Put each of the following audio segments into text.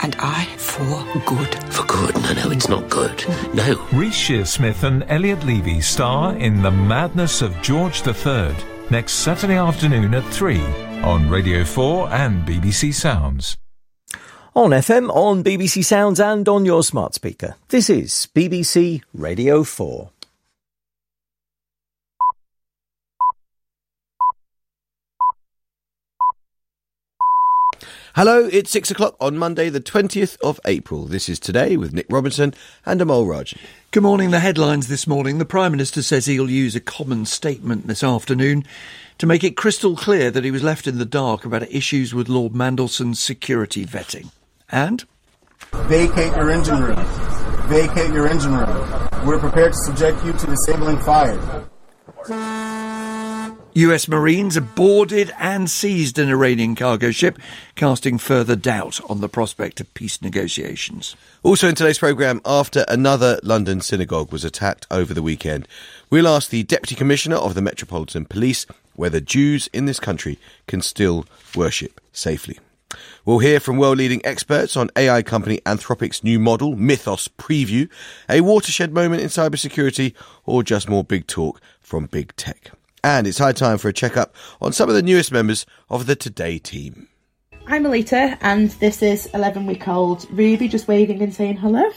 And I for good. For good? No, it's not good. No. Reece Shearsmith and Elliot Levy star in The Madness of George III next Saturday afternoon at 3 on Radio 4 and BBC Sounds. On FM, on BBC Sounds and on your smart speaker. This is BBC Radio 4. Hello, it's 6 o'clock on Monday the 20th of April. This is Today with Nick Robinson and Amol Raji. Good morning. The headlines this morning. The Prime Minister says he'll use a common statement this afternoon to make it crystal clear that he was left in the dark about issues with Lord Mandelson's security vetting. And? Vacate your engine room. Vacate your engine room. We're prepared to subject you to disabling fire. US Marines have boarded and seized an Iranian cargo ship, casting further doubt on the prospect of peace negotiations. Also in today's programme, after another London synagogue was attacked over the weekend, we'll ask the Deputy Commissioner of the Metropolitan Police whether Jews in this country can still worship safely. We'll hear from world-leading experts on AI company Anthropic's new model, Mythos Preview, a watershed moment in cybersecurity, or just more big talk from big tech. And it's high time for a check-up on some of the newest members of the Today team. I'm Alita, and this is 11-week-old Ruby just waving and saying hello.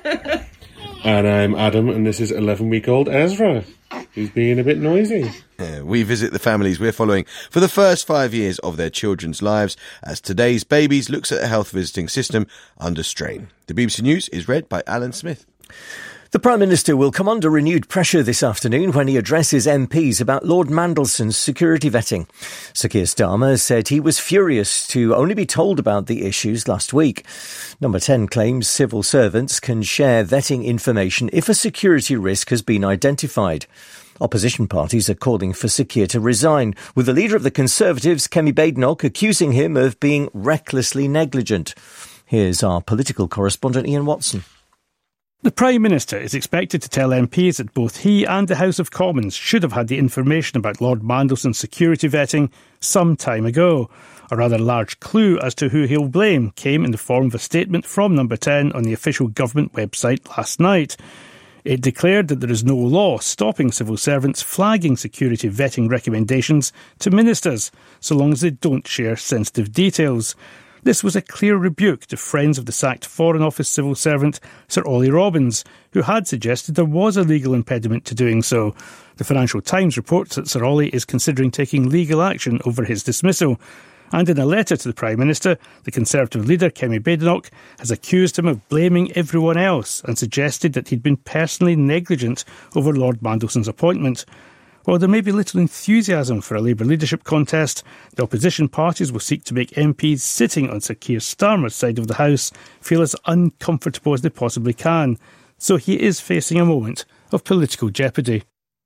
And I'm Adam, and this is 11-week-old Ezra, who's being a bit noisy. We visit the families we're following for the first 5 years of their children's lives as Today's Babies looks at a health visiting system under strain. The BBC News is read by Alan Smith. The Prime Minister will come under renewed pressure this afternoon when he addresses MPs about Lord Mandelson's security vetting. Sir Keir Starmer said he was furious to only be told about the issues last week. Number 10 claims civil servants can share vetting information if a security risk has been identified. Opposition parties are calling for Sir Keir to resign, with the leader of the Conservatives, Kemi Badenoch, accusing him of being recklessly negligent. Here's our political correspondent Ian Watson. The Prime Minister is expected to tell MPs that both he and the House of Commons should have had the information about Lord Mandelson's security vetting some time ago. A rather large clue as to who he'll blame came in the form of a statement from Number 10 on the official government website last night. It declared that there is no law stopping civil servants flagging security vetting recommendations to ministers, so long as they don't share sensitive details. This was a clear rebuke to friends of the sacked Foreign Office civil servant Sir Ollie Robbins, who had suggested there was a legal impediment to doing so. The Financial Times reports that Sir Ollie is considering taking legal action over his dismissal. And in a letter to the Prime Minister, the Conservative leader, Kemi Badenoch, has accused him of blaming everyone else and suggested that he'd been personally negligent over Lord Mandelson's appointment. While there may be little enthusiasm for a Labour leadership contest, the opposition parties will seek to make MPs sitting on Sir Keir Starmer's side of the House feel as uncomfortable as they possibly can. So he is facing a moment of political jeopardy.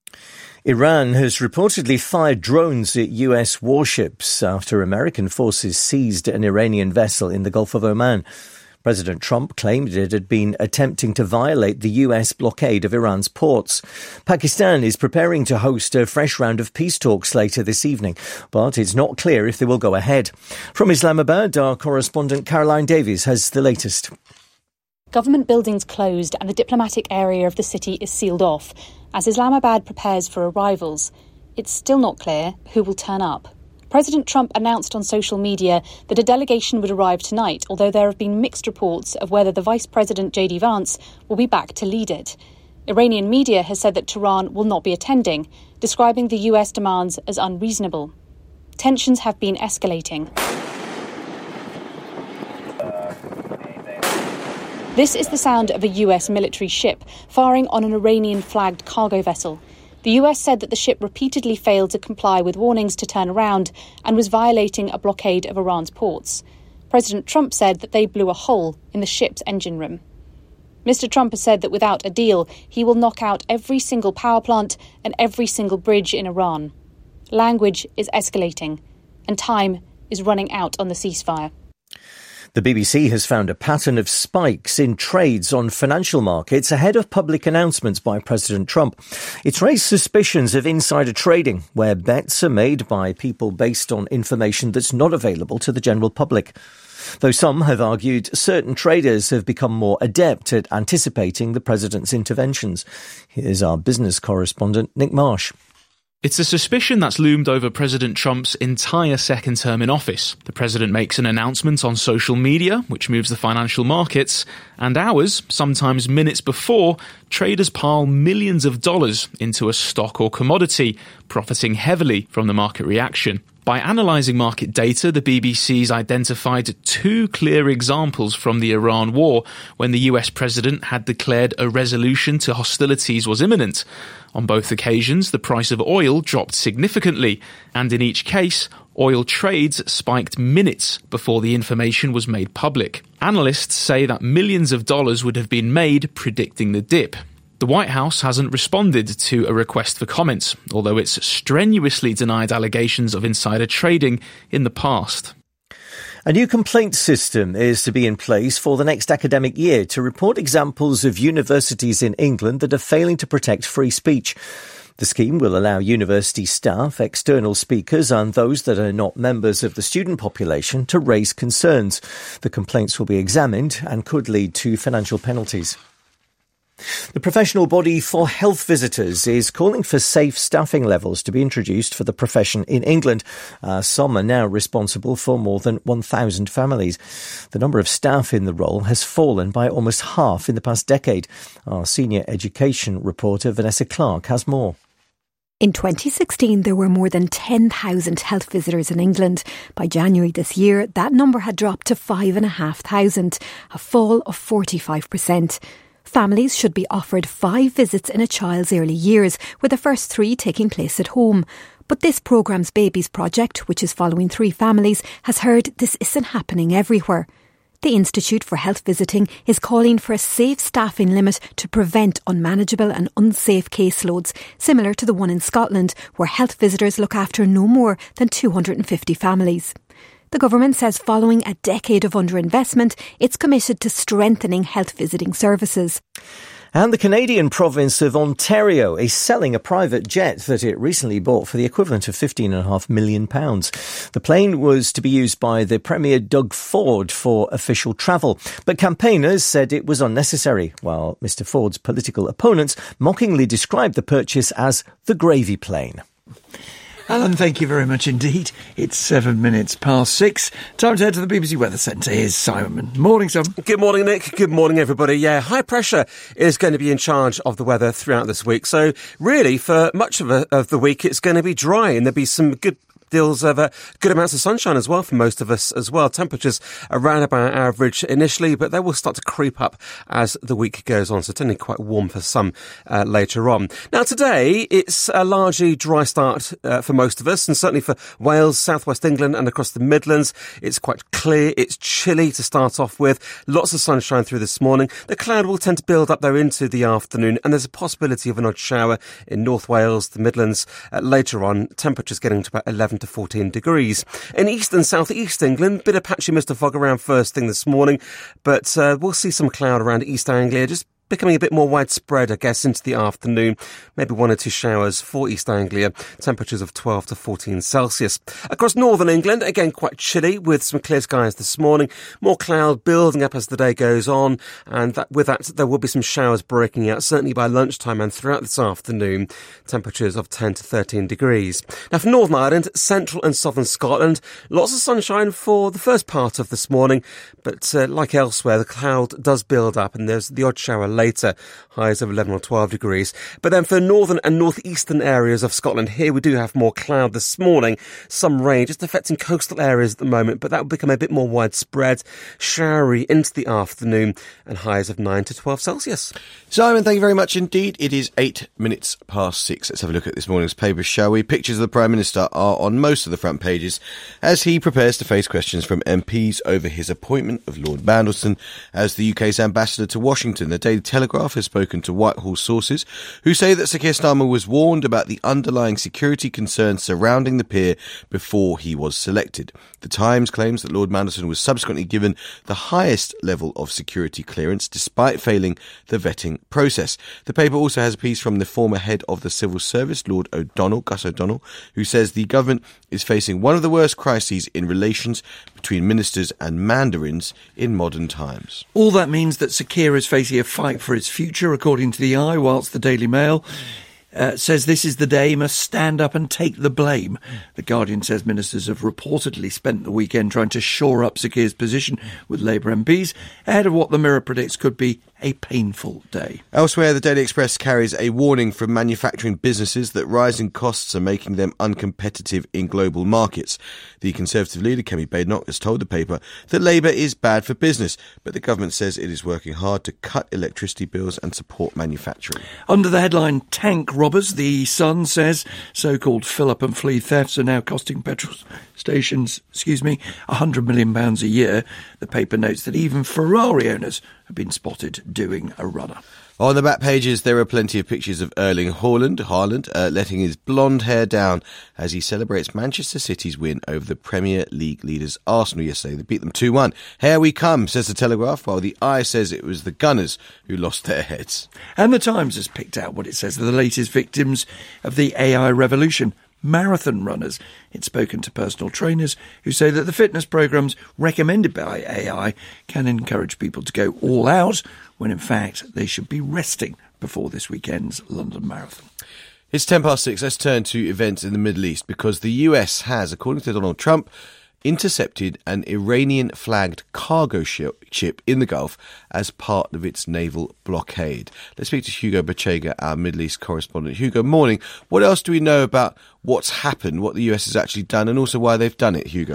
Iran has reportedly fired drones at US warships after American forces seized an Iranian vessel in the Gulf of Oman. President Trump claimed it had been attempting to violate the US blockade of Iran's ports. Pakistan is preparing to host a fresh round of peace talks later this evening, but it's not clear if they will go ahead. From Islamabad, our correspondent Caroline Davies has the latest. Government buildings closed and the diplomatic area of the city is sealed off. As Islamabad prepares for arrivals, it's still not clear who will turn up. President Trump announced on social media that a delegation would arrive tonight, although there have been mixed reports of whether the Vice President J.D. Vance will be back to lead it. Iranian media has said that Tehran will not be attending, describing the US demands as unreasonable. Tensions have been escalating. This is the sound of a US military ship firing on an Iranian-flagged cargo vessel. The US said that the ship repeatedly failed to comply with warnings to turn around and was violating a blockade of Iran's ports. President Trump said that they blew a hole in the ship's engine room. Mr. Trump has said that without a deal, he will knock out every single power plant and every single bridge in Iran. Language is escalating, and time is running out on the ceasefire. The BBC has found a pattern of spikes in trades on financial markets ahead of public announcements by President Trump. It's raised suspicions of insider trading, where bets are made by people based on information that's not available to the general public. Though some have argued certain traders have become more adept at anticipating the president's interventions. Here's our business correspondent, Nick Marsh. It's a suspicion that's loomed over President Trump's entire second term in office. The president makes an announcement on social media, which moves the financial markets, and hours, sometimes minutes before, traders pile millions of dollars into a stock or commodity, profiting heavily from the market reaction. By analysing market data, the BBC's identified two clear examples from the Iran war, when the US president had declared a resolution to hostilities was imminent. On both occasions, the price of oil dropped significantly, and in each case, oil trades spiked minutes before the information was made public. Analysts say that millions of dollars would have been made predicting the dip. The White House hasn't responded to a request for comments, although it's strenuously denied allegations of insider trading in the past. A new complaint system is to be in place for the next academic year to report examples of universities in England that are failing to protect free speech. The scheme will allow university staff, external speakers and those that are not members of the student population to raise concerns. The complaints will be examined and could lead to financial penalties. The professional body for health visitors is calling for safe staffing levels to be introduced for the profession in England. Some are now responsible for more than 1,000 families. The number of staff in the role has fallen by almost half in the past decade. Our senior education reporter Vanessa Clark has more. In 2016, there were more than 10,000 health visitors in England. By January this year, that number had dropped to 5,500, a fall of 45%. Families should be offered 5 visits in a child's early years, with the first 3 taking place at home. But this programme's Babies Project, which is following 3 families, has heard this isn't happening everywhere. The Institute for Health Visiting is calling for a safe staffing limit to prevent unmanageable and unsafe caseloads, similar to the one in Scotland, where health visitors look after no more than 250 families. The government says following a decade of underinvestment, it's committed to strengthening health visiting services. And the Canadian province of Ontario is selling a private jet that it recently bought for the equivalent of £15.5 million. The plane was to be used by the Premier Doug Ford for official travel, but campaigners said it was unnecessary, while Mr Ford's political opponents mockingly described the purchase as the gravy plane. Alan, thank you very much indeed. It's 7 minutes past 6. Time to head to the BBC Weather Centre. Here's Simon. Morning, Simon. Good morning, Nick. Good morning, everybody. Yeah, high pressure is going to be in charge of the weather throughout this week. So really, for much of the week, it's going to be dry and there'll be some good deals of good amounts of sunshine as well for most of us as well. Temperatures around about average initially, but they will start to creep up as the week goes on. So turning quite warm for some later on. Now today, it's a largely dry start for most of us, and certainly for Wales, southwest England and across the Midlands. It's quite clear. It's chilly to start off with. Lots of sunshine through this morning. The cloud will tend to build up though into the afternoon, and there's a possibility of an odd shower in North Wales, the Midlands later on. Temperatures getting to about 11 to 14 degrees. In east and southeast England, bit of patchy mist and fog around first thing this morning, but we'll see some cloud around East Anglia, just becoming a bit more widespread, I guess, into the afternoon. Maybe 1 or 2 showers for East Anglia. Temperatures of 12 to 14 Celsius. Across northern England, again, quite chilly with some clear skies this morning. More cloud building up as the day goes on. And with that, there will be some showers breaking out, certainly by lunchtime and throughout this afternoon. Temperatures of 10 to 13 degrees. Now, for Northern Ireland, central and southern Scotland, lots of sunshine for the first part of this morning. But like elsewhere, the cloud does build up and there's the odd shower later, highs of 11 or 12 degrees. But then for northern and northeastern areas of Scotland, here we do have more cloud this morning. Some rain just affecting coastal areas at the moment, but that will become a bit more widespread, showery into the afternoon, and highs of 9 to 12 Celsius. Simon, thank you very much indeed. It is 8 minutes past 6. Let's have a look at this morning's papers, shall we? Pictures of the Prime Minister are on most of the front pages as he prepares to face questions from MPs over his appointment of Lord Mandelson as the UK's ambassador to Washington. The Daily Telegraph has spoken to Whitehall sources who say that Sir Keir Starmer was warned about the underlying security concerns surrounding the peer before he was selected. The Times claims that Lord Mandelson was subsequently given the highest level of security clearance despite failing the vetting process. The paper also has a piece from the former head of the Civil Service, Lord O'Donnell, Gus O'Donnell, who says the government is facing one of the worst crises in relations between ministers and mandarins in modern times. All that means that Sir Keir is facing a fight for his future, according to the Eye, whilst the Daily Mail says this is the day he must stand up and take the blame. The Guardian says ministers have reportedly spent the weekend trying to shore up Sir Keir's position with Labour MPs ahead of what the Mirror predicts could be a painful day. Elsewhere, the Daily Express carries a warning from manufacturing businesses that rising costs are making them uncompetitive in global markets. The Conservative leader, Kemi Badenoch, has told the paper that Labour is bad for business, but the government says it is working hard to cut electricity bills and support manufacturing. Under the headline Tank Robbers, the Sun says so-called fill up and flee thefts are now costing petrol stations, £100 million a year. The paper notes that even Ferrari owners have been spotted doing a runner. On the back pages, there are plenty of pictures of Erling Haaland letting his blonde hair down as he celebrates Manchester City's win over the Premier League leaders Arsenal yesterday. They beat them 2-1. Here we come, says the Telegraph, while the Eye says it was the Gunners who lost their heads. And the Times has picked out what it says are the latest victims of the AI revolution. Marathon runners. It's spoken to personal trainers who say that the fitness programmes recommended by AI can encourage people to go all out when in fact they should be resting before this weekend's London Marathon. It's 6:10. Let's turn to events in the Middle East because the US has, according to Donald Trump, intercepted an Iranian-flagged cargo ship in the Gulf as part of its naval blockade. Let's speak to Hugo Bachega, our Middle East correspondent. Hugo, morning. What else do we know about what's happened, what the US has actually done, and also why they've done it, Hugo?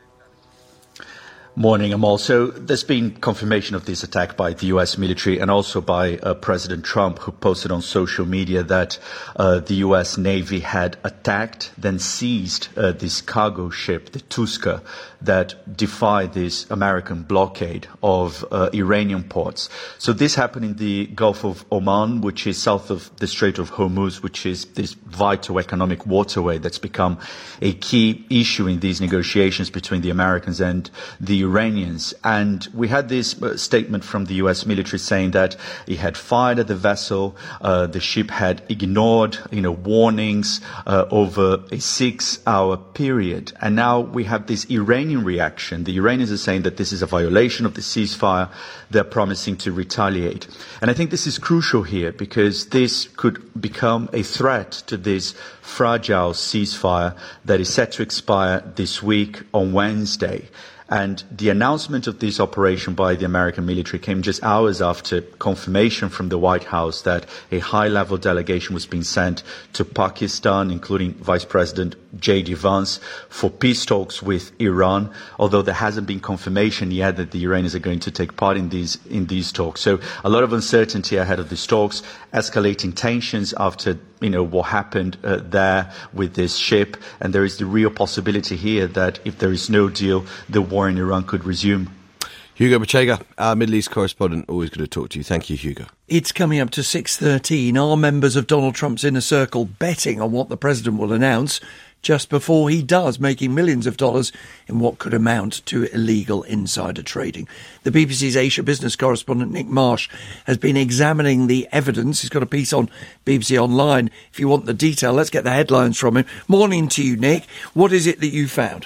Morning, Amal. So there's been confirmation of this attack by the US military and also by President Trump, who posted on social media that the US Navy had attacked, then seized this cargo ship, the Tuska, that defied this American blockade of Iranian ports. So this happened in the Gulf of Oman, which is south of the Strait of Hormuz, which is this vital economic waterway that's become a key issue in these negotiations between the Americans and the Iranians. And we had this statement from the US military saying that it had fired at the vessel, the ship had ignored, warnings over a 6-hour period. And now we have this Iranian reaction. The Iranians are saying that this is a violation of the ceasefire. They're promising to retaliate. And I think this is crucial here because this could become a threat to this fragile ceasefire that is set to expire this week on Wednesday. And the announcement of this operation by the American military came just hours after confirmation from the White House that a high-level delegation was being sent to Pakistan, including Vice President J.D. Vance, for peace talks with Iran, although there hasn't been confirmation yet that the Iranians are going to take part in these talks. So a lot of uncertainty ahead of these talks, escalating tensions after what happened there with this ship. And there is the real possibility here that if there is no deal, the war in Iran could resume. Hugo Bachega, our Middle East correspondent, always good to talk to you. Thank you, Hugo. It's coming up to 6:13. Are members of Donald Trump's inner circle betting on what the president will announce just before he does, making millions of dollars in what could amount to illegal insider trading? The BBC's Asia business correspondent Nick Marsh has been examining the evidence. He's got a piece on BBC Online. If you want the detail, let's get the headlines from him. Morning to you, Nick. What is it that you found?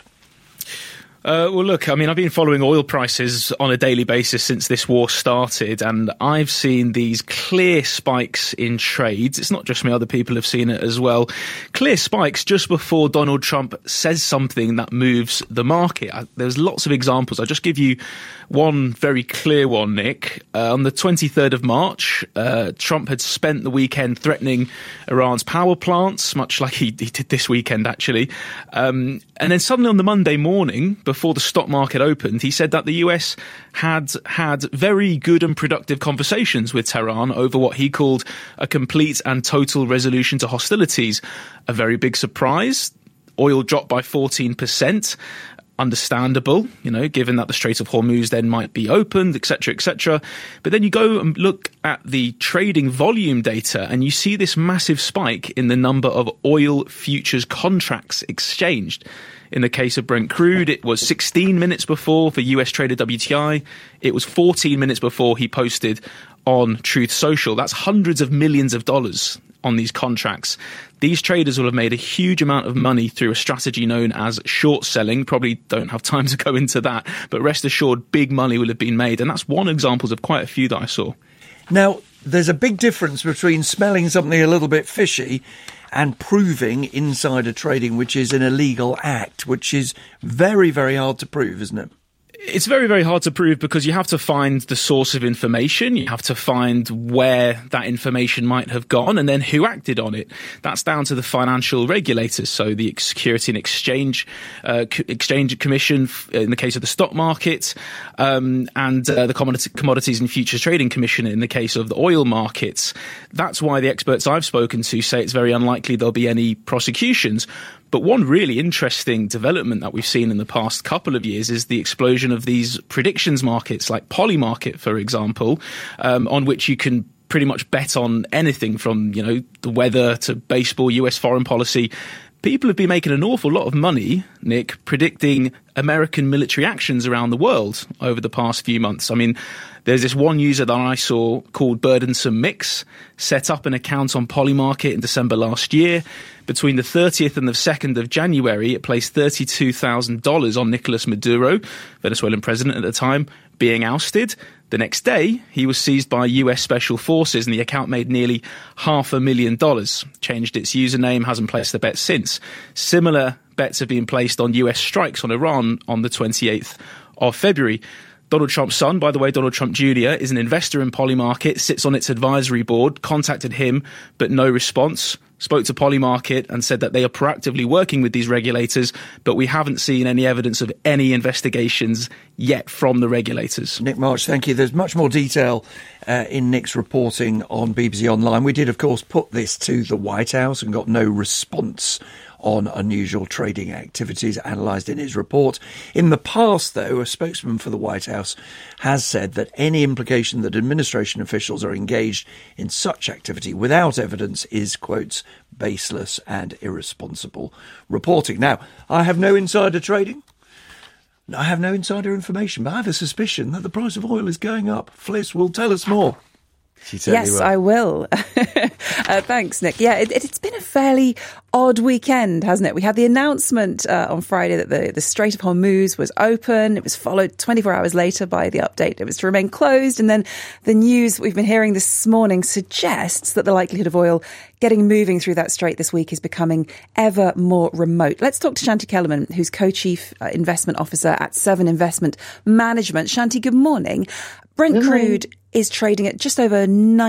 Well, look, I've been following oil prices on a daily basis since this war started, and I've seen these clear spikes in trades. It's not just me, other people have seen it as well. Clear spikes just before Donald Trump says something that moves the market. There's lots of examples. I'll just give you one very clear one, Nick. On the 23rd of March, Trump had spent the weekend threatening Iran's power plants, much like he did this weekend, actually. And then suddenly on the Monday morning, before the stock market opened, he said that the US had very good and productive conversations with Tehran over what he called a complete and total resolution to hostilities. A very big surprise. Oil dropped by 14%. understandable, given that the Strait of Hormuz then might be opened, etc., etc. But then you go and look at the trading volume data and you see this massive spike in the number of oil futures contracts exchanged. In the case of Brent crude, it was 16 minutes before for US trader WTI. It was 14 minutes before he posted on Truth Social. That's hundreds of millions of dollars on these contracts. These traders will have made a huge amount of money through a strategy known as short selling. Probably don't have time to go into that, but rest assured, big money will have been made. And that's one example of quite a few that I saw. Now, there's a big difference between smelling something a little bit fishy and proving insider trading, which is an illegal act, which is very, very hard to prove, isn't it? It's very, very hard to prove because you have to find the source of information. You have to find where that information might have gone and then who acted on it. That's down to the financial regulators. So the Security and Exchange Commission in the case of the stock market, and the Commodities and Futures Trading Commission in the case of the oil markets. That's why the experts I've spoken to say it's very unlikely there'll be any prosecutions. But one really interesting development that we've seen in the past couple of years is the explosion of these predictions markets like Polymarket, for example, on which you can pretty much bet on anything from, the weather to baseball, US foreign policy. People have been making an awful lot of money, Nick, predicting American military actions around the world over the past few months. I mean, there's this one user that I saw called Burdensome Mix, set up an account on Polymarket in December last year. Between the 30th and the 2nd of January, it placed $32,000 on Nicolas Maduro, Venezuelan president at the time, being ousted. The next day, he was seized by US Special Forces and the account made nearly $500,000. Changed its username, hasn't placed the bet since. Similar bets have been placed on US strikes on Iran on the 28th of February. Donald Trump's son, by the way, Donald Trump Jr., is an investor in Polymarket, sits on its advisory board, contacted him, but no response. Spoke to Polymarket and said that they are proactively working with these regulators, but we haven't seen any evidence of any investigations yet from the regulators. Nick March, thank you. There's much more detail in Nick's reporting on BBC Online. We did, of course, put this to the White House and got no response on unusual trading activities analysed in his report. In the past, though, a spokesman for the White House has said that any implication that administration officials are engaged in such activity without evidence is, quotes, baseless and irresponsible reporting. Now, I have no insider trading. I have no insider information, but I have a suspicion that the price of oil is going up. Fliss will tell us more. Yes, I will. Thanks, Nick. Yeah, it's been a fairly odd weekend, hasn't it? We had the announcement on Friday that the Strait of Hormuz was open. It was followed 24 hours later by the update it was to remain closed. And then the news we've been hearing this morning suggests that the likelihood of oil getting moving through that strait this week is becoming ever more remote. Let's talk to Shanti Kellerman, who's co-chief investment officer at Seven Investment Management. Shanti, good morning. Brent crude is trading at just over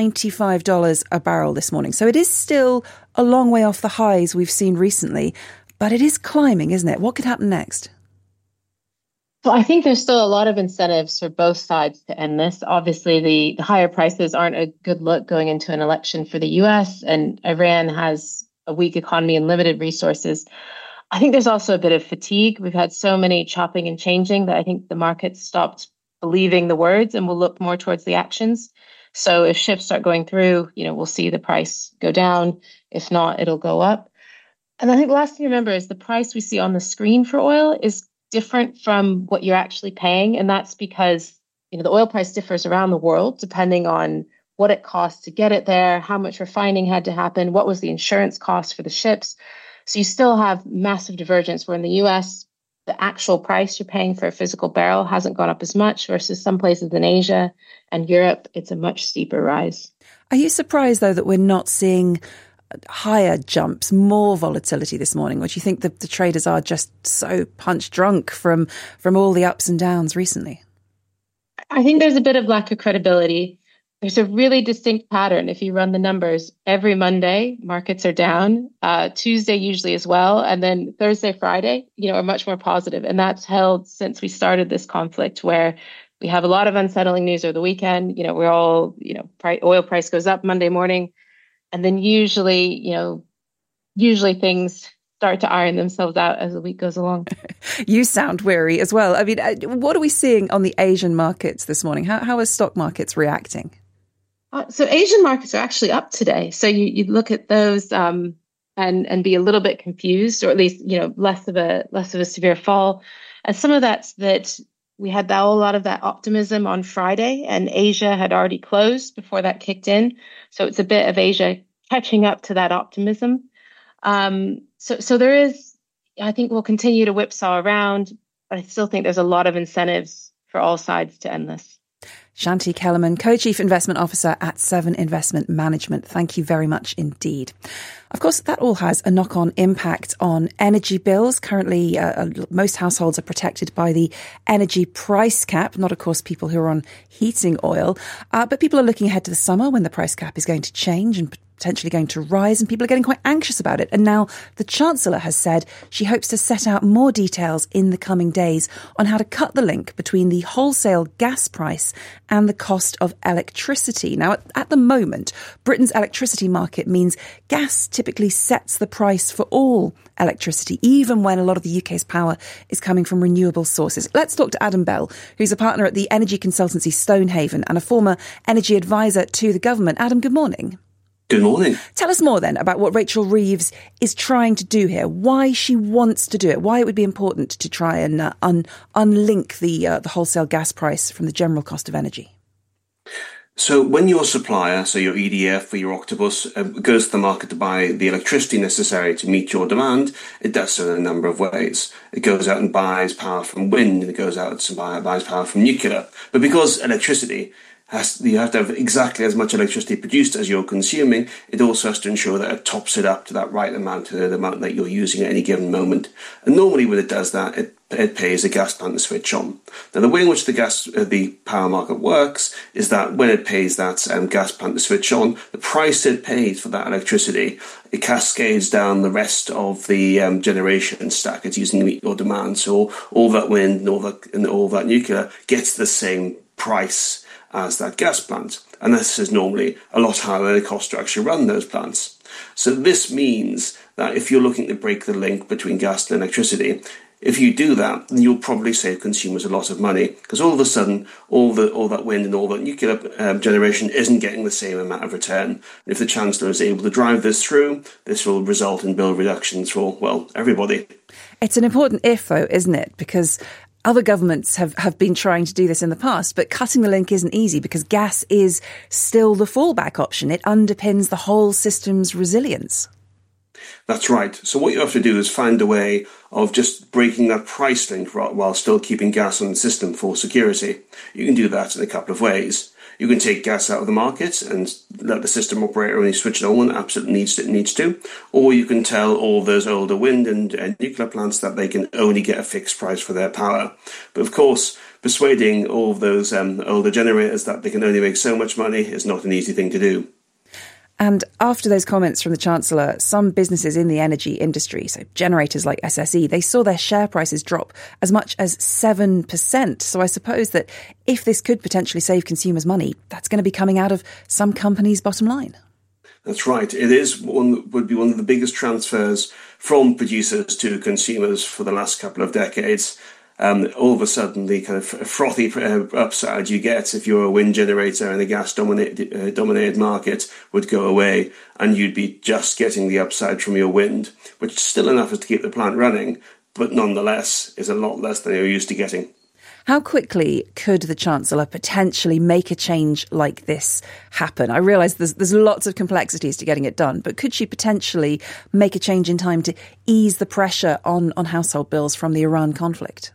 $95 a barrel this morning. So it is still a long way off the highs we've seen recently, but it is climbing, isn't it? What could happen next? Well, I think there's still a lot of incentives for both sides to end this. Obviously, the higher prices aren't a good look going into an election for the US, and Iran has a weak economy and limited resources. I think there's also a bit of fatigue. We've had so many chopping and changing that I think the market stopped believing the words and will look more towards the actions. So if shifts start going through, we'll see the price go down. If not, it'll go up. And I think the last thing to remember is the price we see on the screen for oil is different from what you're actually paying. And that's because, the oil price differs around the world depending on what it costs to get it there, how much refining had to happen, what was the insurance cost for the ships. So you still have massive divergence where in the US, the actual price you're paying for a physical barrel hasn't gone up as much versus some places in Asia and Europe, it's a much steeper rise. Are you surprised, though, that we're not seeing higher jumps, more volatility this morning? Or do you think that the traders are just so punch drunk from all the ups and downs recently? I think there's a bit of lack of credibility. There's a really distinct pattern. If you run the numbers, every Monday, markets are down. Tuesday usually as well. And then Thursday, Friday, are much more positive. And that's held since we started this conflict where we have a lot of unsettling news over the weekend. We're all, oil price goes up Monday morning. And then usually things start to iron themselves out as the week goes along. You sound weary as well. I mean, what are we seeing on the Asian markets this morning? How are stock markets reacting? So Asian markets are actually up today. So you look at those and be a little bit confused, or at least less of a severe fall. And some of that's that we had a lot of that optimism on Friday, and Asia had already closed before that kicked in. So it's a bit of Asia catching up to that optimism. So there is, I think we'll continue to whipsaw around, but I still think there's a lot of incentives for all sides to end this. Shanti Kellerman, Co-Chief Investment Officer at Seven Investment Management. Thank you very much indeed. Of course, that all has a knock-on impact on energy bills. Currently, most households are protected by the energy price cap, not, of course, people who are on heating oil. But people are looking ahead to the summer when the price cap is going to change and potentially going to rise, and people are getting quite anxious about it. And now the Chancellor has said she hopes to set out more details in the coming days on how to cut the link between the wholesale gas price and the cost of electricity. Now, at the moment, Britain's electricity market means gas typically sets the price for all electricity, even when a lot of the UK's power is coming from renewable sources. Let's talk to Adam Bell, who's a partner at the energy consultancy Stonehaven and a former energy advisor to the government. Adam, good morning. Good morning. Tell us more then about what Rachel Reeves is trying to do here, why she wants to do it, why it would be important to try and unlink the wholesale gas price from the general cost of energy. So when your supplier, so your EDF or your Octopus, goes to the market to buy the electricity necessary to meet your demand, it does so in a number of ways. It goes out and buys power from wind, and it goes out and buys power from nuclear. But because electricity you have to have exactly as much electricity produced as you're consuming, it also has to ensure that it tops it up to that right amount, to the amount that you're using at any given moment. And normally when it does that, it pays a gas plant to switch on. Now, the way in which the power market works is that when it pays that gas plant to switch on, the price it pays for that electricity, it cascades down the rest of the generation stack it's using to meet your demand. So all that wind and all that nuclear gets the same price as that gas plant. And this is normally a lot higher than it costs to actually run those plants. So this means that if you're looking to break the link between gas and electricity, if you do that, then you'll probably save consumers a lot of money, because all of a sudden, all that wind and all that nuclear generation isn't getting the same amount of return. And if the Chancellor is able to drive this through, this will result in bill reductions for, well, everybody. It's an important if, though, isn't it? Because other governments have been trying to do this in the past, but cutting the link isn't easy because gas is still the fallback option. It underpins the whole system's resilience. That's right. So what you have to do is find a way of just breaking that price link while still keeping gas on the system for security. You can do that in a couple of ways. You can take gas out of the market and let the system operator only switch it on when it absolutely needs to. Or you can tell all those older wind and nuclear plants that they can only get a fixed price for their power. But of course, persuading all of those older generators that they can only make so much money is not an easy thing to do. And after those comments from the Chancellor, some businesses in the energy industry, so generators like SSE, they saw their share prices drop as much as 7%. So I suppose that if this could potentially save consumers money, that's going to be coming out of some companies' bottom line. That's right. It would be one of the biggest transfers from producers to consumers for the last couple of decades. All of a sudden, the kind of frothy upside you get if you're a wind generator in a gas-dominated market would go away, and you'd be just getting the upside from your wind, which is still enough to keep the plant running, but nonetheless is a lot less than you're used to getting. How quickly could the Chancellor potentially make a change like this happen? I realise there's lots of complexities to getting it done, but could she potentially make a change in time to ease the pressure on household bills from the Iran conflict?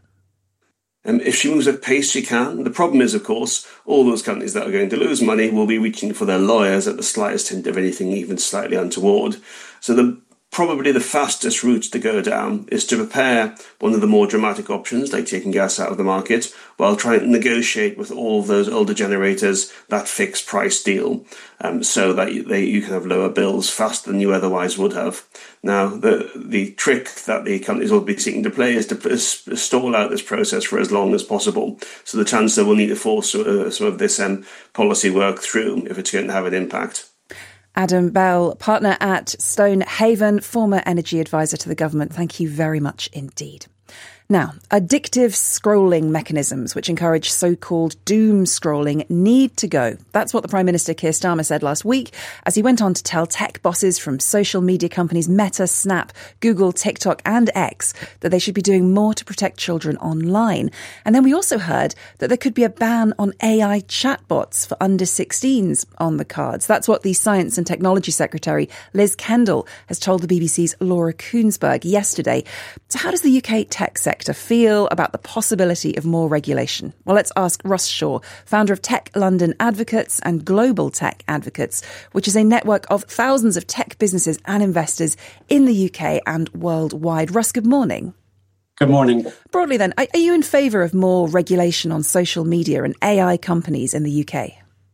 If she moves at pace, she can. The problem is, of course, all those companies that are going to lose money will be reaching for their lawyers at the slightest hint of anything even slightly untoward. So probably the fastest route to go down is to prepare one of the more dramatic options, like taking gas out of the market, while trying to negotiate with all of those older generators that fixed price deal, so that you can have lower bills faster than you otherwise would have. Now, the trick that the companies will be seeking to play is to stall out this process for as long as possible. So the Chancellor will need to force some of this policy work through if it's going to have an impact. Adam Bell, partner at Stonehaven, former energy advisor to the government. Thank you very much indeed. Now, addictive scrolling mechanisms, which encourage so-called doom scrolling, need to go. That's what the Prime Minister Keir Starmer said last week as he went on to tell tech bosses from social media companies Meta, Snap, Google, TikTok and X that they should be doing more to protect children online. And then we also heard that there could be a ban on AI chatbots for under 16s on the cards. That's what the Science and Technology Secretary, Liz Kendall, has told the BBC's Laura Koonsberg yesterday. So how does the UK tech sector feel about the possibility of more regulation? Well, let's ask Russ Shaw, founder of Tech London Advocates and Global Tech Advocates, which is a network of thousands of tech businesses and investors in the UK and worldwide. Russ, good morning. Good morning. Broadly then, are you in favour of more regulation on social media and AI companies in the UK?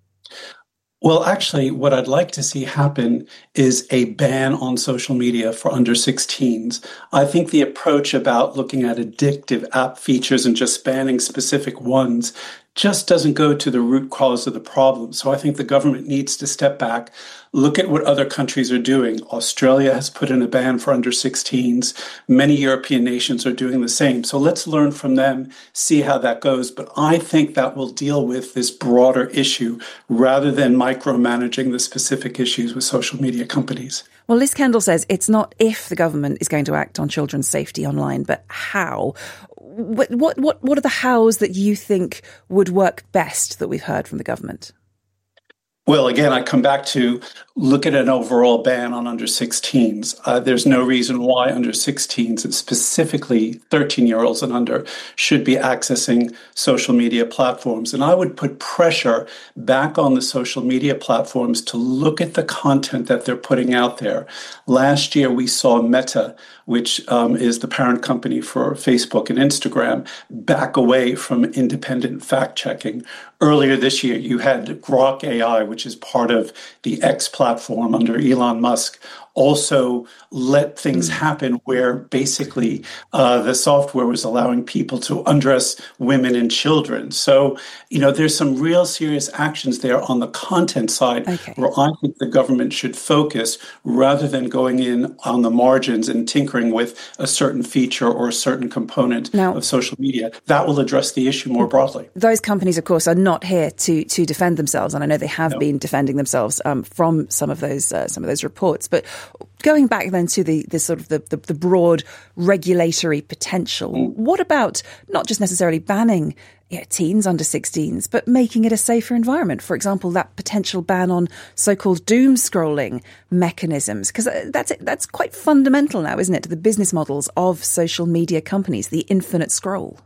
Well, actually, what I'd like to see happen is a ban on social media for under 16s. I think the approach about looking at addictive app features and just banning specific ones just doesn't go to the root cause of the problem. So I think the government needs to step back, look at what other countries are doing. Australia has put in a ban for under 16s. Many European nations are doing the same. So let's learn from them, see how that goes. But I think that will deal with this broader issue rather than micromanaging the specific issues with social media companies. Well, Liz Kendall says it's not if the government is going to act on children's safety online, but how. What are the hows that you think would work best that we've heard from the government? Well, again, I come back to look at an overall ban on under 16s. There's no reason why under 16s, and specifically 13-year-olds and under, should be accessing social media platforms. And I would put pressure back on the social media platforms to look at the content that they're putting out there. Last year, we saw Meta, which is the parent company for Facebook and Instagram, back away from independent fact-checking. Earlier this year, you had Grok AI, which is part of the X platform under Elon Musk, also let things happen where basically the software was allowing people to undress women and children. So, there's some real serious actions there on the content side where I think the government should focus rather than going in on the margins and tinkering with a certain feature or a certain component of social media. That will address the issue more broadly. Those companies, of course, are not here to defend themselves, and I know they have been defending themselves from some of those reports. But going back then to the sort of the broad regulatory potential, what about not just necessarily banning teens under 16s, but making it a safer environment? For example, that potential ban on so-called doom scrolling mechanisms, because that's quite fundamental now, isn't it, to the business models of social media companies, the infinite scroll.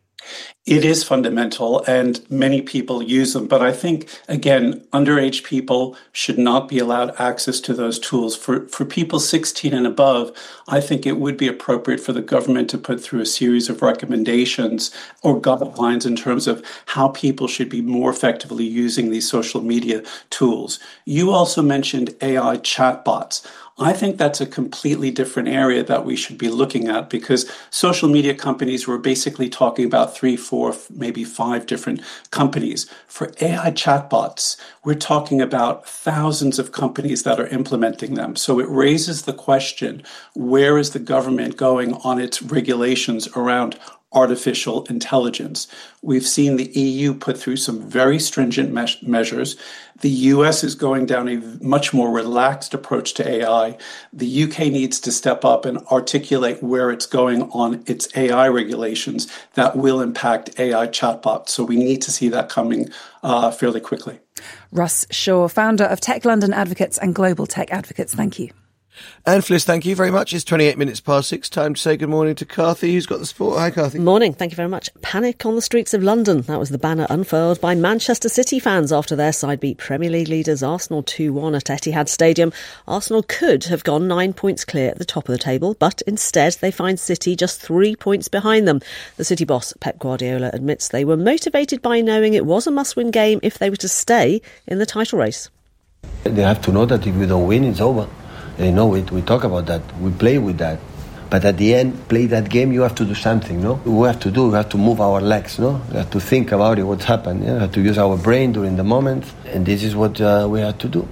It is fundamental, and many people use them. But I think, again, underage people should not be allowed access to those tools. For people 16 and above, I think it would be appropriate for the government to put through a series of recommendations or guidelines in terms of how people should be more effectively using these social media tools. You also mentioned AI chatbots. I think that's a completely different area that we should be looking at, because social media companies were basically talking about 3, 4, maybe 5 different companies. For AI chatbots, we're talking about thousands of companies that are implementing them. So it raises the question, where is the government going on its regulations around artificial intelligence? We've seen the EU put through some very stringent measures. The US is going down a much more relaxed approach to AI. The UK needs to step up and articulate where it's going on its AI regulations that will impact AI chatbots. So we need to see that coming fairly quickly. Russ Shaw, founder of Tech London Advocates and Global Tech Advocates. Thank you. And Fliss, thank you very much. It's 28 minutes past 6. Time to say good morning to Carthy, who's got the sport. Hi, Carthy. Morning. Thank you very much. Panic on the streets of London. That was the banner unfurled by Manchester City fans after their side beat Premier League leaders Arsenal 2-1 at Etihad Stadium. Arsenal could have gone 9 points clear at the top of the table, but instead they find City just 3 points behind them. The City boss, Pep Guardiola, admits they were motivated by knowing it was a must-win game if they were to stay in the title race. They have to know that if you don't win, it's over. They know it. We talk about that. We play with that. But at the end, play that game, you have to do something, no? We have to move our legs, no? We have to think about it, what's happened. Yeah? We have to use our brain during the moment. And this is what we have to do.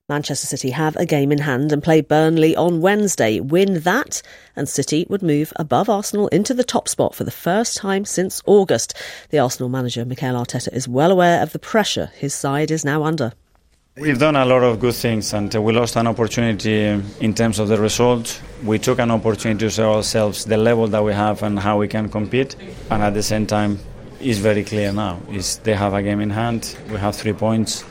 Manchester City have a game in hand and play Burnley on Wednesday. Win that and City would move above Arsenal into the top spot for the first time since August. The Arsenal manager Mikel Arteta is well aware of the pressure his side is now under. We've done a lot of good things and we lost an opportunity in terms of the result. We took an opportunity to show ourselves the level that we have and how we can compete. And at the same time, it's very clear now. They have a game in hand, we have 3 points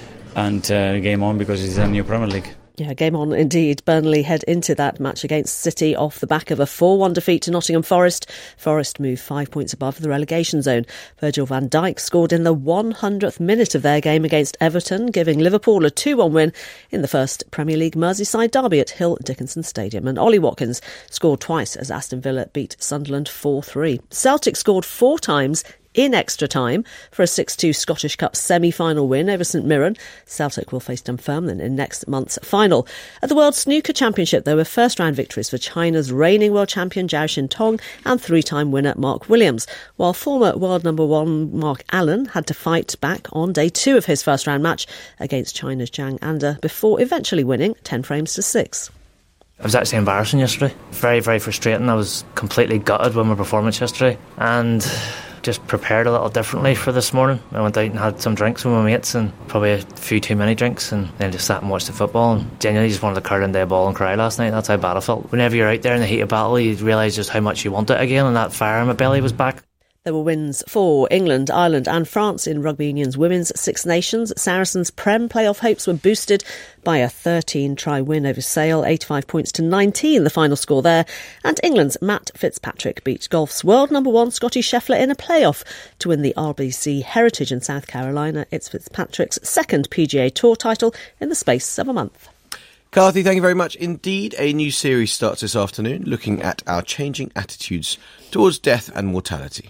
and game on because it's a new Premier League. Yeah, game on indeed. Burnley head into that match against City off the back of a 4-1 defeat to Nottingham Forest. Forest move 5 points above the relegation zone. Virgil van Dijk scored in the 100th minute of their game against Everton, giving Liverpool a 2-1 win in the first Premier League Merseyside derby at Hill Dickinson Stadium. And Ollie Watkins scored twice as Aston Villa beat Sunderland 4-3. Celtic scored 4 times in extra time for a 6-2 Scottish Cup semi-final win over St Mirren. Celtic will face Dunfermline in next month's final. At the World Snooker Championship, there were first-round victories for China's reigning world champion Zhao Xintong and 3-time winner Mark Williams, while former world number 1 Mark Allen had to fight back on day 2 of his first-round match against China's Zhang Anda before eventually winning 10 frames to 6. It was actually embarrassing yesterday. Very, very frustrating. I was completely gutted with my performance yesterday and just prepared a little differently for this morning. I went out and had some drinks with my mates and probably a few too many drinks and then just sat and watched the football and genuinely just wanted to curl into a ball and cry last night. That's how bad I felt. Whenever you're out there in the heat of battle, you realise just how much you want it again, and that fire in my belly was back. There were wins for England, Ireland and France in Rugby Union's Women's Six Nations. Saracens' Prem playoff hopes were boosted by a 13-try win over Sale, 85 points to 19, the final score there. And England's Matt Fitzpatrick beat golf's world number 1 Scotty Scheffler in a playoff to win the RBC Heritage in South Carolina. It's Fitzpatrick's second PGA Tour title in the space of a month. Carthy, thank you very much indeed. A new series starts this afternoon looking at our changing attitudes towards death and mortality.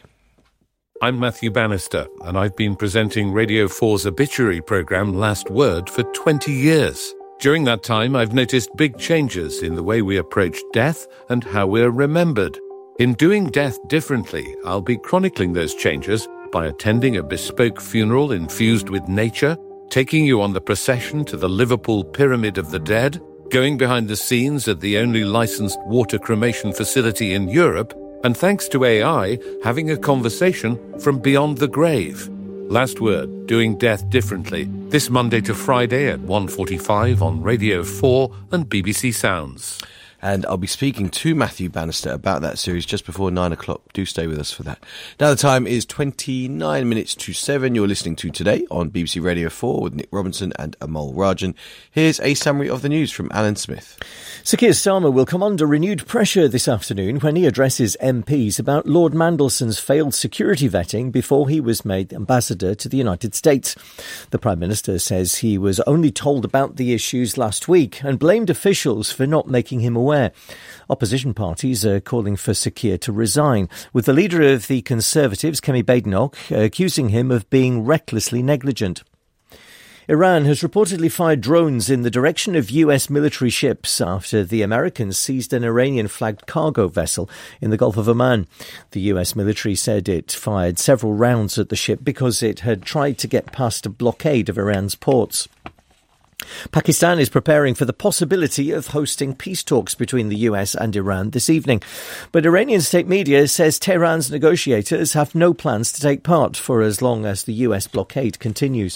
I'm Matthew Bannister, and I've been presenting Radio 4's obituary programme Last Word for 20 years. During that time, I've noticed big changes in the way we approach death and how we're remembered. In doing death differently, I'll be chronicling those changes by attending a bespoke funeral infused with nature, taking you on the procession to the Liverpool Pyramid of the Dead, going behind the scenes at the only licensed water cremation facility in Europe, and thanks to AI, having a conversation from beyond the grave. Last Word, Doing Death Differently, this Monday to Friday at 1:45 on Radio 4 and BBC Sounds. And I'll be speaking to Matthew Bannister about that series just before 9 o'clock. Do stay with us for that. Now the time is 29 minutes to 7. You're listening to Today on BBC Radio 4 with Nick Robinson and Amol Rajan. Here's a summary of the news from Alan Smith. Sir Keir Starmer will come under renewed pressure this afternoon when he addresses MPs about Lord Mandelson's failed security vetting before he was made ambassador to the United States. The Prime Minister says he was only told about the issues last week and blamed officials for not making him aware. Opposition parties are calling for Sir Keir to resign, with the leader of the Conservatives, Kemi Badenoch, accusing him of being recklessly negligent. Iran has reportedly fired drones in the direction of US military ships after the Americans seized an Iranian-flagged cargo vessel in the Gulf of Oman. The US military said it fired several rounds at the ship because it had tried to get past a blockade of Iran's ports. Pakistan is preparing for the possibility of hosting peace talks between the US and Iran this evening. But Iranian state media says Tehran's negotiators have no plans to take part for as long as the US blockade continues.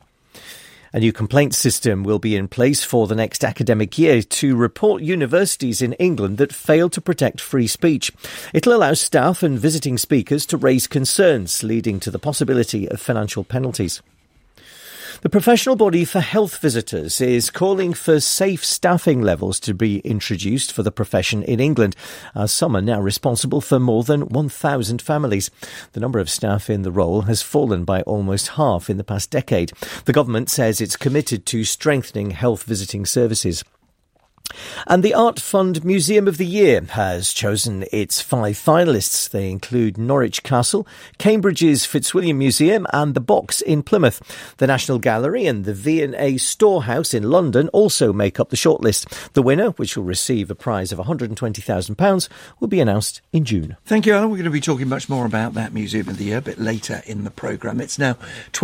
A new complaint system will be in place for the next academic year to report universities in England that fail to protect free speech. It'll allow staff and visiting speakers to raise concerns, leading to the possibility of financial penalties. The professional body for health visitors is calling for safe staffing levels to be introduced for the profession in England, as some are now responsible for more than 1,000 families. The number of staff in the role has fallen by almost half in the past decade. The government says it's committed to strengthening health visiting services. And the Art Fund Museum of the Year has chosen its 5 finalists. They include Norwich Castle, Cambridge's Fitzwilliam Museum and the Box in Plymouth. The National Gallery and the V&A Storehouse in London also make up the shortlist. The winner, which will receive a prize of £120,000, will be announced in June. Thank you, Alan. We're going to be talking much more about that Museum of the Year a bit later in the programme. It's now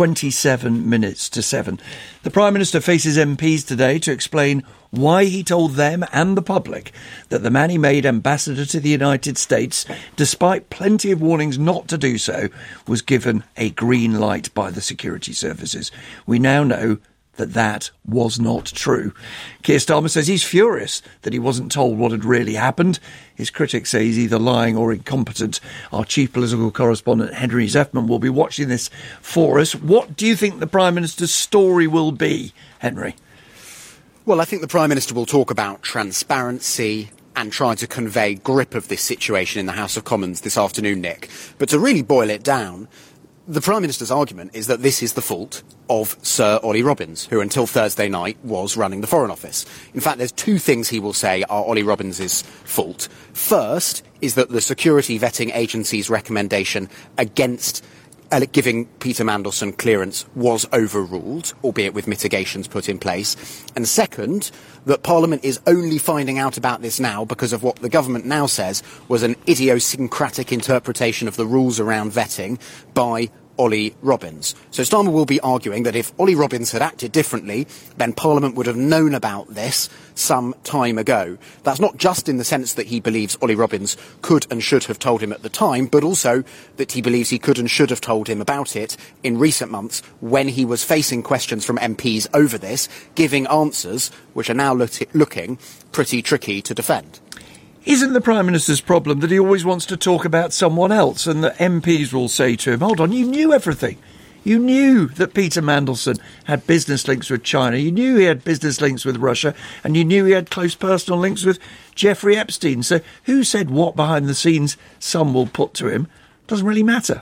27 minutes to 7. The Prime Minister faces MPs today to explain why he told them and the public that the man he made ambassador to the United States, despite plenty of warnings not to do so, was given a green light by the security services. We now know that was not true. Keir Starmer says he's furious that he wasn't told what had really happened. His critics say he's either lying or incompetent. Our chief political correspondent, Henry Zeffman, will be watching this for us. What do you think the Prime Minister's story will be, Henry? Well, I think the Prime Minister will talk about transparency and try to convey grip of this situation in the House of Commons this afternoon, Nick. But to really boil it down, the Prime Minister's argument is that this is the fault of Sir Ollie Robbins, who until Thursday night was running the Foreign Office. In fact, there's 2 things he will say are Ollie Robbins' fault. First is that the Security Vetting Agency's recommendation against giving Peter Mandelson clearance was overruled, albeit with mitigations put in place. And second, that Parliament is only finding out about this now because of what the government now says was an idiosyncratic interpretation of the rules around vetting by Ollie Robbins. So Starmer will be arguing that if Ollie Robbins had acted differently, then Parliament would have known about this some time ago. That's not just in the sense that he believes Ollie Robbins could and should have told him at the time, but also that he believes he could and should have told him about it in recent months when he was facing questions from MPs over this, giving answers which are now looking pretty tricky to defend. Isn't the Prime Minister's problem that he always wants to talk about someone else and that MPs will say to him, hold on, you knew everything. You knew that Peter Mandelson had business links with China. You knew he had business links with Russia. And you knew he had close personal links with Jeffrey Epstein. So who said what behind the scenes some will put to him doesn't really matter.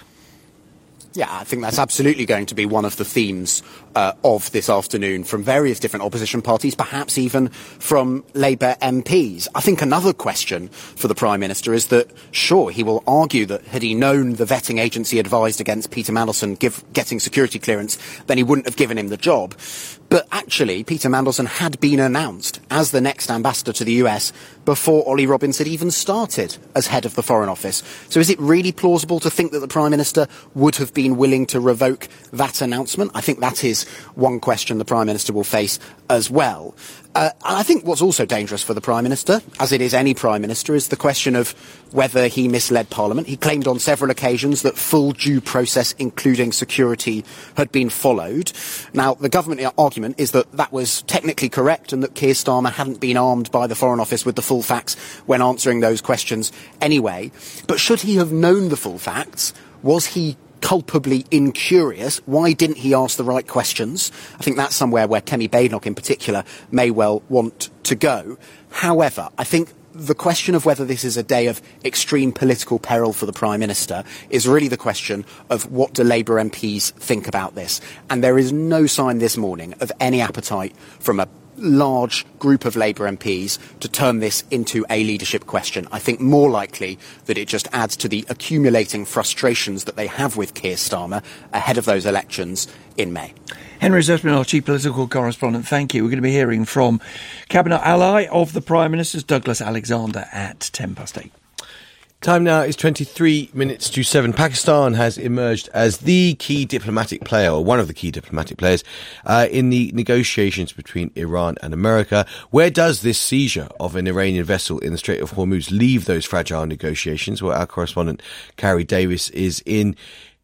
Yeah, I think that's absolutely going to be one of the themes of this afternoon from various different opposition parties, perhaps even from Labour MPs. I think another question for the Prime Minister is that, sure, he will argue that had he known the vetting agency advised against Peter Mandelson getting security clearance, then he wouldn't have given him the job. But actually, Peter Mandelson had been announced as the next ambassador to the US before Ollie Robbins had even started as head of the Foreign Office. So is it really plausible to think that the Prime Minister would have been willing to revoke that announcement? I think that is one question the Prime Minister will face as well. And I think what's also dangerous for the Prime Minister, as it is any Prime Minister, is the question of whether he misled Parliament. He claimed on several occasions that full due process, including security, had been followed. Now, the government argument is that that was technically correct and that Keir Starmer hadn't been armed by the Foreign Office with the full facts when answering those questions anyway. But should he have known the full facts? Was he culpably incurious? Why didn't he ask the right questions? I think that's somewhere where Kemi Badenoch in particular may well want to go. However, I think the question of whether this is a day of extreme political peril for the Prime Minister is really the question of what do Labour MPs think about this. And there is no sign this morning of any appetite from a large group of Labour MPs to turn this into a leadership question. I think more likely that it just adds to the accumulating frustrations that they have with Keir Starmer ahead of those elections in May. Henry Zeffman, our chief political correspondent, thank you. We're going to be hearing from Cabinet ally of the Prime Minister's Douglas Alexander at 8:10. Time now is 23 minutes to 7. Pakistan has emerged as the key diplomatic player, or one of the key diplomatic players, in the negotiations between Iran and America. Where does this seizure of an Iranian vessel in the Strait of Hormuz leave those fragile negotiations? Well, our correspondent, Carrie Davies, is in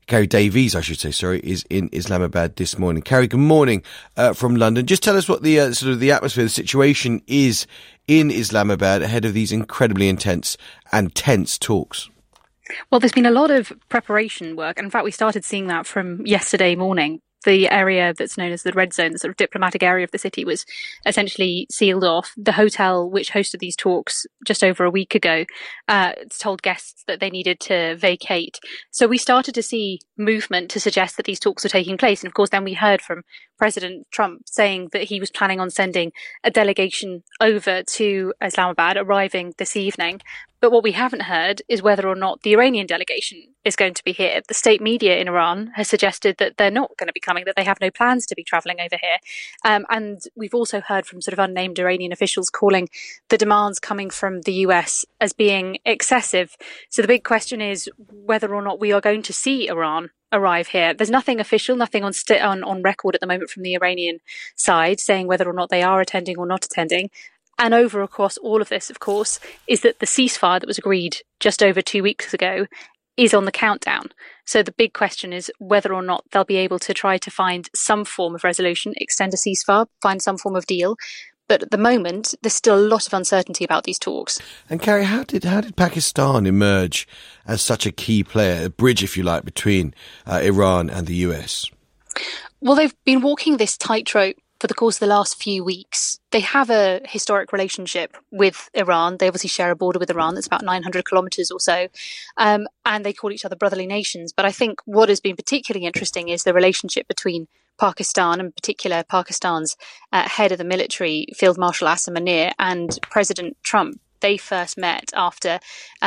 Islamabad this morning. Carrie, good morning from London. Just tell us what the sort of the atmosphere, the situation is in Islamabad ahead of these incredibly intense and tense talks. Well, there's been a lot of preparation work. In fact, we started seeing that from yesterday morning. The area that's known as the Red Zone, the sort of diplomatic area of the city, was essentially sealed off. The hotel which hosted these talks just over a week ago told guests that they needed to vacate. So we started to see movement to suggest that these talks were taking place. And of course, then we heard from President Trump saying that he was planning on sending a delegation over to Islamabad, arriving this evening. But what we haven't heard is whether or not the Iranian delegation is going to be here. The state media in Iran has suggested that they're not going to be coming, that they have no plans to be travelling over here. And we've also heard from sort of unnamed Iranian officials calling the demands coming from the US as being excessive. So the big question is whether or not we are going to see Iran arrive here. There's nothing official, nothing on record at the moment from the Iranian side saying whether or not they are attending or not attending. And over across all of this, of course, is that the ceasefire that was agreed just over 2 weeks ago is on the countdown. So the big question is whether or not they'll be able to try to find some form of resolution, extend a ceasefire, find some form of deal. But at the moment, there's still a lot of uncertainty about these talks. And Carrie, how did Pakistan emerge as such a key player, a bridge, if you like, between Iran and the US? Well, they've been walking this tightrope for the course of the last few weeks. They have a historic relationship with Iran. They obviously share a border with Iran that's about 900 kilometres or so. And they call each other brotherly nations. But I think what has been particularly interesting is the relationship between Pakistan, in particular Pakistan's head of the military, Field Marshal Asim Munir, and President Trump. They first met after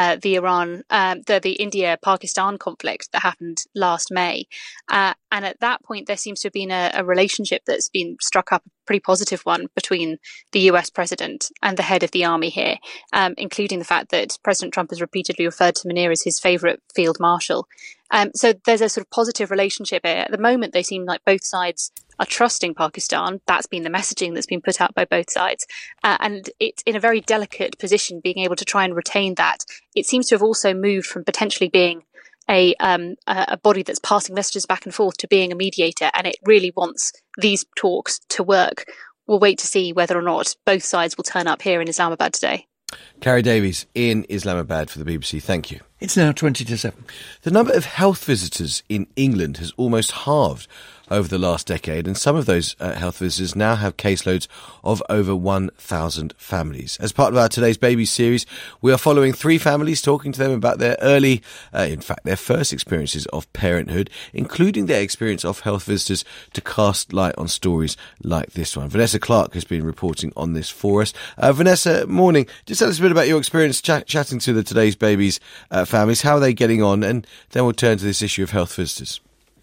the India-Pakistan conflict that happened last May. And at that point, there seems to have been a relationship that's been struck up, a pretty positive one, between the US president and the head of the army here, including the fact that President Trump has repeatedly referred to Munir as his favourite field marshal. So there's a sort of positive relationship here. At the moment, they seem like both sides are trusting Pakistan. That's been the messaging that's been put out by both sides. And it's in a very delicate position being able to try and retain that. It seems to have also moved from potentially being a body that's passing messages back and forth to being a mediator, and it really wants these talks to work. We'll wait to see whether or not both sides will turn up here in Islamabad today. Carrie Davies in Islamabad for the BBC. Thank you. It's now 20-7. The number of health visitors in England has almost halved over the last decade, and some of those health visitors now have caseloads of over 1,000 families. As part of our Today's Babies series, we are following 3 families, talking to them about their their first experiences of parenthood, including their experience of health visitors, to cast light on stories like this one. Vanessa Clark has been reporting on this for us. Vanessa, morning. Just tell us a bit about your experience chatting to the Today's Babies families. How are they getting on? And then we'll turn to this issue of health visitors.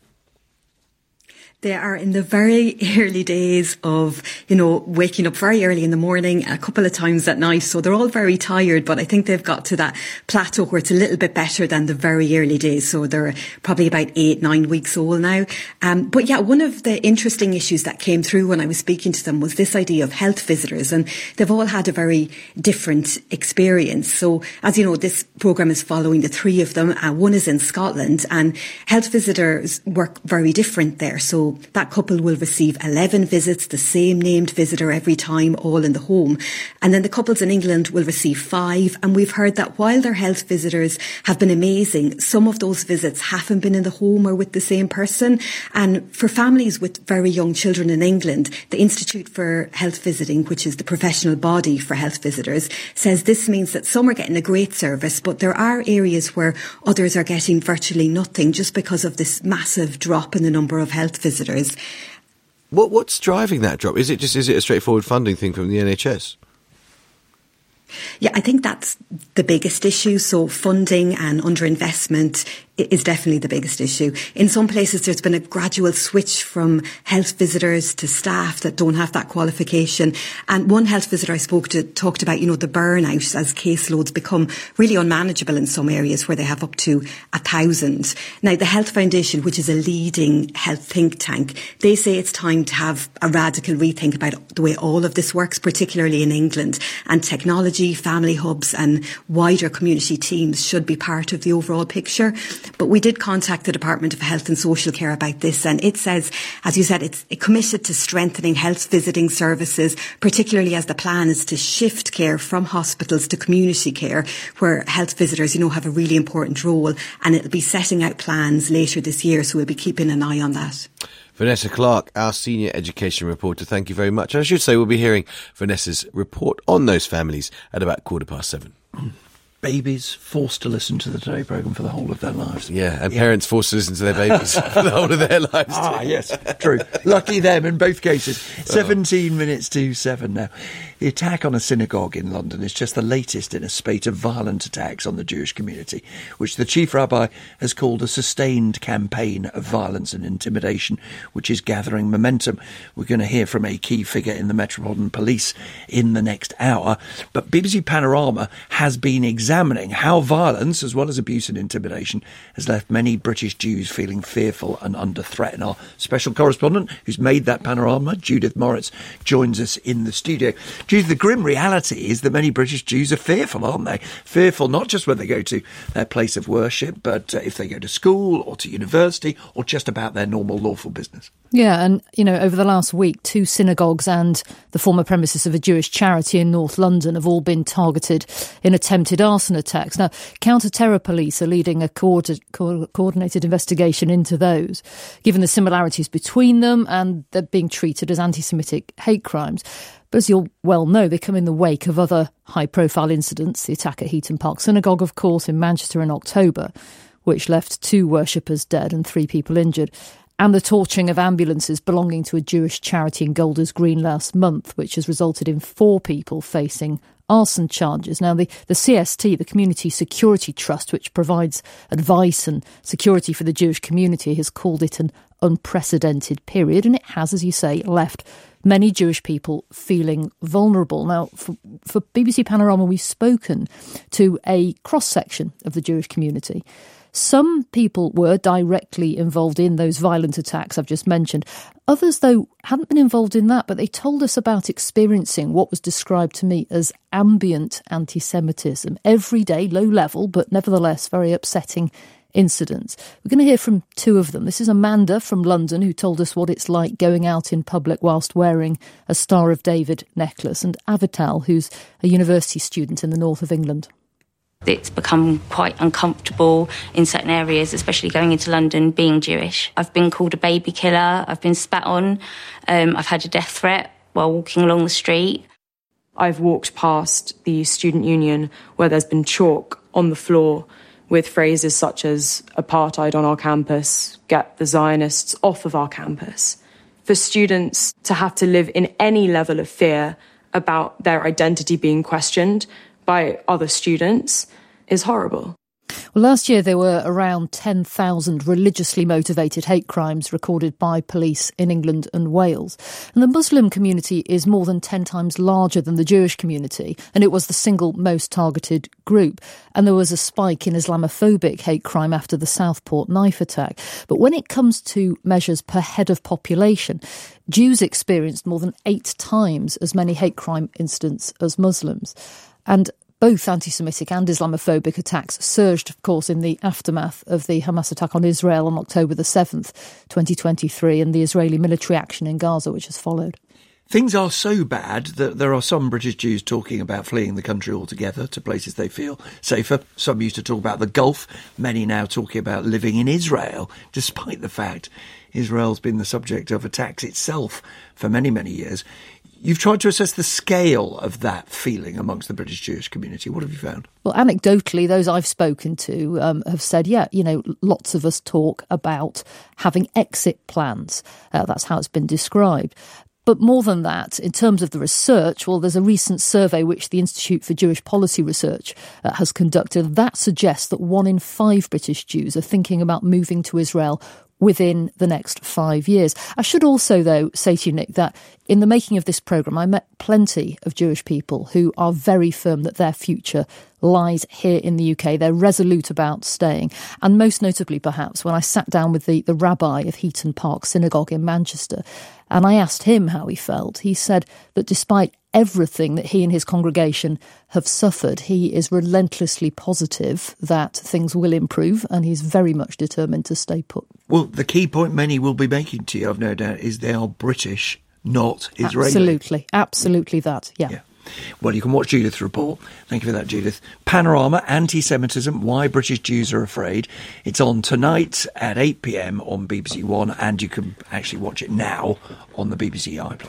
They are in the very early days of, waking up very early in the morning, a couple of times at night. So they're all very tired, but I think they've got to that plateau where it's a little bit better than the very early days. So they're probably about 8-9 weeks old now. But yeah, one of the interesting issues that came through when I was speaking to them was this idea of health visitors, and they've all had a very different experience. So as you know, this programme is following the 3 of them. One is in Scotland, and health visitors work very different there. So that couple will receive 11 visits, the same named visitor every time, all in the home. And then the couples in England will receive 5. And we've heard that while their health visitors have been amazing, some of those visits haven't been in the home or with the same person. And for families with very young children in England, the Institute for Health Visiting, which is the professional body for health visitors, says this means that some are getting a great service, but there are areas where others are getting virtually nothing just because of this massive drop in the number of health visitors. What's driving that drop? Is it a straightforward funding thing from the NHS? Yeah, I think that's the biggest issue. So funding and underinvestment is definitely the biggest issue. In some places, there's been a gradual switch from health visitors to staff that don't have that qualification. And one health visitor I spoke to talked about, the burnout as caseloads become really unmanageable in some areas where they have up to 1,000. Now, the Health Foundation, which is a leading health think tank, they say it's time to have a radical rethink about the way all of this works, particularly in England. And technology, family hubs and wider community teams should be part of the overall picture. But we did contact the Department of Health and Social Care about this, and it says, as you said, it's committed to strengthening health visiting services, particularly as the plan is to shift care from hospitals to community care, where health visitors, have a really important role, and it'll be setting out plans later this year, so we'll be keeping an eye on that. Vanessa Clark, our senior education reporter, thank you very much. And I should say we'll be hearing Vanessa's report on those families at about 7:15. babies forced to listen to the Today programme for the whole of their lives. Yeah, and parents forced to listen to their babies for the whole of their lives. Yes, true. Lucky them in both cases. 17 minutes to 7 now. The attack on a synagogue in London is just the latest in a spate of violent attacks on the Jewish community, which the chief rabbi has called a sustained campaign of violence and intimidation, which is gathering momentum. We're going to hear from a key figure in the Metropolitan Police in the next hour. But BBC Panorama has been examining how violence, as well as abuse and intimidation, has left many British Jews feeling fearful and under threat. And our special correspondent, who's made that panorama, Judith Moritz, joins us in the studio. Judith, the grim reality is that many British Jews are fearful, aren't they? Fearful not just when they go to their place of worship, but if they go to school or to university or just about their normal lawful business. Yeah, and, over the last week, 2 synagogues and the former premises of a Jewish charity in North London have all been targeted in attempted arson attacks. Now, counter-terror police are leading a coordinated investigation into those, given the similarities between them, and they're being treated as anti-Semitic hate crimes. But as you'll well know, they come in the wake of other high-profile incidents, the attack at Heaton Park Synagogue, of course, in Manchester in October, which left 2 worshippers dead and 3 people injured, and the torching of ambulances belonging to a Jewish charity in Golders Green last month, which has resulted in 4 people facing arson charges. Now, the CST, the Community Security Trust, which provides advice and security for the Jewish community, has called it an unprecedented period, and it has, as you say, left many Jewish people feeling vulnerable. Now, for BBC Panorama, we've spoken to a cross-section of the Jewish community. Some people were directly involved in those violent attacks I've just mentioned. Others, though, hadn't been involved in that, but they told us about experiencing what was described to me as ambient anti-Semitism. Everyday, low level, but nevertheless very upsetting incidents. We're going to hear from 2 of them. This is Amanda from London, who told us what it's like going out in public whilst wearing a Star of David necklace, and Avital, who's a university student in the north of England. It's become quite uncomfortable in certain areas, especially going into London, being Jewish. I've been called a baby killer, I've been spat on, I've had a death threat while walking along the street. I've walked past the student union where there's been chalk on the floor with phrases such as apartheid on our campus, get the Zionists off of our campus. For students to have to live in any level of fear about their identity being questioned by other students is horrible. Well, last year there were around 10,000 religiously motivated hate crimes recorded by police in England and Wales. And the Muslim community is more than 10 times larger than the Jewish community, and it was the single most targeted group. And there was a spike in Islamophobic hate crime after the Southport knife attack. But when it comes to measures per head of population, Jews experienced more than 8 times as many hate crime incidents as Muslims. And both anti-Semitic and Islamophobic attacks surged, of course, in the aftermath of the Hamas attack on Israel on October the 7th, 2023, and the Israeli military action in Gaza, which has followed. Things are so bad that there are some British Jews talking about fleeing the country altogether to places they feel safer. Some used to talk about the Gulf. Many now talking about living in Israel, despite the fact Israel's been the subject of attacks itself for many, many years. You've tried to assess the scale of that feeling amongst the British Jewish community. What have you found? Well, anecdotally, those I've spoken to have said, lots of us talk about having exit plans. That's how it's been described. But more than that, in terms of the research, well, there's a recent survey which the Institute for Jewish Policy Research has conducted. That suggests that 1 in 5 British Jews are thinking about moving to Israel within the next 5 years. I should also, though, say to you, Nick, that in the making of this programme, I met plenty of Jewish people who are very firm that their future lies here in the UK. They're resolute about staying. And most notably, perhaps, when I sat down with the rabbi of Heaton Park Synagogue in Manchester, and I asked him how he felt, he said that despite everything that he and his congregation have suffered, he is relentlessly positive that things will improve, and he's very much determined to stay put. Well, the key point many will be making to you, I've no doubt, is they are British, not Israeli. Absolutely that, yeah. Well, you can watch Judith's report. Thank you for that, Judith. Panorama, Anti-Semitism, Why British Jews Are Afraid. It's on tonight at 8 p.m. on BBC One, and you can actually watch it now on the BBC iPlayer.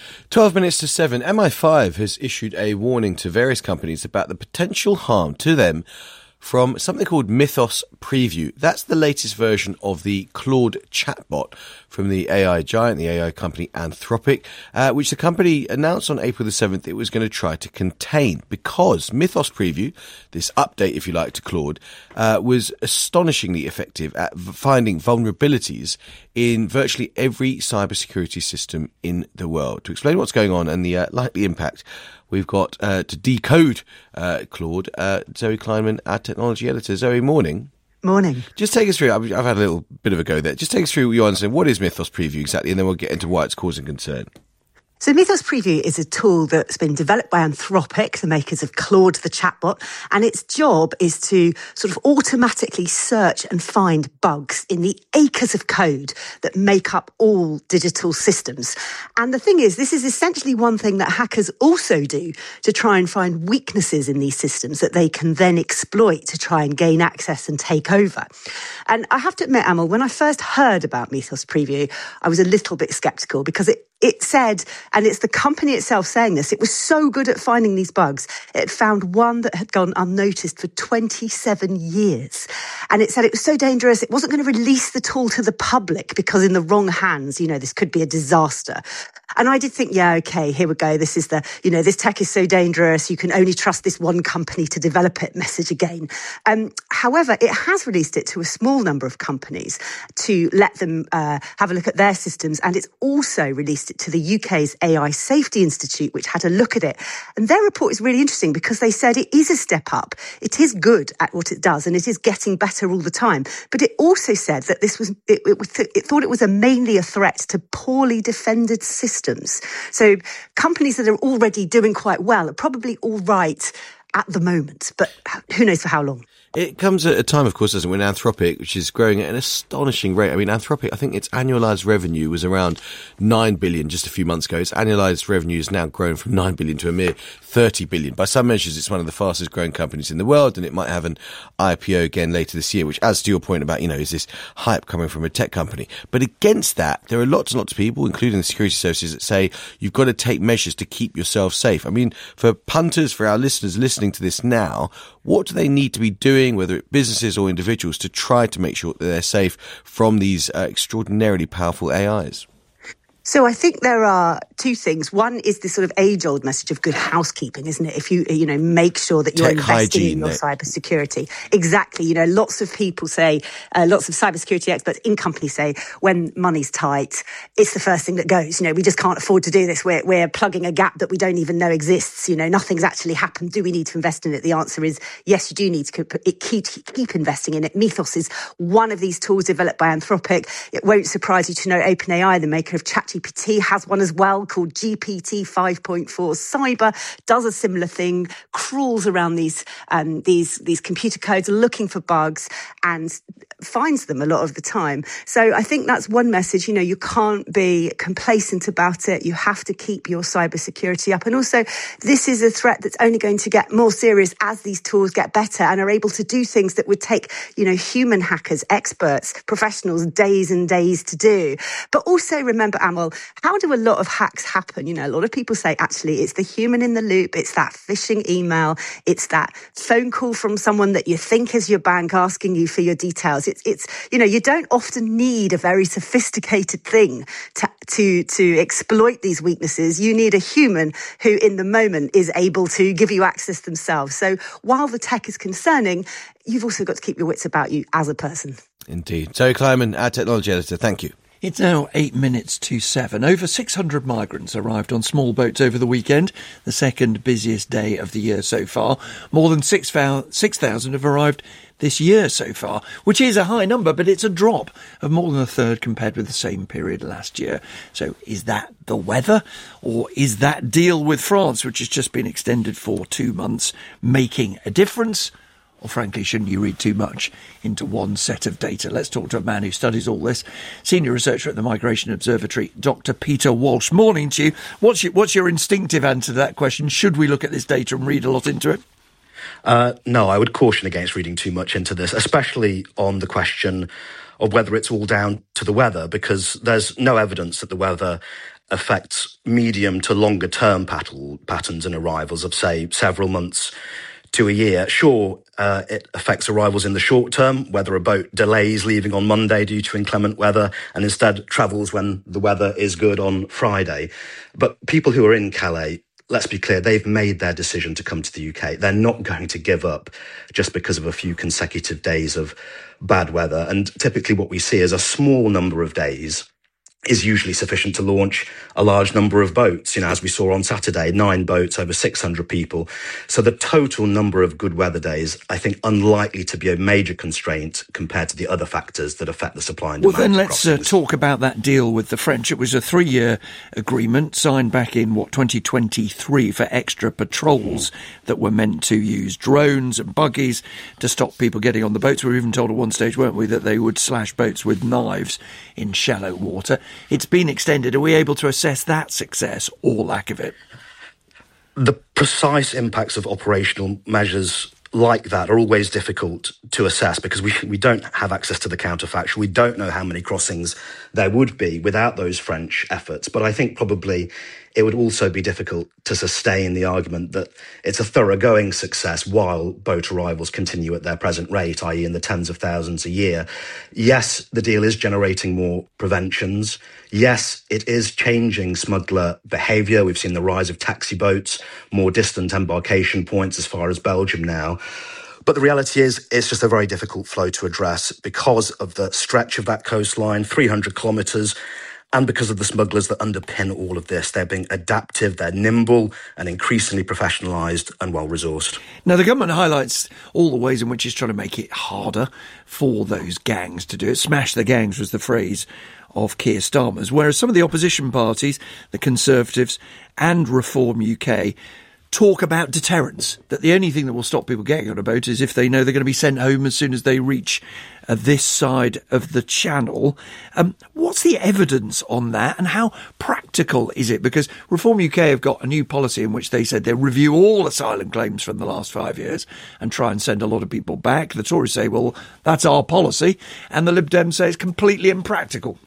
12 minutes to 7. MI5 has issued a warning to various companies about the potential harm to them from something called Mythos Preview. That's the latest version of the Claude chatbot from the AI giant, the AI company Anthropic, which the company announced on April the 7th it was going to try to contain, because Mythos Preview, this update, if you like, to Claude, was astonishingly effective at finding vulnerabilities in virtually every cybersecurity system in the world. To explain what's going on and the likely impact, we've got to decode Claude, Zoe Kleinman, our technology editor. Zoe, morning. Morning. Just take us through, I've had a little bit of a go there. Just take us through your understanding. What is Mythos Preview exactly? And then we'll get into why it's causing concern. So Mythos Preview is a tool that's been developed by Anthropic, the makers of Claude, the chatbot, and its job is to sort of automatically search and find bugs in the acres of code that make up all digital systems. And the thing is, this is essentially one thing that hackers also do to try and find weaknesses in these systems that they can then exploit to try and gain access and take over. And I have to admit, Amal, when I first heard about Mythos Preview, I was a little bit sceptical because it said, and it's the company itself saying this, it was so good at finding these bugs. It found one that had gone unnoticed for 27 years. And it said it was so dangerous, it wasn't going to release the tool to the public because in the wrong hands, this could be a disaster. And I did think, yeah, okay, here we go. This is this tech is so dangerous. You can only trust this one company to develop it message again. However, it has released it to a small number of companies to let them have a look at their systems. And it's also released it to the UK's AI Safety Institute, which had a look at it. And their report is really interesting because they said it is a step up. It is good at what it does and it is getting better all the time. But it also said that it thought it was mainly a threat to poorly defended systems. So companies that are already doing quite well are probably all right at the moment, but who knows for how long. It comes at a time, of course, doesn't it, when Anthropic, which is growing at an astonishing rate. I mean, Anthropic, I think its annualized revenue was around 9 billion just a few months ago. Its annualized revenue has now grown from 9 billion to a mere 30 billion. By some measures, it's one of the fastest growing companies in the world, and it might have an IPO again later this year, which adds to your point about, is this hype coming from a tech company? But against that, there are lots and lots of people, including the security services, that say you've got to take measures to keep yourself safe. I mean, for punters, for our listeners listening to this now, what do they need to be doing, whether it's businesses or individuals, to try to make sure that they're safe from these extraordinarily powerful AIs? So I think there are two things. One is this sort of age-old message of good housekeeping, isn't it? If you make sure that you're investing in your cybersecurity. Exactly. Lots of people say, lots of cybersecurity experts in companies say, when money's tight, it's the first thing that goes. We just can't afford to do this. We're plugging a gap that we don't even know exists. Nothing's actually happened. Do we need to invest in it? The answer is yes, you do need to keep investing in it. Mythos is one of these tools developed by Anthropic. It won't surprise you to know OpenAI, the maker of ChatGPT, has one as well called GPT 5.4 Cyber, does a similar thing, crawls around these computer codes looking for bugs and finds them a lot of the time. So I think that's one message. You can't be complacent about it. You have to keep your cybersecurity up. And also, this is a threat that's only going to get more serious as these tools get better and are able to do things that would take, human hackers, experts, professionals, days and days to do. But also remember, Amal, how do a lot of hacks happen? A lot of people say, actually, it's the human in the loop. It's that phishing email. It's that phone call from someone that you think is your bank asking you for your details. It's you don't often need a very sophisticated thing to exploit these weaknesses. You need a human who in the moment is able to give you access themselves. So while the tech is concerning, you've also got to keep your wits about you as a person. Indeed. Zoe Kleinman, our technology editor, thank you. It's now 8 minutes to 7. Over 600 migrants arrived on small boats over the weekend, the second busiest day of the year so far. More than 6,000 have arrived this year so far, which is a high number, but it's a drop of more than a third compared with the same period last year. So is that the weather, or is that deal with France, which has just been extended for 2 months, making a difference? Or frankly, shouldn't you read too much into one set of data? Let's talk to a man who studies all this. Senior researcher at the Migration Observatory, Dr. Peter Walsh. Morning to you. What's your instinctive answer to that question? Should we look at this data and read a lot into it? No, I would caution against reading too much into this, especially on the question of whether it's all down to the weather, because there's no evidence that the weather affects medium to longer term patterns in arrivals of, say, several months to a year. Sure, it affects arrivals in the short term, whether a boat delays leaving on Monday due to inclement weather and instead travels when the weather is good on Friday. But people who are in Calais, let's be clear, they've made their decision to come to the UK. They're not going to give up just because of a few consecutive days of bad weather. And typically what we see is a small number of days is usually sufficient to launch a large number of boats. You know, as we saw on Saturday, 9 boats, over 600 people. So the total number of good weather days, I think, unlikely to be a major constraint compared to the other factors that affect the supply and demand. Well, then let's talk about that deal with the French. It was a 3-year agreement signed back in, 2023 for extra patrols that were meant to use drones and buggies to stop people getting on the boats. We were even told at one stage, weren't we, that they would slash boats with knives in shallow water. It's been extended. Are we able to assess that success or lack of it? The precise impacts of operational measures like that are always difficult to assess because we don't have access to the counterfactual. We don't know how many crossings there would be without those French efforts. But I think probably it would also be difficult to sustain the argument that it's a thoroughgoing success while boat arrivals continue at their present rate, i.e. in the tens of thousands a year. Yes, the deal is generating more preventions. Yes, it is changing smuggler behaviour. We've seen the rise of taxi boats, more distant embarkation points as far as Belgium now. But the reality is it's just a very difficult flow to address because of the stretch of that coastline, 300 kilometres, and because of the smugglers that underpin all of this. They're being adaptive, they're nimble and increasingly professionalised and well-resourced. Now, the government highlights all the ways in which it's trying to make it harder for those gangs to do it. Smash the gangs was the phrase of Keir Starmer's, whereas some of the opposition parties, the Conservatives and Reform UK, talk about deterrence, that the only thing that will stop people getting on a boat is if they know they're going to be sent home as soon as they reach this side of the channel. What's the evidence on that and how practical is it? Because Reform UK have got a new policy in which they said they'll review all asylum claims from the last 5 years and try and send a lot of people back. The Tories say, well, that's our policy. And the Lib Dems say it's completely impractical.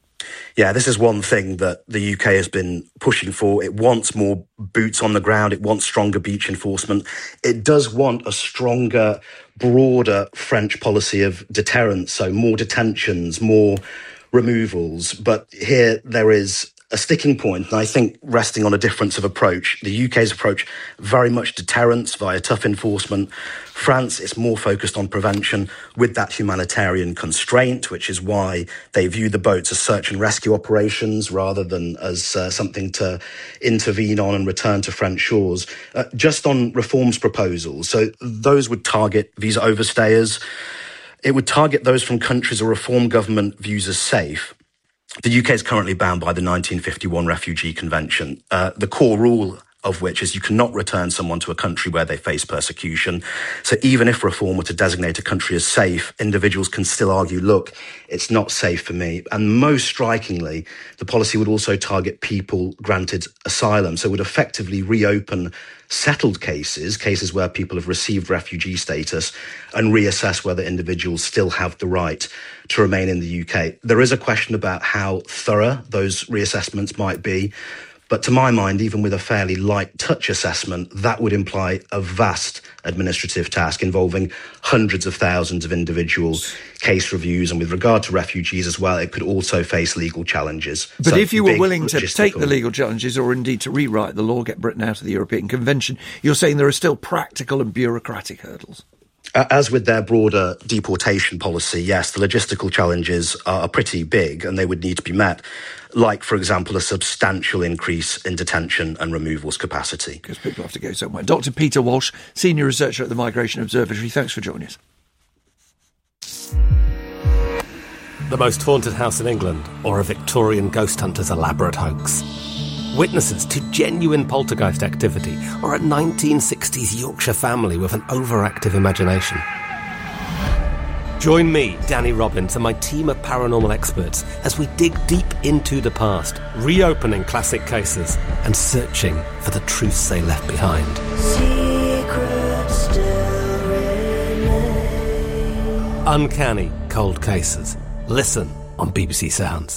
Yeah, this is one thing that the UK has been pushing for. It wants more boots on the ground. It wants stronger beach enforcement. It does want a stronger, broader French policy of deterrence, so more detentions, more removals. But here there is a sticking point, and I think resting on a difference of approach. The UK's approach, very much deterrence via tough enforcement. France is more focused on prevention with that humanitarian constraint, which is why they view the boats as search and rescue operations rather than as something to intervene on and return to French shores. Just on Reform's proposals, so those would target visa overstayers. It would target those from countries a Reform government views as safe. The UK is currently bound by the 1951 Refugee Convention, the core rule of which is you cannot return someone to a country where they face persecution. So even if Reform were to designate a country as safe, individuals can still argue, look, it's not safe for me. And most strikingly, the policy would also target people granted asylum, so would effectively reopen settled cases where people have received refugee status, and reassess whether individuals still have the right to remain in the UK. There is a question about how thorough those reassessments might be. But to my mind, even with a fairly light touch assessment, that would imply a vast administrative task involving hundreds of thousands of individual case reviews. And with regard to refugees as well, it could also face legal challenges. But so if you were willing to take the legal challenges or indeed to rewrite the law, get Britain out of the European Convention, you're saying there are still practical and bureaucratic hurdles? As with their broader deportation policy, yes, the logistical challenges are pretty big and they would need to be met, like, for example, a substantial increase in detention and removals capacity. Because people have to go somewhere. Dr. Peter Walsh, Senior Researcher at the Migration Observatory, thanks for joining us. The most haunted house in England, or a Victorian ghost hunter's elaborate hoax? Witnesses to genuine poltergeist activity, or a 1960s Yorkshire family with an overactive imagination? Join me, Danny Robbins, and my team of paranormal experts as we dig deep into the past, reopening classic cases and searching for the truths they left behind. Secrets still remain. Uncanny Cold Cases. Listen on BBC Sounds.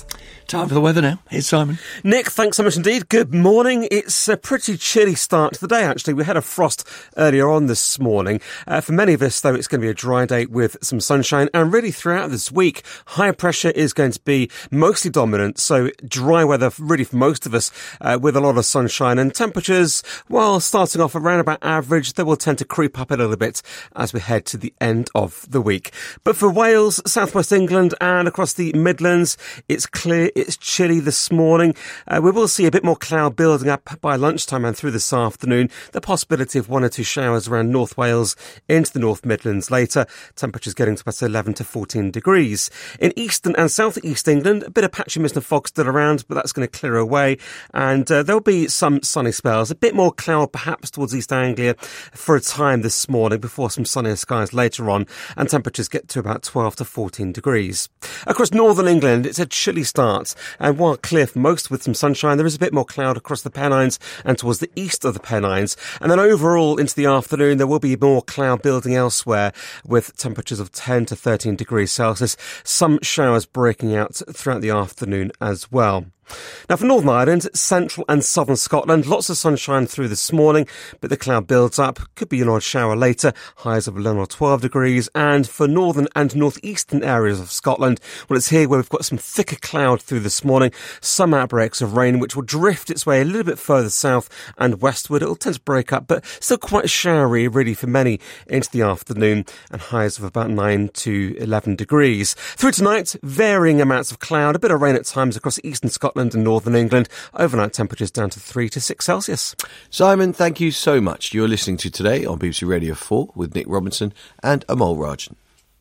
Time for the weather now. Here's Simon. Nick, thanks so much indeed. Good morning. It's a pretty chilly start to the day, actually. We had a frost earlier on this morning. For many of us, though, it's going to be a dry day with some sunshine. And really throughout this week, high pressure is going to be mostly dominant. So dry weather really for most of us with a lot of sunshine. And temperatures, while starting off around about average, they will tend to creep up a little bit as we head to the end of the week. But for Wales, southwest England and across the Midlands, it's clear. It's chilly this morning. We will see a bit more cloud building up by lunchtime and through this afternoon. The possibility of 1 or 2 showers around North Wales into the North Midlands later. Temperatures getting to about 11 to 14 degrees. In eastern and southeast England, a bit of patchy mist and fog still around, but that's going to clear away. And there'll be some sunny spells. A bit more cloud perhaps towards East Anglia for a time this morning before some sunnier skies later on. And temperatures get to about 12 to 14 degrees. Across northern England, it's a chilly start. And while clear for most with some sunshine, there is a bit more cloud across the Pennines and towards the east of the Pennines. And then overall into the afternoon, there will be more cloud building elsewhere with temperatures of 10 to 13 degrees Celsius. Some showers breaking out throughout the afternoon as well. Now for Northern Ireland, central and southern Scotland, lots of sunshine through this morning, but the cloud builds up. Could be an odd shower later, highs of 11 or 12 degrees. And for northern and northeastern areas of Scotland, well, it's here where we've got some thicker cloud through this morning. Some outbreaks of rain, which will drift its way a little bit further south and westward. It'll tend to break up, but still quite showery, really, for many into the afternoon, and highs of about 9 to 11 degrees. Through tonight, varying amounts of cloud, a bit of rain at times across eastern Scotland and northern England. Overnight temperatures down to 3 to 6 Celsius. Simon, thank you so much. You're listening to Today on BBC Radio 4 with Nick Robinson and Amol Rajan.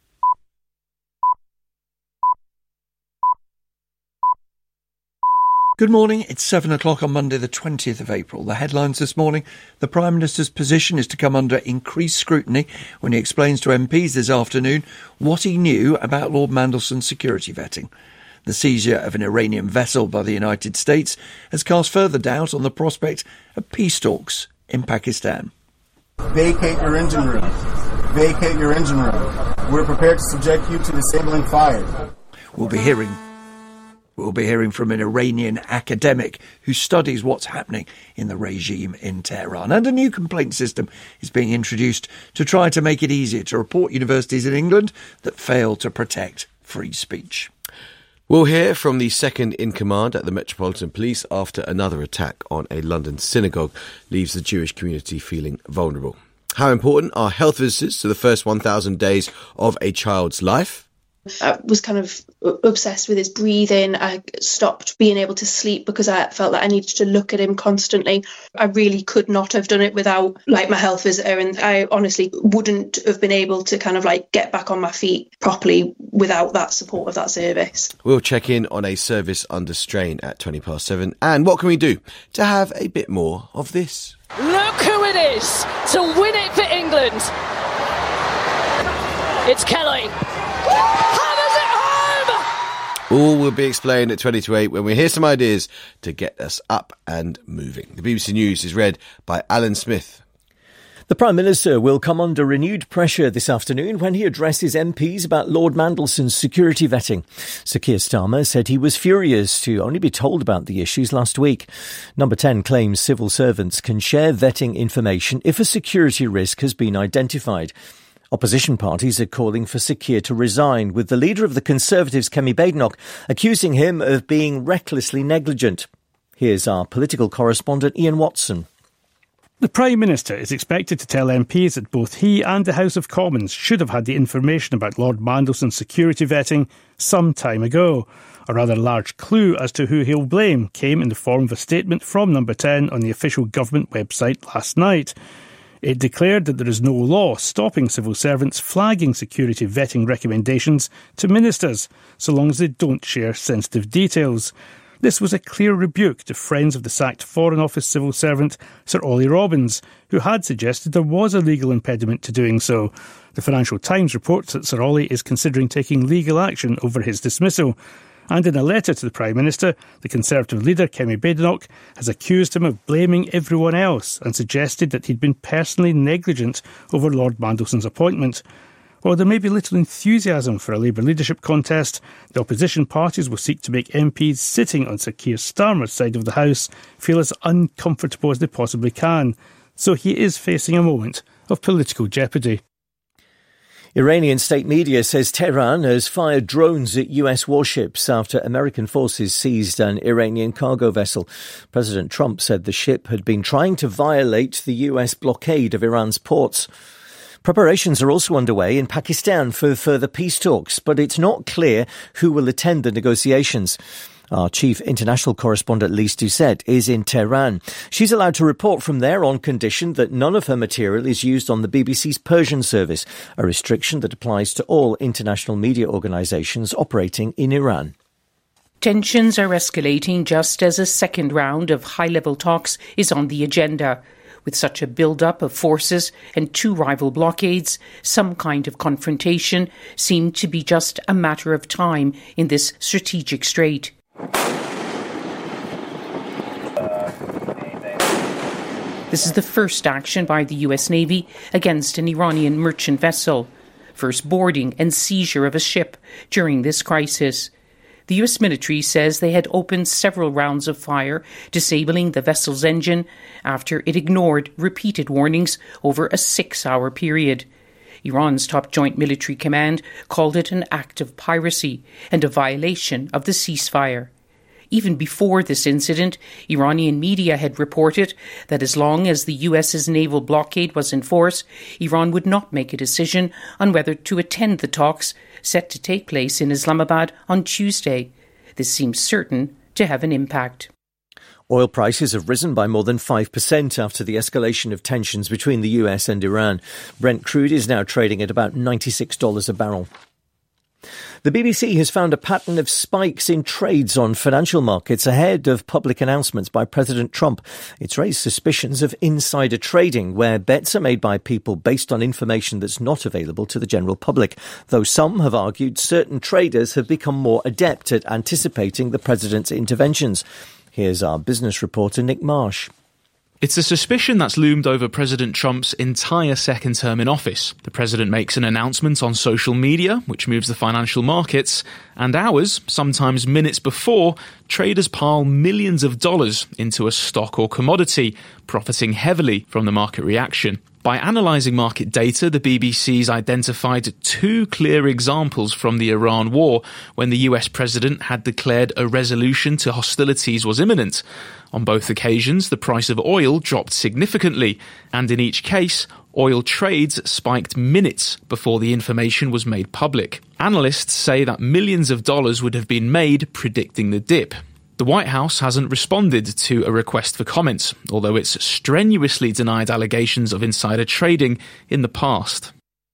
Good morning. It's 7 o'clock on Monday, the 20th of April. The headlines this morning. The Prime Minister's position is to come under increased scrutiny when he explains to MPs this afternoon what he knew about Lord Mandelson's security vetting. The seizure of an Iranian vessel by the United States has cast further doubt on the prospect of peace talks in Pakistan. Vacate your engine room. Vacate your engine room. We're prepared to subject you to disabling fire. We'll be hearing from an Iranian academic who studies what's happening in the regime in Tehran. And a new complaint system is being introduced to try to make it easier to report universities in England that fail to protect free speech. We'll hear from the second in command at the Metropolitan Police after another attack on a London synagogue leaves the Jewish community feeling vulnerable. How important are health visitors to the first 1,000 days of a child's life? I was kind of obsessed with his breathing. I stopped being able to sleep because I felt that I needed to look at him constantly. I really could not have done it without my health visitor, and I honestly wouldn't have been able to get back on my feet properly without that support of that service. We'll check in on a service under strain at 7:20. And what can we do to have a bit more of this? Look who it is to win it for England. It's Kelly. Hammers it home! All will be explained at 8:20 when we hear some ideas to get us up and moving. The BBC News is read by Alan Smith. The Prime Minister will come under renewed pressure this afternoon when he addresses MPs about Lord Mandelson's security vetting. Sir Keir Starmer said he was furious to only be told about the issues last week. Number 10 claims civil servants can share vetting information if a security risk has been identified. Opposition parties are calling for Sir Keir to resign, with the leader of the Conservatives, Kemi Badenoch, accusing him of being recklessly negligent. Here's our political correspondent, Ian Watson. The Prime Minister is expected to tell MPs that both he and the House of Commons should have had the information about Lord Mandelson's security vetting some time ago. A rather large clue as to who he'll blame came in the form of a statement from Number 10 on the official government website last night. It declared that there is no law stopping civil servants flagging security vetting recommendations to ministers, so long as they don't share sensitive details. This was a clear rebuke to friends of the sacked Foreign Office civil servant Sir Ollie Robbins, who had suggested there was a legal impediment to doing so. The Financial Times reports that Sir Ollie is considering taking legal action over his dismissal. And in a letter to the Prime Minister, the Conservative leader, Kemi Badenoch, has accused him of blaming everyone else and suggested that he'd been personally negligent over Lord Mandelson's appointment. While there may be little enthusiasm for a Labour leadership contest, the opposition parties will seek to make MPs sitting on Sir Keir Starmer's side of the House feel as uncomfortable as they possibly can. So he is facing a moment of political jeopardy. Iranian state media says Tehran has fired drones at US warships after American forces seized an Iranian cargo vessel. President Trump said the ship had been trying to violate the US blockade of Iran's ports. Preparations are also underway in Pakistan for further peace talks, but it's not clear who will attend the negotiations. Our chief international correspondent, Lise Doucette, is in Tehran. She's allowed to report from there on condition that none of her material is used on the BBC's Persian service, a restriction that applies to all international media organisations operating in Iran. Tensions are escalating just as a second round of high-level talks is on the agenda. With such a build-up of forces and two rival blockades, some kind of confrontation seemed to be just a matter of time in this strategic strait. This is the first action by the US Navy against an Iranian merchant vessel. First boarding and seizure of a ship during this crisis. The US military says they had opened several rounds of fire, disabling the vessel's engine after it ignored repeated warnings over a 6-hour period. Iran's top joint military command called it an act of piracy and a violation of the ceasefire. Even before this incident, Iranian media had reported that as long as the US's naval blockade was in force, Iran would not make a decision on whether to attend the talks set to take place in Islamabad on Tuesday. This seems certain to have an impact. Oil prices have risen by more than 5% after the escalation of tensions between the US and Iran. Brent crude is now trading at about $96 a barrel. The BBC has found a pattern of spikes in trades on financial markets ahead of public announcements by President Trump. It's raised suspicions of insider trading, where bets are made by people based on information that's not available to the general public, though some have argued certain traders have become more adept at anticipating the president's interventions. Here's our business reporter, Nick Marsh. It's a suspicion that's loomed over President Trump's entire second term in office. The president makes an announcement on social media, which moves the financial markets, and hours, sometimes minutes before, traders pile millions of dollars into a stock or commodity, profiting heavily from the market reaction. By analysing market data, the BBC's identified two clear examples from the Iran war when the US president had declared a resolution to hostilities was imminent. On both occasions, the price of oil dropped significantly, and in each case, oil trades spiked minutes before the information was made public. Analysts say that millions of dollars would have been made predicting the dip. The White House hasn't responded to a request for comments, although it's strenuously denied allegations of insider trading in the past.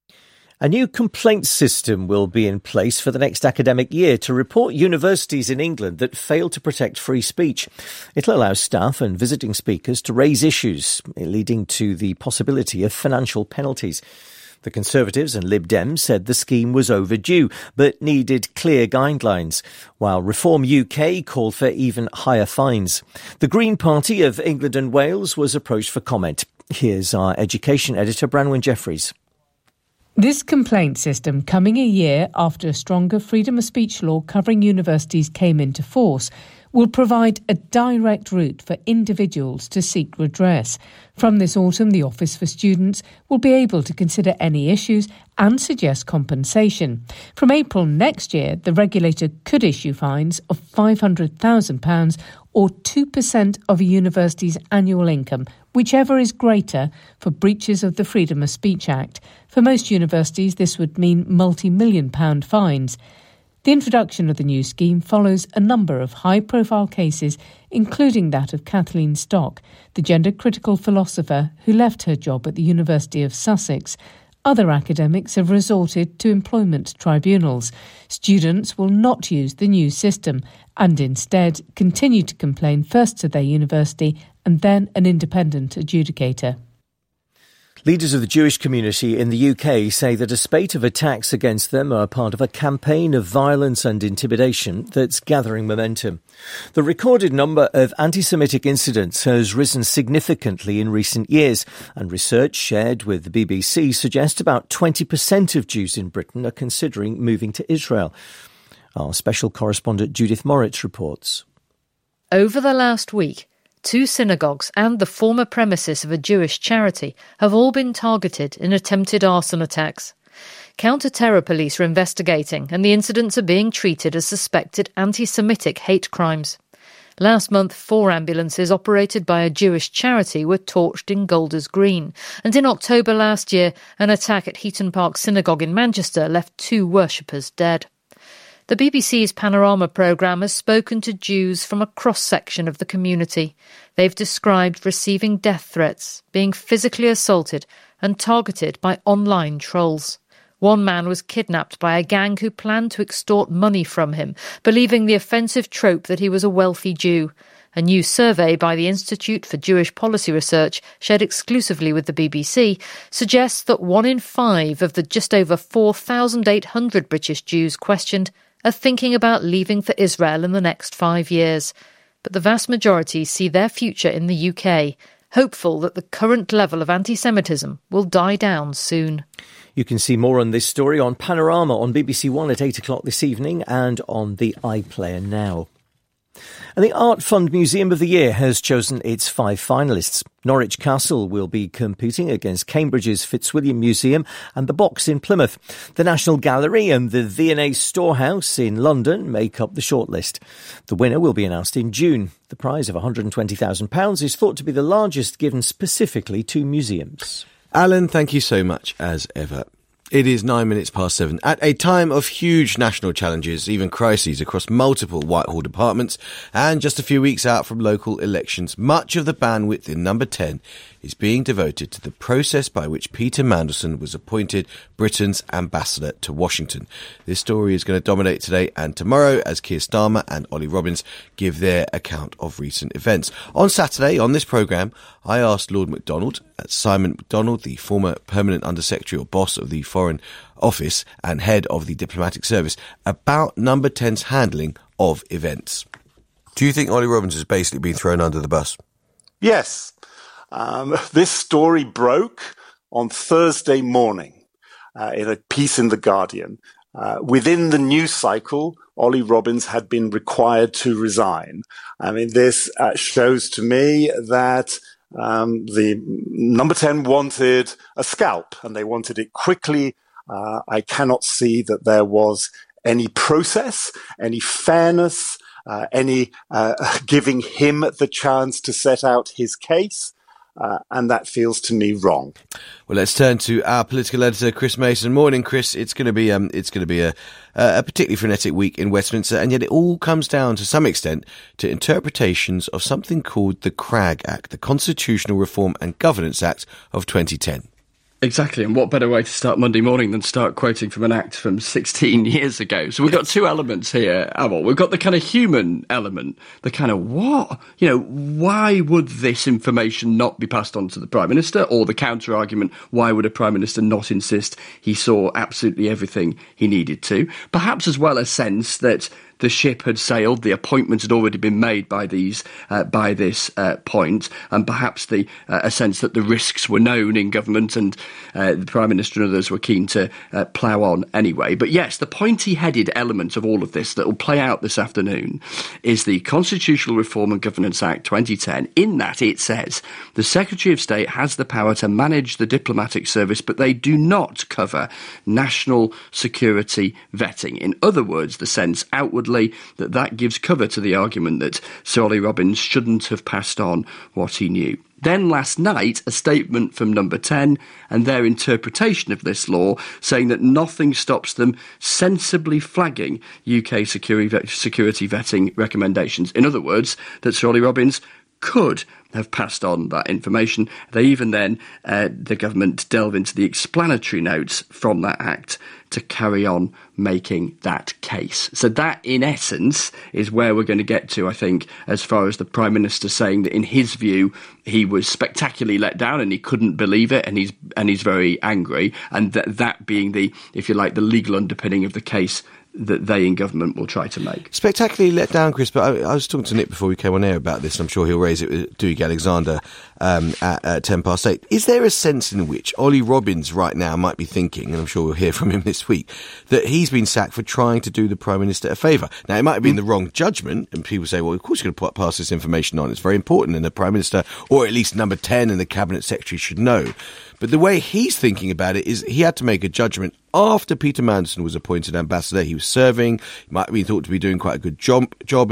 A new complaint system will be in place for the next academic year to report universities in England that fail to protect free speech. It'll allow staff and visiting speakers to raise issues, leading to the possibility of financial penalties. The Conservatives and Lib Dems said the scheme was overdue, but needed clear guidelines, while Reform UK called for even higher fines. The Green Party of England and Wales was approached for comment. Here's our education editor, Branwen Jeffries. This complaint system, coming a year after a stronger freedom of speech law covering universities came into force, will provide a direct route for individuals to seek redress. From this autumn, the Office for Students will be able to consider any issues and suggest compensation. From April next year, the regulator could issue fines of £500,000 or 2% of a university's annual income, whichever is greater, for breaches of the Freedom of Speech Act. For most universities, this would mean multi-million-pound fines. The introduction of the new scheme follows a number of high-profile cases, including that of Kathleen Stock, the gender-critical philosopher who left her job at the University of Sussex. Other academics have resorted to employment tribunals. Students will not use the new system and instead continue to complain first to their university and then an independent adjudicator. Leaders of the Jewish community in the UK say that a spate of attacks against them are part of a campaign of violence and intimidation that's gathering momentum. The recorded number of anti-Semitic incidents has risen significantly in recent years, and research shared with the BBC suggests about 20% of Jews in Britain are considering moving to Israel. Our special correspondent Judith Moritz reports. Over the last week, 2 synagogues and the former premises of a Jewish charity have all been targeted in attempted arson attacks. Counter-terror police are investigating, and the incidents are being treated as suspected anti-Semitic hate crimes. Last month, 4 ambulances operated by a Jewish charity were torched in Golders Green. And in October last year, an attack at Heaton Park Synagogue in Manchester left 2 worshippers dead. The BBC's Panorama programme has spoken to Jews from a cross-section of the community. They've described receiving death threats, being physically assaulted and targeted by online trolls. One man was kidnapped by a gang who planned to extort money from him, believing the offensive trope that he was a wealthy Jew. A new survey by the Institute for Jewish Policy Research, shared exclusively with the BBC, suggests that 1 in 5 of the just over 4,800 British Jews questioned are thinking about leaving for Israel in the next 5 years. But the vast majority see their future in the UK, hopeful that the current level of anti-Semitism will die down soon. You can see more on this story on Panorama on BBC One at 8 o'clock this evening and on the iPlayer now. And the Art Fund Museum of the Year has chosen its 5 finalists. Norwich Castle will be competing against Cambridge's Fitzwilliam Museum and the Box in Plymouth. The National Gallery and the V&A Storehouse in London make up the shortlist. The winner will be announced in June. The prize of £120,000 is thought to be the largest given specifically to museums. Alan, thank you so much as ever. It is 7:09. At a time of huge national challenges, even crises across multiple Whitehall departments, and just a few weeks out from local elections, much of the bandwidth in Number 10 is being devoted to the process by which Peter Mandelson was appointed Britain's ambassador to Washington. This story is going to dominate today and tomorrow as Keir Starmer and Ollie Robbins give their account of recent events. On Saturday, on this programme, I asked Lord MacDonald, Simon MacDonald, the former permanent undersecretary or boss of the Foreign Office and head of the diplomatic service, about Number 10's handling of events. Do you think Ollie Robbins has basically been thrown under the bus? Yes. This story broke on Thursday morning in a piece in The Guardian. Within the news cycle, Ollie Robbins had been required to resign. I mean, this shows to me that the Number 10 wanted a scalp, and they wanted it quickly. I cannot see that there was any process, any fairness, any giving him the chance to set out his case. And that feels to me wrong. Well, let's turn to our political editor, Chris Mason. Morning, Chris. It's going to be a particularly frenetic week in Westminster, and yet it all comes down to some extent to interpretations of something called the CRAG Act, the Constitutional Reform and Governance Act of 2010. Exactly, and what better way to start Monday morning than start quoting from an act from 16 years ago? So we've got 2 elements here, Amal. We've got the kind of human element, the kind of what? You know, why would this information not be passed on to the Prime Minister? Or the counter-argument, why would a Prime Minister not insist he saw absolutely everything he needed to? Perhaps as well a sense that the ship had sailed, the appointments had already been made by this point, and perhaps a sense that the risks were known in government and the Prime Minister and others were keen to plough on anyway. But yes, the pointy-headed element of all of this that will play out this afternoon is the Constitutional Reform and Governance Act 2010, in that it says the Secretary of State has the power to manage the diplomatic service, but they do not cover national security vetting. In other words, the sense outwardly that gives cover to the argument that Sir Ollie Robbins shouldn't have passed on what he knew. Then last night, a statement from Number 10 and their interpretation of this law saying that nothing stops them sensibly flagging UK security vetting recommendations. In other words, that Sir Ollie Robbins could have passed on that information. They even then, the government delve into the explanatory notes from that act to carry on making that case. So that, in essence, is where we're going to get to, I think, as far as the Prime Minister saying that, in his view, he was spectacularly let down and he couldn't believe it, and he's very angry, and that being the, if you like, the legal underpinning of the case that they in government will try to make. Spectacularly let down, Chris, but I was talking to Nick before we came on air about this, and I'm sure he'll raise it with Dougie Alexander at 8:10. Is there a sense in which Ollie Robbins right now might be thinking, and I'm sure we'll hear from him this week, that he's been sacked for trying to do the Prime Minister a favour? Now, it might have been the wrong judgment, and people say, well, of course you're going to pass this information on. It's very important, and the Prime Minister, or at least number 10 and the Cabinet Secretary should know. But the way he's thinking about it is he had to make a judgment after Peter Mandelson was appointed ambassador. He was serving. He might have been thought to be doing quite a good job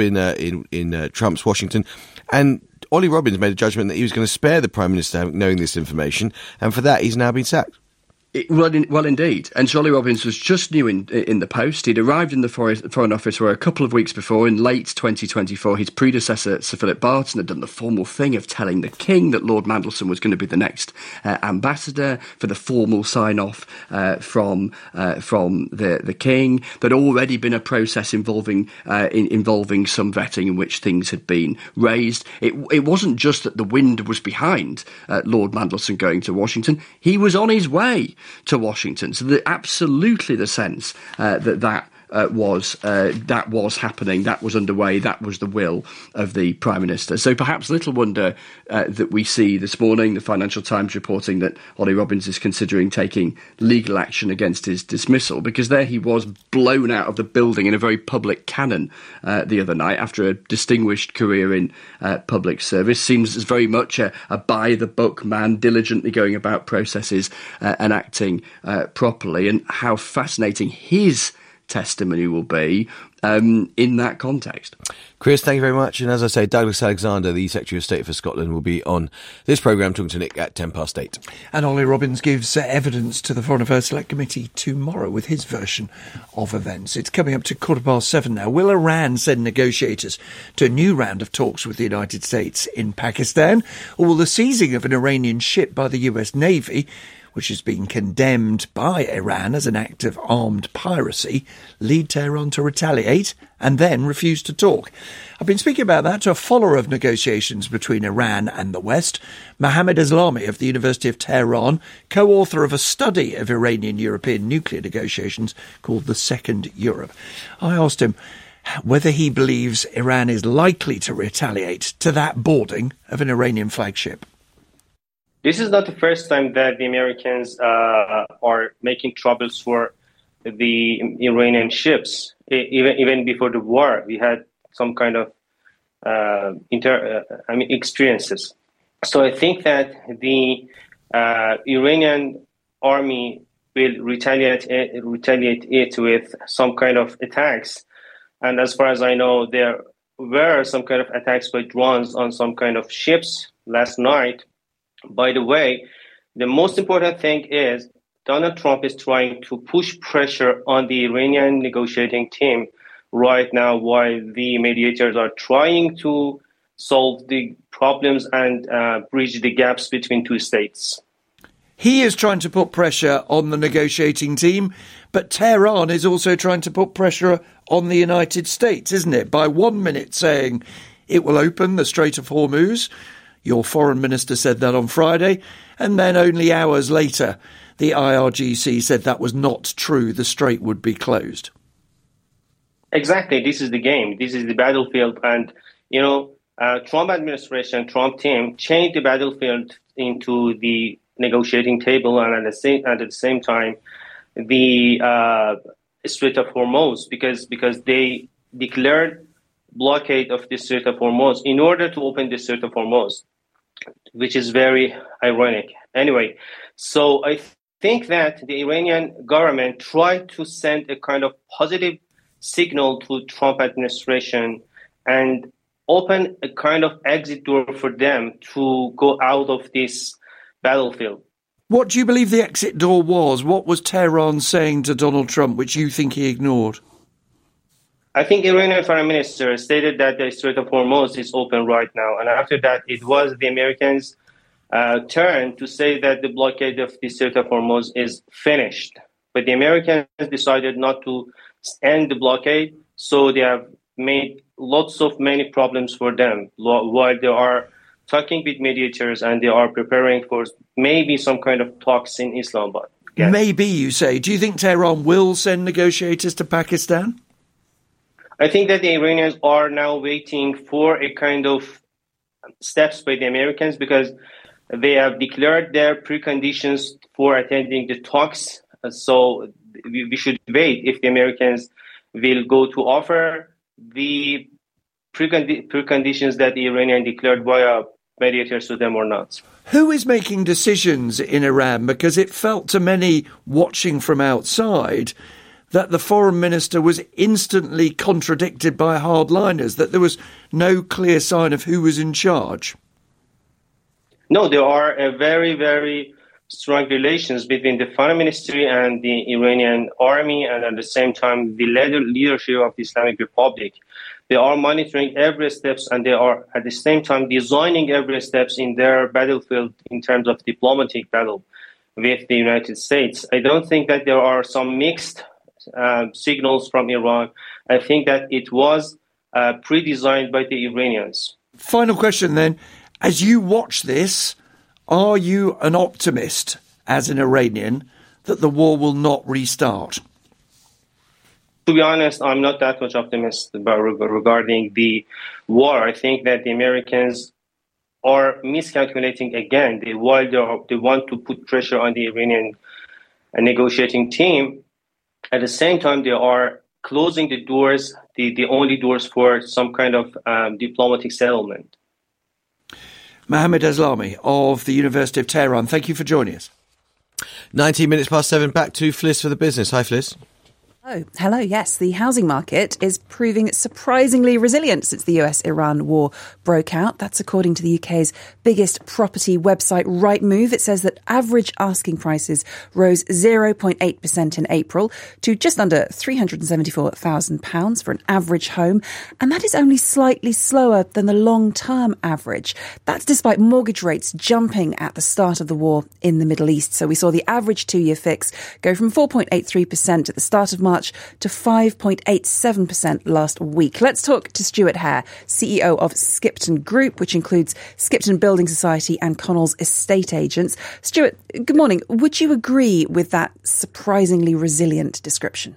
in Trump's Washington. And Ollie Robbins made a judgment that he was going to spare the Prime Minister knowing this information. And for that, he's now been sacked. Well, indeed. And Ollie Robbins was just new in the post. He'd arrived in the Foreign Office a couple of weeks before, in late 2024. His predecessor, Sir Philip Barton, had done the formal thing of telling the King that Lord Mandelson was going to be the next ambassador, for the formal sign-off from the King. There'd already been a process involving some vetting in which things had been raised. It wasn't just that the wind was behind Lord Mandelson going to Washington. He was on his way to Washington. So absolutely the sense that was happening, that was underway, that was the will of the Prime Minister. So perhaps little wonder that we see this morning the Financial Times reporting that Ollie Robbins is considering taking legal action against his dismissal, because there he was, blown out of the building in a very public cannon the other night after a distinguished career in public service. Seems as very much a by-the-book man, diligently going about processes and acting properly, and how fascinating his testimony will be in that context. Chris, thank you very much. And as I say, Douglas Alexander, the Secretary of State for Scotland, will be on this programme talking to Nick at 8:10. And Ollie Robbins gives evidence to the Foreign Affairs Select Committee tomorrow with his version of events. It's coming up to 7:15 now. Will Iran send negotiators to a new round of talks with the United States in Pakistan? Or will the seizing of an Iranian ship by the US Navy, which has been condemned by Iran as an act of armed piracy, lead Tehran to retaliate and then refuse to talk? I've been speaking about that to a follower of negotiations between Iran and the West, Mohammad Islami of the University of Tehran, co-author of a study of Iranian-European nuclear negotiations called The Second Europe. I asked him whether he believes Iran is likely to retaliate to that boarding of an Iranian flagship. This is not the first time that the Americans are making troubles for the Iranian ships. Even before the war, we had some kind of experiences. So I think that the Iranian army will retaliate it with some kind of attacks. And as far as I know, there were some kind of attacks by drones on some kind of ships last night. By the way, the most important thing is Donald Trump is trying to push pressure on the Iranian negotiating team right now, while the mediators are trying to solve the problems and bridge the gaps between two states. He is trying to put pressure on the negotiating team, but Tehran is also trying to put pressure on the United States, isn't it? By 1 minute saying it will open the Strait of Hormuz. Your foreign minister said that on Friday, and then only hours later, the IRGC said that was not true. The strait would be closed. Exactly. This is the game. This is the battlefield. And, Trump administration, Trump team changed the battlefield into the negotiating table, and at the same time, the Strait of Hormuz, because they declared blockade of the Strait of Hormuz in order to open the Strait of Hormuz, which is very ironic. Anyway, so I think that the Iranian government tried to send a kind of positive signal to Trump administration and open a kind of exit door for them to go out of this battlefield. What do you believe the exit door was? What was Tehran saying to Donald Trump which you think he ignored? I think Iranian Foreign Minister stated that the Strait of Hormuz is open right now. And after that, it was the Americans' turn to say that the blockade of the Strait of Hormuz is finished. But the Americans decided not to end the blockade, so they have made many problems for them while they are talking with mediators and they are preparing for maybe some kind of talks in Islamabad. Yes. Maybe, you say. Do you think Tehran will send negotiators to Pakistan? I think that the Iranians are now waiting for a kind of steps by the Americans because they have declared their preconditions for attending the talks. So we should wait if the Americans will go to offer the preconditions that the Iranian declared via mediators to them or not. Who is making decisions in Iran? Because it felt to many watching from outside that the foreign minister was instantly contradicted by hardliners, that there was no clear sign of who was in charge. No, there are a very, very strong relations between the foreign ministry and the Iranian army, and at the same time the leadership of the Islamic Republic. They are monitoring every steps, and they are at the same time designing every steps in their battlefield in terms of diplomatic battle with the United States. I don't think that there are some mixed signals from Iran. I think that it was pre-designed by the Iranians. Final question then. As you watch this, are you an optimist, as an Iranian, that the war will not restart? To be honest, I'm not that much optimistic regarding the war. I think that the Americans are miscalculating again. While they want to put pressure on the Iranian negotiating team, at the same time they are closing the doors, the only doors for some kind of diplomatic settlement. Mohammed Eslami of the University of Tehran, thank you for joining us. 19 minutes past 7, back to Fliss for the business. Hi, Fliss. Oh, hello. Yes, the housing market is proving surprisingly resilient since the US-Iran war broke out. That's according to the UK's biggest property website, Rightmove. It says that average asking prices rose 0.8% in April to just under £374,000 for an average home. And that is only slightly slower than the long-term average. That's despite mortgage rates jumping at the start of the war in the Middle East. So we saw the average two-year fix go from 4.83% at the start of March to 5.87% last week. Let's talk to Stuart Hare, CEO of Skipton Group, which includes Skipton Building Society and Connells Estate Agents. Stuart, good morning. Would you agree with that surprisingly resilient description?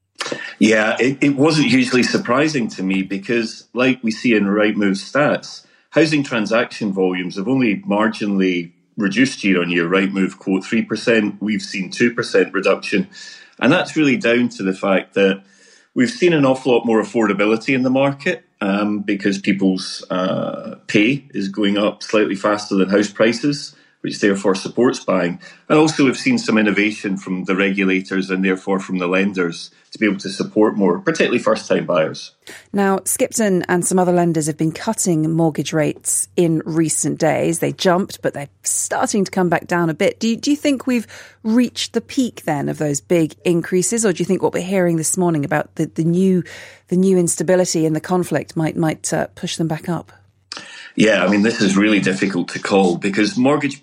Yeah, it wasn't hugely surprising to me because, like we see in Rightmove stats, housing transaction volumes have only marginally reduced year on year. Rightmove quote 3%, we've seen 2% reduction. And that's really down to the fact that we've seen an awful lot more affordability in the market because people's pay is going up slightly faster than house prices, which therefore supports buying. And also we've seen some innovation from the regulators and therefore from the lenders to be able to support more, particularly first-time buyers. Now, Skipton and some other lenders have been cutting mortgage rates in recent days. They jumped, but they're starting to come back down a bit. Do you think we've reached the peak then of those big increases, or do you think what we're hearing this morning about the new instability in the conflict might push them back up? Yeah, I mean, this is really difficult to call because mortgages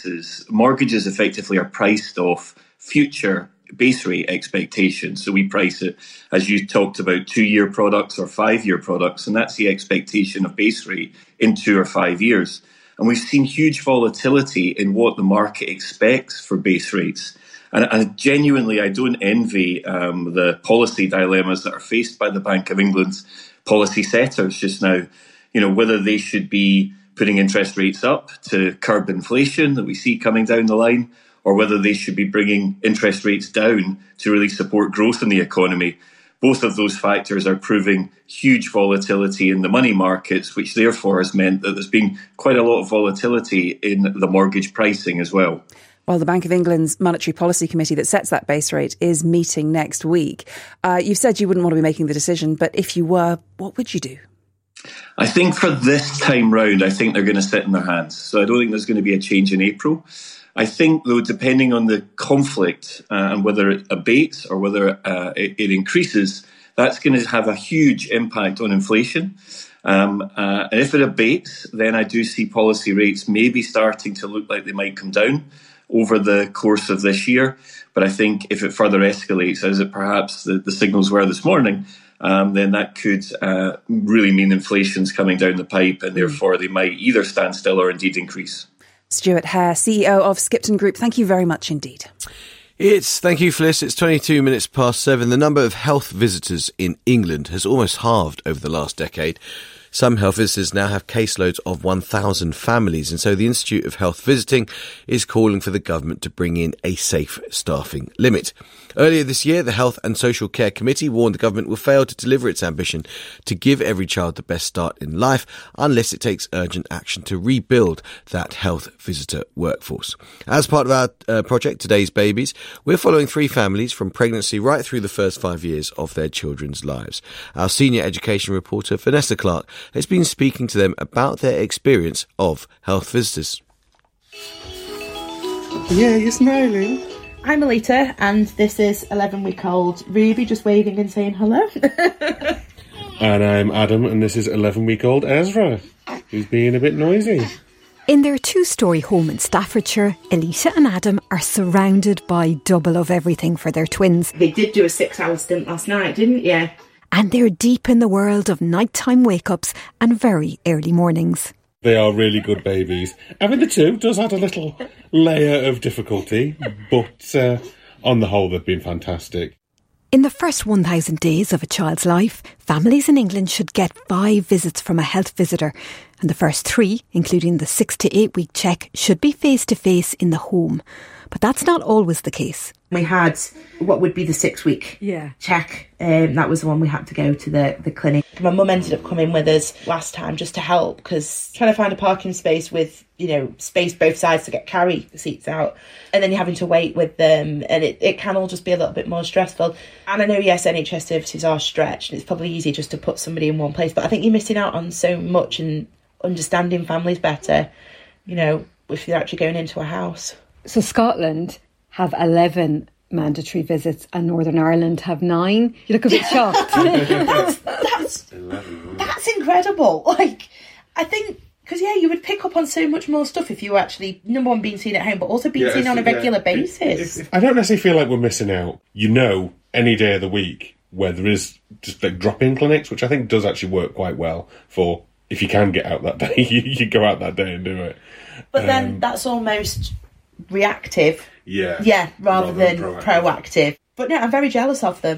effectively are priced off future base rate expectations. So we price it, as you talked about, 2-year products or 5-year products, and that's the expectation of base rate in 2 or 5 years. And we've seen huge volatility in what the market expects for base rates. And genuinely, I don't envy the policy dilemmas that are faced by the Bank of England's policy setters just now. You know, whether they should be putting interest rates up to curb inflation that we see coming down the line, or whether they should be bringing interest rates down to really support growth in the economy. Both of those factors are proving huge volatility in the money markets, which therefore has meant that there's been quite a lot of volatility in the mortgage pricing as well. Well, the Bank of England's Monetary Policy Committee that sets that base rate is meeting next week. You've said you wouldn't want to be making the decision, but if you were, what would you do? I think for this time round, I think they're going to sit in their hands. So I don't think there's going to be a change in April. I think, though, depending on the conflict and whether it abates or whether it increases, that's going to have a huge impact on inflation. And if it abates, then I do see policy rates maybe starting to look like they might come down over the course of this year. But I think if it further escalates, as it perhaps the signals were this morning, then that could really mean inflation's coming down the pipe, and therefore they might either stand still or indeed increase. Stuart Hare, CEO of Skipton Group, thank you very much indeed. Thank you, Fliss. It's 22 minutes past 7. The number of health visitors in England has almost halved over the last decade. Some health visitors now have caseloads of 1,000 families, and so the Institute of Health Visiting is calling for the government to bring in a safe staffing limit. Earlier this year, the Health and Social Care Committee warned the government will fail to deliver its ambition to give every child the best start in life unless it takes urgent action to rebuild that health visitor workforce. As part of our project, Today's Babies, we're following 3 families from pregnancy right through the first 5 years of their children's lives. Our senior education reporter, Vanessa Clark, has been speaking to them about their experience of health visitors. Yeah, you're smiling. I'm Alita, and this is 11-week-old Ruby just waving and saying hello. And I'm Adam, and this is 11-week-old Ezra, who's being a bit noisy. In their 2-storey home in Staffordshire, Alita and Adam are surrounded by double of everything for their twins. They did do a 6-hour stint last night, didn't you? And they're deep in the world of nighttime wake-ups and very early mornings. They are really good babies. I mean, the 2 does add a little layer of difficulty, but on the whole, they've been fantastic. In the first 1,000 days of a child's life, families in England should get 5 visits from a health visitor, and the first 3, including the 6 to 8 week check, should be face-to-face in the home. But that's not always the case. We had what would be the 6-week check. That was the one we had to go to the clinic. My mum ended up coming with us last time just to help, because trying to find a parking space with, space both sides to get carry seats out, and then you're having to wait with them, and it can all just be a little bit more stressful. And I know, yes, NHS services are stretched, and it's probably easier just to put somebody in one place, but I think you're missing out on so much and understanding families better, if you're actually going into a house. So Scotland have 11 mandatory visits and Northern Ireland have 9. You look a bit shocked. That's incredible. I think, because, you would pick up on so much more stuff if you were actually, number one, being seen at home, but also being seen on a regular basis. I don't necessarily feel like we're missing out. Any day of the week where there is just drop-in clinics, which I think does actually work quite well for, if you can get out that day, you go out that day and do it. But then that's almost reactive. Rather than proactive. But no, I'm very jealous of them.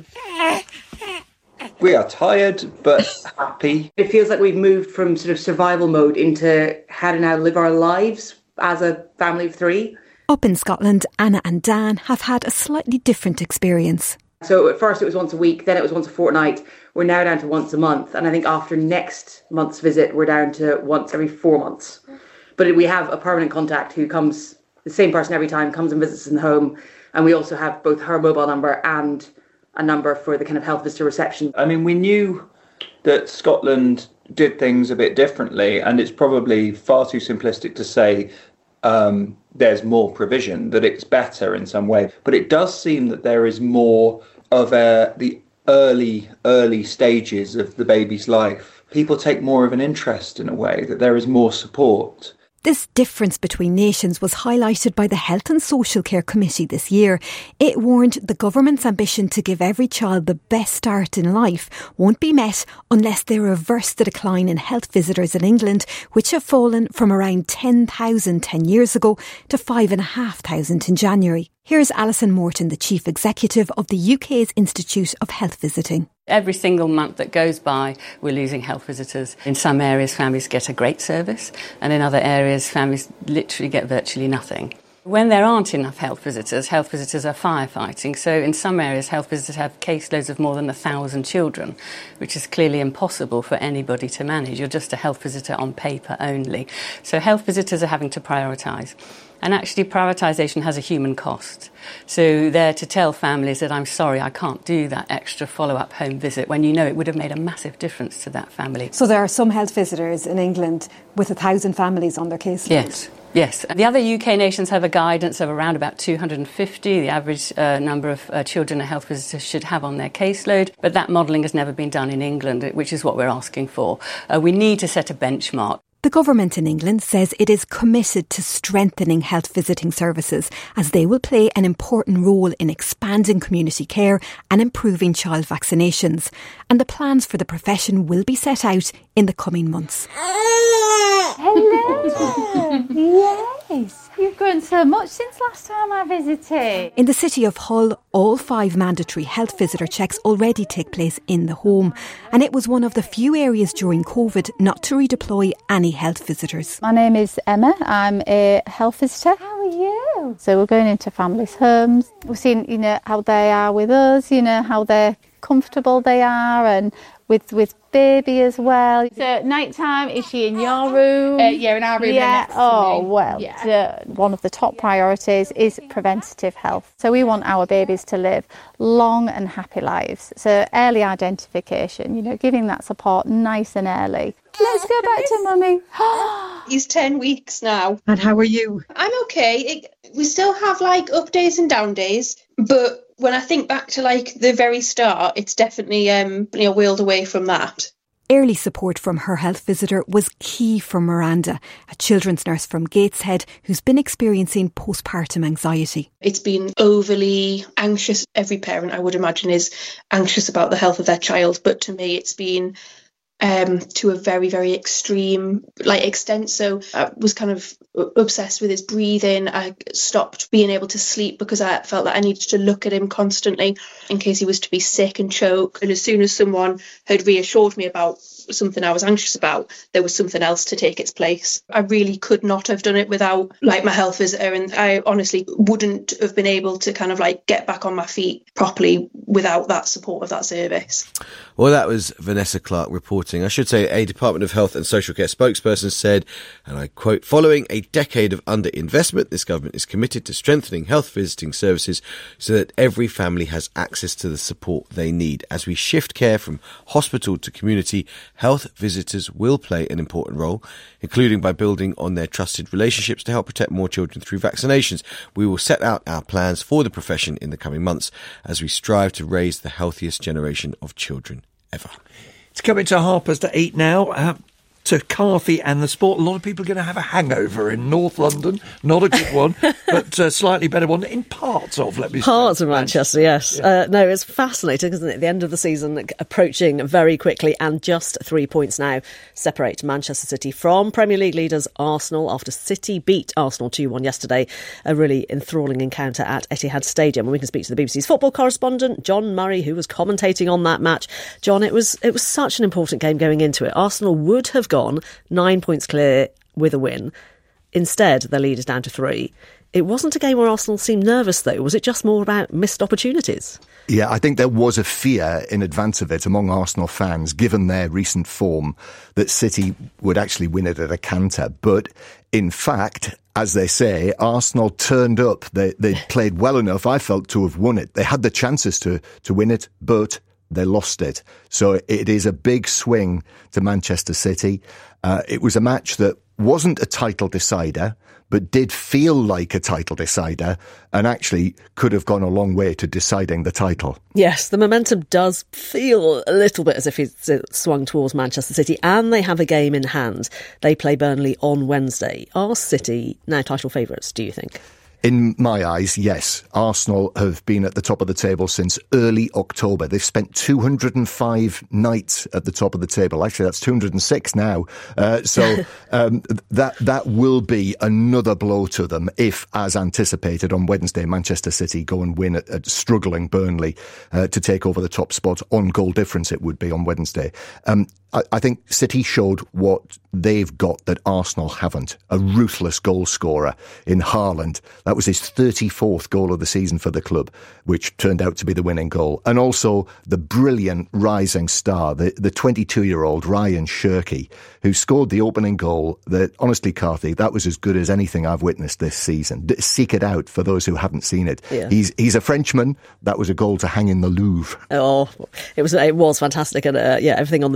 We are tired but happy. It feels like we've moved from sort of survival mode into how to now live our lives as a family of 3. Up in Scotland, Anna and Dan have had a slightly different experience. So at first it was once a week, then it was once a fortnight. We're now down to once a month. And I think after next month's visit, we're down to once every 4 months. But we have a permanent contact who comes, the same person every time, comes and visits in the home. And we also have both her mobile number and a number for the kind of health visitor reception. I mean, we knew that Scotland did things a bit differently, and it's probably far too simplistic to say there's more provision, that it's better in some way. But it does seem that there is more of the early stages of the baby's life. People take more of an interest in a way, that there is more support. This difference between nations was highlighted by the Health and Social Care Committee this year. It warned the government's ambition to give every child the best start in life won't be met unless they reverse the decline in health visitors in England, which have fallen from around 10,000 10 years ago to 5,500 in January. Here's Alison Morton, the Chief Executive of the UK's Institute of Health Visiting. Every single month that goes by, we're losing health visitors. In some areas, families get a great service, and in other areas, families literally get virtually nothing. When there aren't enough health visitors are firefighting. So in some areas, health visitors have caseloads of more than 1,000 children, which is clearly impossible for anybody to manage. You're just a health visitor on paper only. So health visitors are having to prioritise. And actually, prioritisation has a human cost. So they're to tell families that I'm sorry, I can't do that extra follow-up home visit when you know it would have made a massive difference to that family. So there are some health visitors in England with 1,000 families on their caseload? Yes. Yes. The other UK nations have a guidance of around about 250, the average number of children a health visitor should have on their caseload. But that modelling has never been done in England, which is what we're asking for. We need to set a benchmark. The government in England says it is committed to strengthening health visiting services, as they will play an important role in expanding community care and improving child vaccinations. And the plans for the profession will be set out in the coming months. Hello! Yes, you've grown so much since last time I visited. In the city of Hull, all 5 mandatory health visitor checks already take place in the home, and it was one of the few areas during COVID not to redeploy any health visitors. My name is Emma. I'm a health visitor. How are you? So we're going into families' homes. We've seen, how they are with us, how they're comfortable they are, and with baby as well. So night time, is she in your room? Yeah, in our room. Yeah. One of the top priorities is preventative health. So we want our babies to live long and happy lives. So early identification, giving that support nice and early. Let's go back to mummy. He's 10 weeks now. And how are you? I'm okay. We still have up days and down days, but when I think back to the very start, it's definitely wheeled away from that. Early support from her health visitor was key for Miranda, a children's nurse from Gateshead who's been experiencing postpartum anxiety. It's been overly anxious. Every parent, I would imagine, is anxious about the health of their child, but to me it's been to a very, very extreme extent. So I was kind of obsessed with his breathing. I stopped being able to sleep because I felt that I needed to look at him constantly in case he was to be sick and choke. And as soon as someone had reassured me about something I was anxious about, there was something else to take its place. I really could not have done it without my health visitor, and I honestly wouldn't have been able to kind of get back on my feet properly without that support of that service. Well, that was Vanessa Clark reporting. I should say a Department of Health and Social Care spokesperson said, and I quote, "Following a decade of underinvestment, this government is committed to strengthening health visiting services so that every family has access to the support they need. As we shift care from hospital to community, health visitors will play an important role, including by building on their trusted relationships to help protect more children through vaccinations. We will set out our plans for the profession in the coming months as we strive to raise the healthiest generation of children ever." It's coming to 8:30 now. To Carthy and the sport. A lot of people are going to have a hangover in North London. Not a good one, but a slightly better one in parts of, Parts of Manchester, yes. Yeah. No, it's fascinating, isn't it? The end of the season approaching very quickly, and just 3 points now separate Manchester City from Premier League leaders Arsenal after City beat Arsenal 2-1 yesterday. A really enthralling encounter at Etihad Stadium. And we can speak to the BBC's football correspondent, John Murray, who was commentating on that match. John, it was such an important game going into it. Arsenal would have gone 9 points clear with a win. Instead, the lead is down to 3. It wasn't a game where Arsenal seemed nervous, though. Was it just more about missed opportunities? Yeah, I think there was a fear in advance of it among Arsenal fans, given their recent form, that City would actually win it at a canter. But in fact, as they say, Arsenal turned up. They played well enough, I felt, to have won it. They had the chances to win it, but they lost it. So it is a big swing to Manchester City. It was a match that wasn't a title decider, but did feel like a title decider, and actually could have gone a long way to deciding the title. Yes, the momentum does feel a little bit as if it's swung towards Manchester City, and they have a game in hand. They play Burnley on Wednesday. Are City now title favourites, do you think? In my eyes, yes. Arsenal have been at the top of the table since early October. They've spent 205 nights at the top of the table. Actually, that's 206 now. That will be another blow to them if, as anticipated on Wednesday, Manchester City go and win at struggling Burnley to take over the top spot. On goal difference, it would be on Wednesday. I think City showed what they've got that Arsenal haven't. A ruthless goal scorer in Haaland. That was his 34th goal of the season for the club, which turned out to be the winning goal. And also the brilliant rising star, the 22-year-old Ryan Shirky, who scored the opening goal. That, honestly, Carthy, that was as good as anything I've witnessed this season. Seek it out for those who haven't seen it. Yeah. He's a Frenchman. That was a goal to hang in the Louvre. Oh, it was fantastic. And everything on the BBC Sport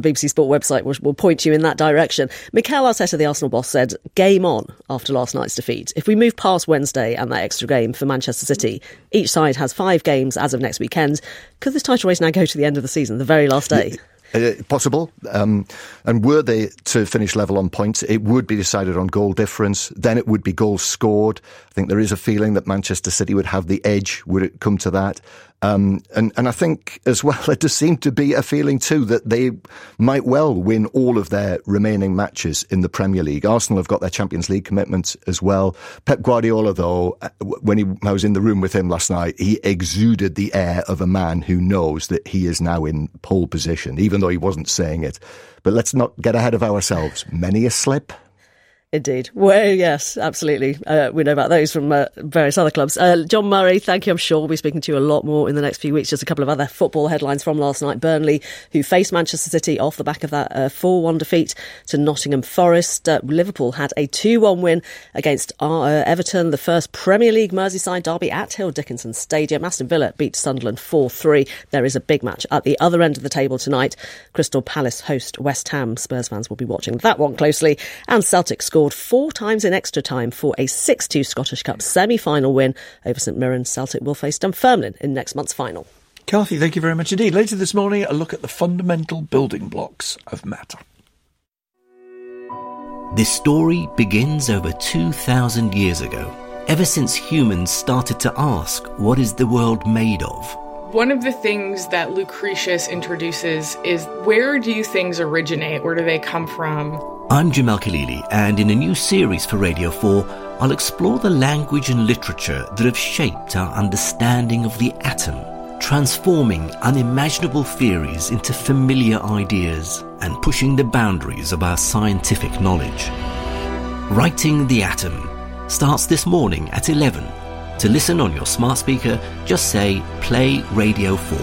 website will point you in that direction. Mikel Arteta, the Arsenal boss, said, game on after last night's defeat. If we move past Wednesday and that extra game for Manchester City, each side has 5 games as of next weekend. Could this title race now go to the end of the season, the very last day? Possible. And were they to finish level on points, it would be decided on goal difference. Then it would be goals scored. I think there is a feeling that Manchester City would have the edge, would it come to that. And I think as well, there does seem to be a feeling too that they might well win all of their remaining matches in the Premier League. Arsenal have got their Champions League commitment as well. Pep Guardiola, though, when I was in the room with him last night, he exuded the air of a man who knows that he is now in pole position, even though he wasn't saying it. But let's not get ahead of ourselves. Many a slip. Indeed. Well, yes, absolutely. We know about those from various other clubs. John Murray, thank you. I'm sure we'll be speaking to you a lot more in the next few weeks. Just a couple of other football headlines from last night. Burnley, who faced Manchester City off the back of that 4-1 defeat to Nottingham Forest. Liverpool had a 2-1 win against Everton, the first Premier League Merseyside derby at Hill Dickinson Stadium. Aston Villa beat Sunderland 4-3. There is a big match at the other end of the table tonight. Crystal Palace host West Ham. Spurs fans will be watching that one closely. And Celtic scored 4 times in extra time for a 6-2 Scottish Cup semi-final win over St Mirren. Celtic will face Dunfermline in next month's final. Kathy, thank you very much indeed. Later this morning, a look at the fundamental building blocks of matter. This story begins over 2,000 years ago, ever since humans started to ask, what is the world made of? One of the things that Lucretius introduces is, where do things originate? Where do they come from? I'm Jamal Khalili, and in a new series for Radio 4, I'll explore the language and literature that have shaped our understanding of the atom, transforming unimaginable theories into familiar ideas and pushing the boundaries of our scientific knowledge. Writing the Atom starts this morning at 11. To listen on your smart speaker, just say Play Radio 4.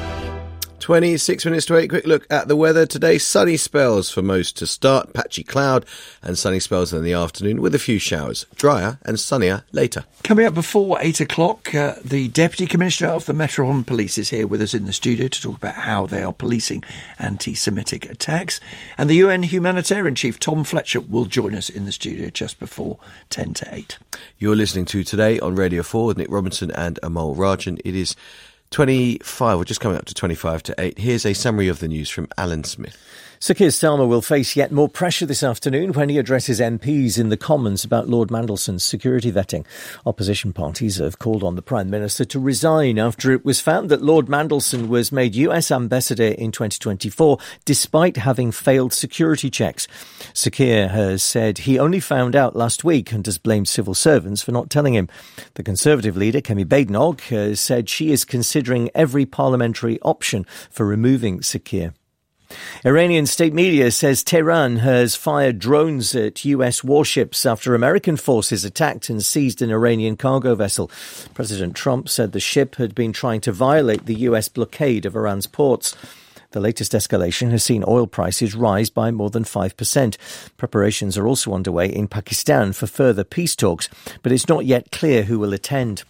26 minutes to 8. Quick look at the weather today. Sunny spells for most to start, patchy cloud and sunny spells in the afternoon with a few showers. Drier and sunnier later. Coming up before 8 o'clock, the Deputy Commissioner of the Metropolitan Police is here with us in the studio to talk about how they are policing anti-Semitic attacks. And the UN Humanitarian Chief, Tom Fletcher, will join us in the studio just before 10 to 8. You're listening to Today on Radio 4 with Nick Robinson and Amol Rajan. It is 25, or just coming up to 25 to 8. Here's a summary of the news from Alan Smith. Sir Keir Starmer will face yet more pressure this afternoon when he addresses MPs in the Commons about Lord Mandelson's security vetting. Opposition parties have called on the Prime Minister to resign after it was found that Lord Mandelson was made US Ambassador in 2024 despite having failed security checks. Sir Keir has said he only found out last week and has blamed civil servants for not telling him. The Conservative leader, Kemi Badenoch, has said she is considering every parliamentary option for removing Sir Keir. Iranian state media says Tehran has fired drones at US warships after American forces attacked and seized an Iranian cargo vessel. President Trump said the ship had been trying to violate the US blockade of Iran's ports. The latest escalation has seen oil prices rise by more than 5%. Preparations are also underway in Pakistan for further peace talks, but it's not yet clear who will attend.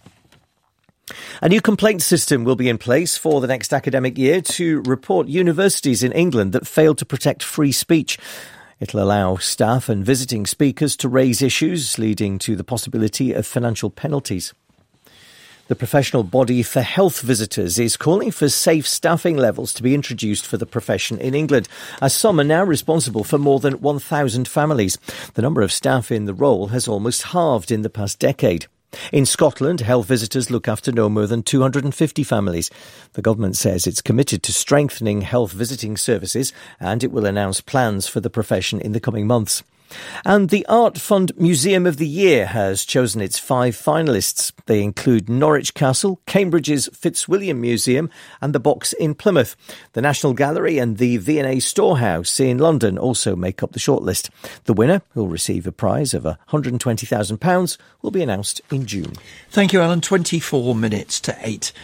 A new complaint system will be in place for the next academic year to report universities in England that fail to protect free speech. It'll allow staff and visiting speakers to raise issues, leading to the possibility of financial penalties. The professional body for health visitors is calling for safe staffing levels to be introduced for the profession in England, as some are now responsible for more than 1,000 families. The number of staff in the role has almost halved in the past decade. In Scotland, health visitors look after no more than 250 families. The government says it's committed to strengthening health visiting services, and it will announce plans for the profession in the coming months. And the Art Fund Museum of the Year has chosen its 5 finalists. They include Norwich Castle, Cambridge's Fitzwilliam Museum and the Box in Plymouth. The National Gallery and the V&A Storehouse in London also make up the shortlist. The winner, who'll receive a prize of £120,000, will be announced in June. Thank you, Alan. 24 minutes to 8.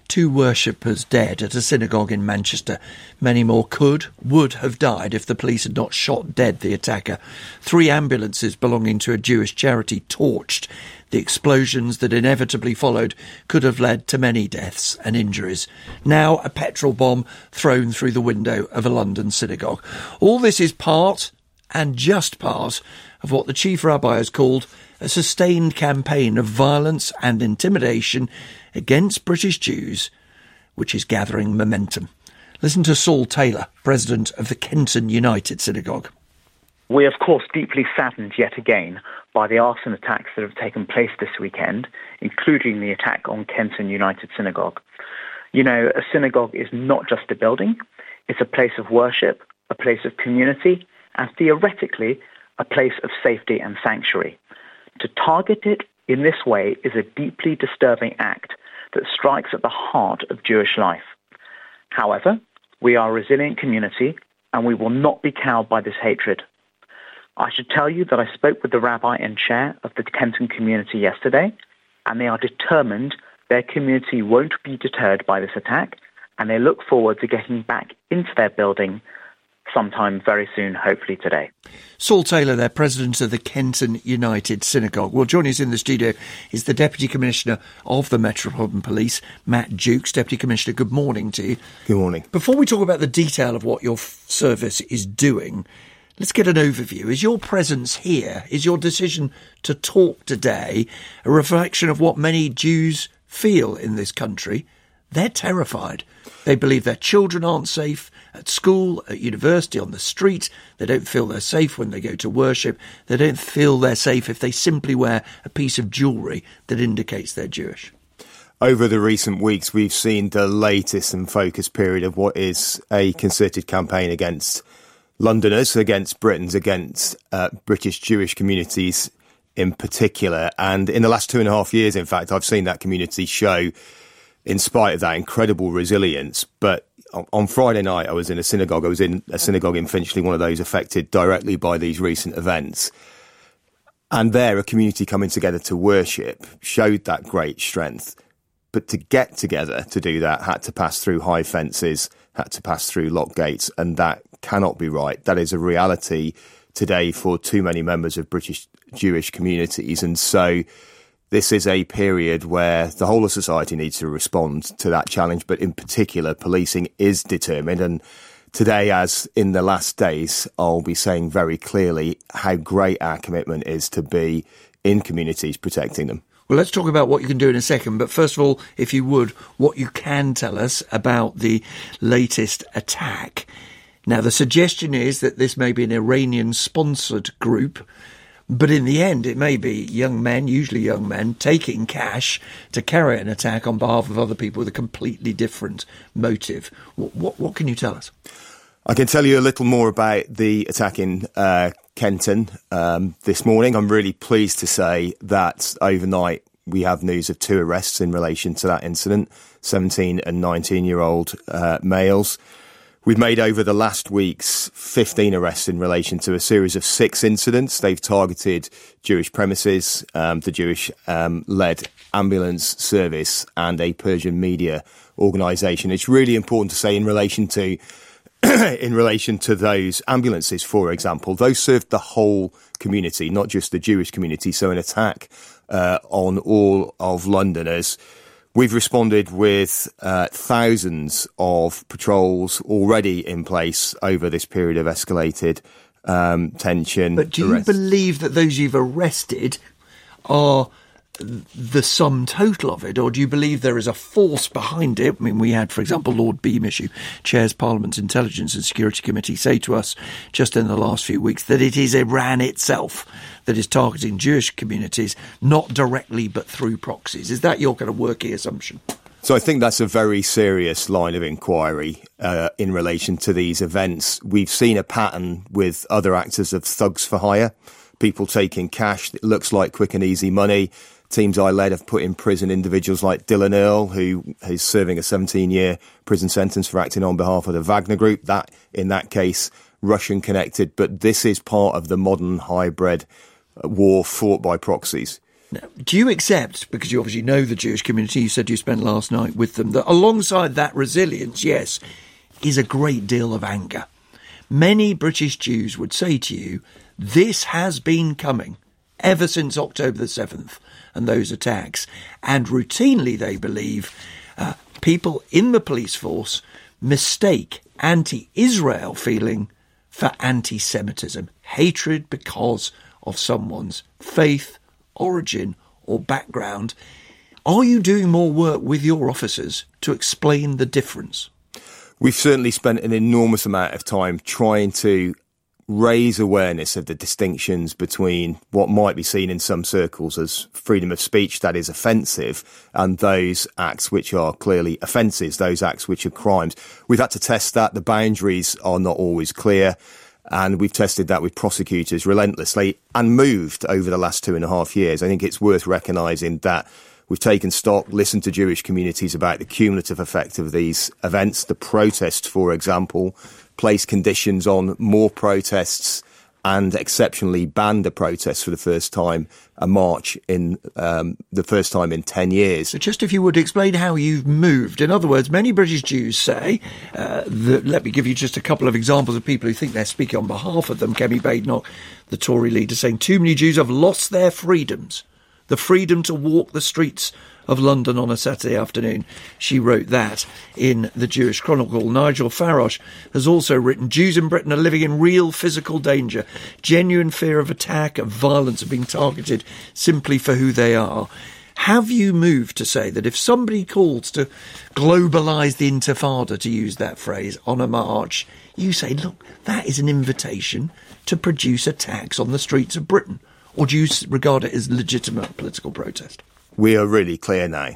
2 worshippers dead at a synagogue in Manchester. Many more would have died if the police had not shot dead the attacker. 3 ambulances belonging to a Jewish charity torched. The explosions that inevitably followed could have led to many deaths and injuries. Now a petrol bomb thrown through the window of a London synagogue. All this is part, and just part, of what the chief rabbi has called a sustained campaign of violence and intimidation against British Jews, which is gathering momentum. Listen to Saul Taylor, president of the Kenton United Synagogue. We're, of course, deeply saddened yet again by the arson attacks that have taken place this weekend, including the attack on Kenton United Synagogue. You know, a synagogue is not just a building. It's a place of worship, a place of community, and theoretically, a place of safety and sanctuary. To target it in this way is a deeply disturbing act that strikes at the heart of Jewish life. However, we are a resilient community and we will not be cowed by this hatred. I should tell you that I spoke with the rabbi and chair of the Kenton community yesterday, and they are determined their community won't be deterred by this attack, and they look forward to getting back into their building sometime very soon, hopefully today. Saul Taylor, their president of the Kenton United Synagogue. Well, joining us in the studio is the Deputy Commissioner of the Metropolitan Police, Matt Jukes. Deputy Commissioner, good morning to you. Good morning. Before we talk about the detail of what your service is doing, let's get an overview. Is your presence here, is your decision to talk today a reflection of what many Jews feel in this country? They're terrified. They believe their children aren't safe at school, at university, on the street. They don't feel they're safe when they go to worship. They don't feel they're safe if they simply wear a piece of jewellery that indicates they're Jewish. Over the recent weeks, we've seen the latest and focused period of what is a concerted campaign against Londoners, against Britons, against British Jewish communities in particular. And in the last 2.5 years, in fact, I've seen that community show, in spite of that, incredible resilience. But on Friday night, I was in a synagogue. I was in a synagogue in Finchley, one of those affected directly by these recent events. And there, a community coming together to worship showed that great strength. But to get together to do that had to pass through high fences, had to pass through locked gates, and that cannot be right. That is a reality today for too many members of British Jewish communities. And so this is a period where the whole of society needs to respond to that challenge, but in particular, policing is determined. And today, as in the last days, I'll be saying very clearly how great our commitment is to be in communities protecting them. Well, let's talk about what you can do in a second. But first of all, if you would, what you can tell us about the latest attack. Now, the suggestion is that this may be an Iranian-sponsored group, but in the end, it may be young men, usually young men, taking cash to carry an attack on behalf of other people with a completely different motive. What can you tell us? I can tell you a little more about the attack in Kenton this morning. I'm really pleased to say that overnight we have news of 2 arrests in relation to that incident, 17 and 19-year-old males. We've made over the last weeks 15 arrests in relation to a series of 6 incidents. They've targeted Jewish premises, the Jewish-led ambulance service and a Persian media organisation. It's really important to say in relation to those ambulances, for example, those served the whole community, not just the Jewish community. So an attack on all of Londoners. We've responded with thousands of patrols already in place over this period of escalated tension. But do you believe that those you've arrested are the sum total of it, or do you believe there is a force behind it? I mean, we had, for example, Lord Beamish, who chairs Parliament's Intelligence and Security Committee, say to us just in the last few weeks that it is Iran itself that is targeting Jewish communities, not directly but through proxies. Is that your kind of working assumption? So I think that's a very serious line of inquiry in relation to these events. We've seen a pattern with other actors of thugs for hire, people taking cash that looks like quick and easy money. Teams I led have put in prison individuals like Dylan Earl, who is serving a 17-year prison sentence for acting on behalf of the Wagner Group. That, in that case, Russian connected. But this is part of the modern hybrid war fought by proxies. Now, do you accept, because you obviously know the Jewish community, you said you spent last night with them, that alongside that resilience, yes, is a great deal of anger? Many British Jews would say to you, this has been coming ever since October the 7th and those attacks. And routinely, they believe, people in the police force mistake anti-Israel feeling for anti-Semitism, hatred because of someone's faith, origin or background. Are you doing more work with your officers to explain the difference? We've certainly spent an enormous amount of time trying to raise awareness of the distinctions between what might be seen in some circles as freedom of speech that is offensive and those acts which are clearly offences, those acts which are crimes. We've had to test that. The boundaries are not always clear. And we've tested that with prosecutors relentlessly and moved over the last 2.5 years. I think it's worth recognising that we've taken stock, listened to Jewish communities about the cumulative effect of these events. The protests, for example, placed conditions on more protests and exceptionally banned the protests for the first time, a march in the first time in 10 years. So just if you would explain how you've moved. In other words, many British Jews say, let me give you just a couple of examples of people who think they're speaking on behalf of them. Kemi Badenoch, the Tory leader, saying too many Jews have lost their freedoms. The freedom to walk the streets of London on a Saturday afternoon. She wrote that in the Jewish Chronicle. Nigel Farage has also written, Jews in Britain are living in real physical danger, genuine fear of attack, of violence, of being targeted simply for who they are. Have you moved to say that if somebody calls to globalise the Intifada, to use that phrase, on a march, you say, look, that is an invitation to produce attacks on the streets of Britain? Or do you regard it as legitimate political protest? We are really clear now.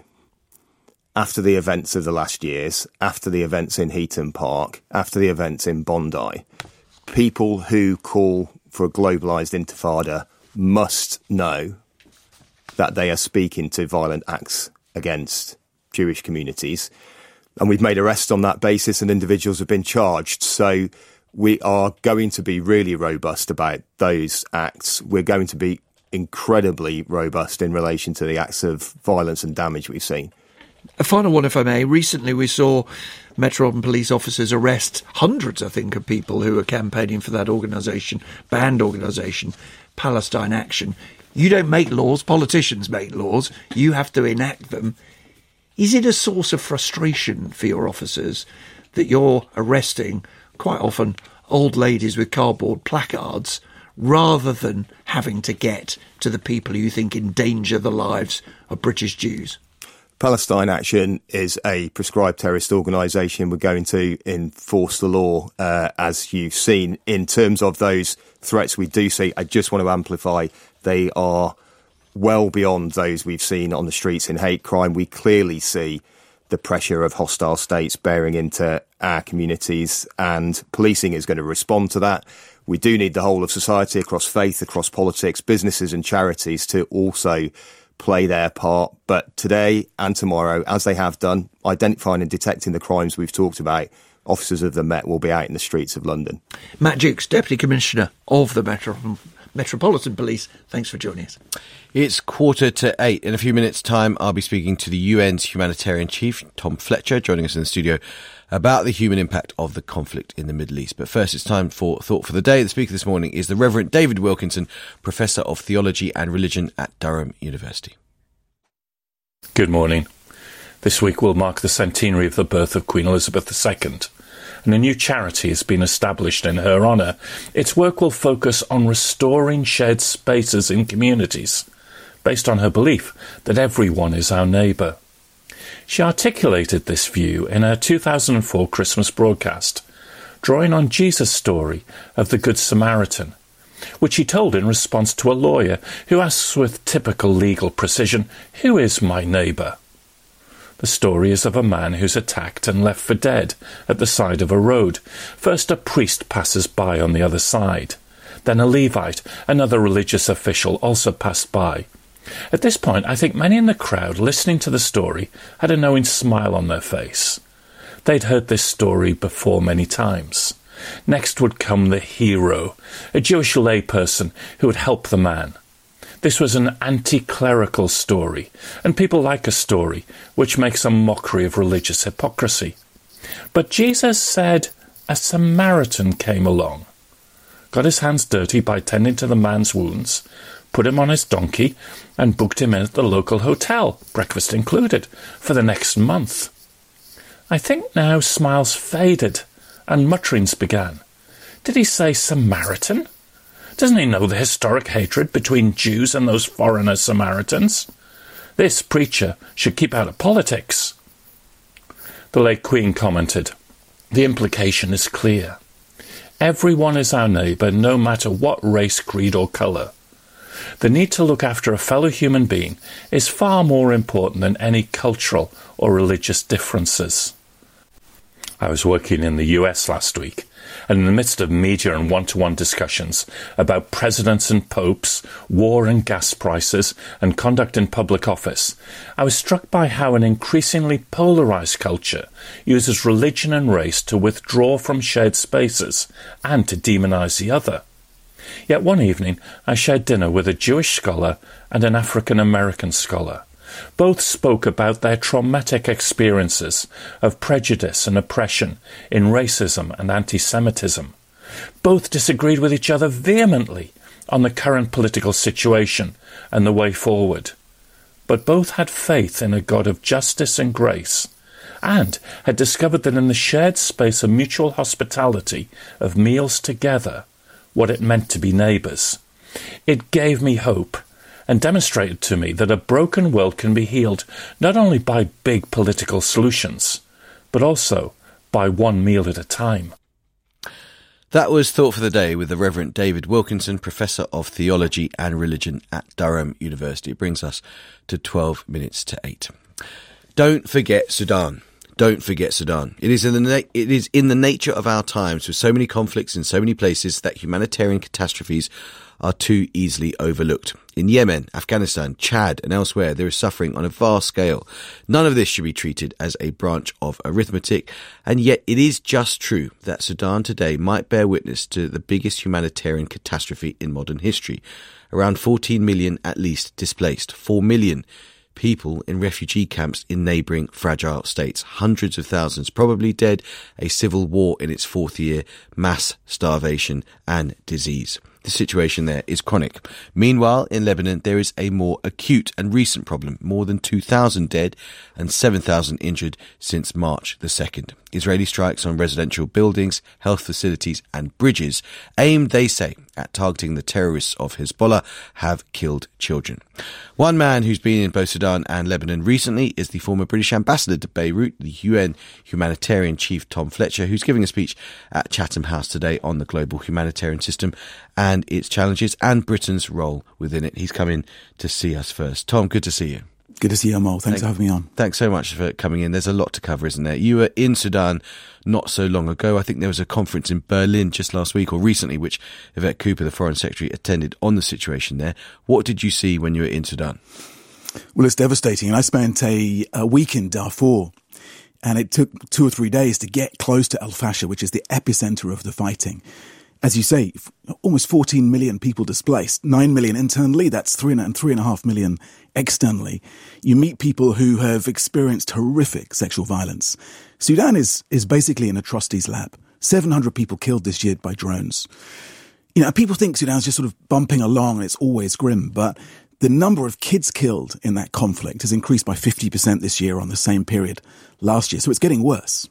After the events of the last years, after the events in Heaton Park, after the events in Bondi, people who call for a globalised intifada must know that they are speaking to violent acts against Jewish communities. And we've made arrests on that basis and individuals have been charged. So we are going to be really robust about those acts. We're going to be incredibly robust in relation to the acts of violence and damage we've seen. A final one, if I may. Recently we saw Metropolitan Police officers arrest hundreds, I think, of people who are campaigning for that organisation, banned organisation, Palestine Action. You don't make laws, politicians make laws. You have to enact them. Is it a source of frustration for your officers that you're arresting, quite often, old ladies with cardboard placards, rather than having to get to the people who you think endanger the lives of British Jews? Palestine Action is a prescribed terrorist organisation. We're going to enforce the law, as you've seen. In terms of those threats we do see, I just want to amplify, they are well beyond those we've seen on the streets in hate crime. We clearly see the pressure of hostile states bearing into our communities, and policing is going to respond to that. We do need the whole of society, across faith, across politics, businesses and charities, to also play their part. But today and tomorrow, as they have done, identifying and detecting the crimes we've talked about, officers of the Met will be out in the streets of London. Matt Jukes, Deputy Commissioner of the Metropolitan Police, thanks for joining us. It's 7:45. In a few minutes' time, I'll be speaking to the UN's humanitarian chief, Tom Fletcher, joining us in the studio about the human impact of the conflict in the Middle East. But first, it's time for Thought for the Day. The speaker this morning is the Reverend David Wilkinson, Professor of Theology and Religion at Durham University. Good morning. This week will mark the centenary of the birth of Queen Elizabeth II, and a new charity has been established in her honour. Its work will focus on restoring shared spaces in communities, based on her belief that everyone is our neighbour. She articulated this view in her 2004 Christmas broadcast, drawing on Jesus' story of the Good Samaritan, which he told in response to a lawyer who asks with typical legal precision, "Who is my neighbour?" The story is of a man who's attacked and left for dead at the side of a road. First a priest passes by on the other side. Then a Levite, another religious official, also passed by. At this point, I think many in the crowd listening to the story had a knowing smile on their face. They'd heard this story before many times. Next would come the hero, a Jewish layperson who would help the man. This was an anti-clerical story, and people like a story which makes a mockery of religious hypocrisy. But Jesus said a Samaritan came along, got his hands dirty by tending to the man's wounds, put him on his donkey, and booked him in at the local hotel, breakfast included, for the next month. I think now smiles faded, and mutterings began. Did he say Samaritan? Doesn't he know the historic hatred between Jews and those foreigner Samaritans? This preacher should keep out of politics. The late Queen commented, the implication is clear. Everyone is our neighbour, no matter what race, creed or colour. The need to look after a fellow human being is far more important than any cultural or religious differences. I was working in the US last week, and in the midst of media and one-to-one discussions about presidents and popes, war and gas prices, and conduct in public office, I was struck by how an increasingly polarised culture uses religion and race to withdraw from shared spaces and to demonise the other. Yet one evening I shared dinner with a Jewish scholar and an African-American scholar. Both spoke about their traumatic experiences of prejudice and oppression in racism and anti-Semitism. Both disagreed with each other vehemently on the current political situation and the way forward. But both had faith in a God of justice and grace, and had discovered that in the shared space of mutual hospitality, of meals together, what it meant to be neighbours. It gave me hope, and demonstrated to me that a broken world can be healed not only by big political solutions, but also by one meal at a time. That was Thought for the Day with the Reverend David Wilkinson, Professor of Theology and Religion at Durham University. It brings us to 12 minutes to 8. Don't forget Sudan. Don't forget Sudan. It is in the nature of our times, with so many conflicts in so many places, that humanitarian catastrophes are too easily overlooked. In Yemen, Afghanistan, Chad and elsewhere, there is suffering on a vast scale. None of this should be treated as a branch of arithmetic, and yet it is just true that Sudan today might bear witness to the biggest humanitarian catastrophe in modern history. Around 14 million at least displaced, 4 million people in refugee camps in neighbouring fragile states, hundreds of thousands probably dead, a civil war in its fourth year, mass starvation and disease. The situation there is chronic. Meanwhile, in Lebanon, there is a more acute and recent problem. More than 2,000 dead and 7,000 injured since March the 2nd. Israeli strikes on residential buildings, health facilities and bridges, aimed, they say, at targeting the terrorists of Hezbollah, have killed children. One man who's been in both Sudan and Lebanon recently is the former British ambassador to Beirut, the UN humanitarian chief Tom Fletcher, who's giving a speech at Chatham House today on the global humanitarian system and its challenges and Britain's role within it. He's come in to see us first. Tom, good to see you. Good to see you, Amol. Thanks for having me on. Thanks so much for coming in. There's a lot to cover, isn't there? You were in Sudan not so long ago. I think there was a conference in Berlin just last week or recently, which Yvette Cooper, the Foreign Secretary, attended on the situation there. What did you see when you were in Sudan? Well, it's devastating. And I spent a week in Darfur, and it took 2 or 3 days to get close to Al Fasher, which is the epicenter of the fighting. As you say, almost 14 million people displaced, 9 million internally, that's 3.5 million externally. You meet people who have experienced horrific sexual violence. Sudan is basically an atrocities lab. 700 people killed this year by drones. You know, people think Sudan's just sort of bumping along and it's always grim, but the number of kids killed in that conflict has increased by 50% this year on the same period last year. So it's getting worse.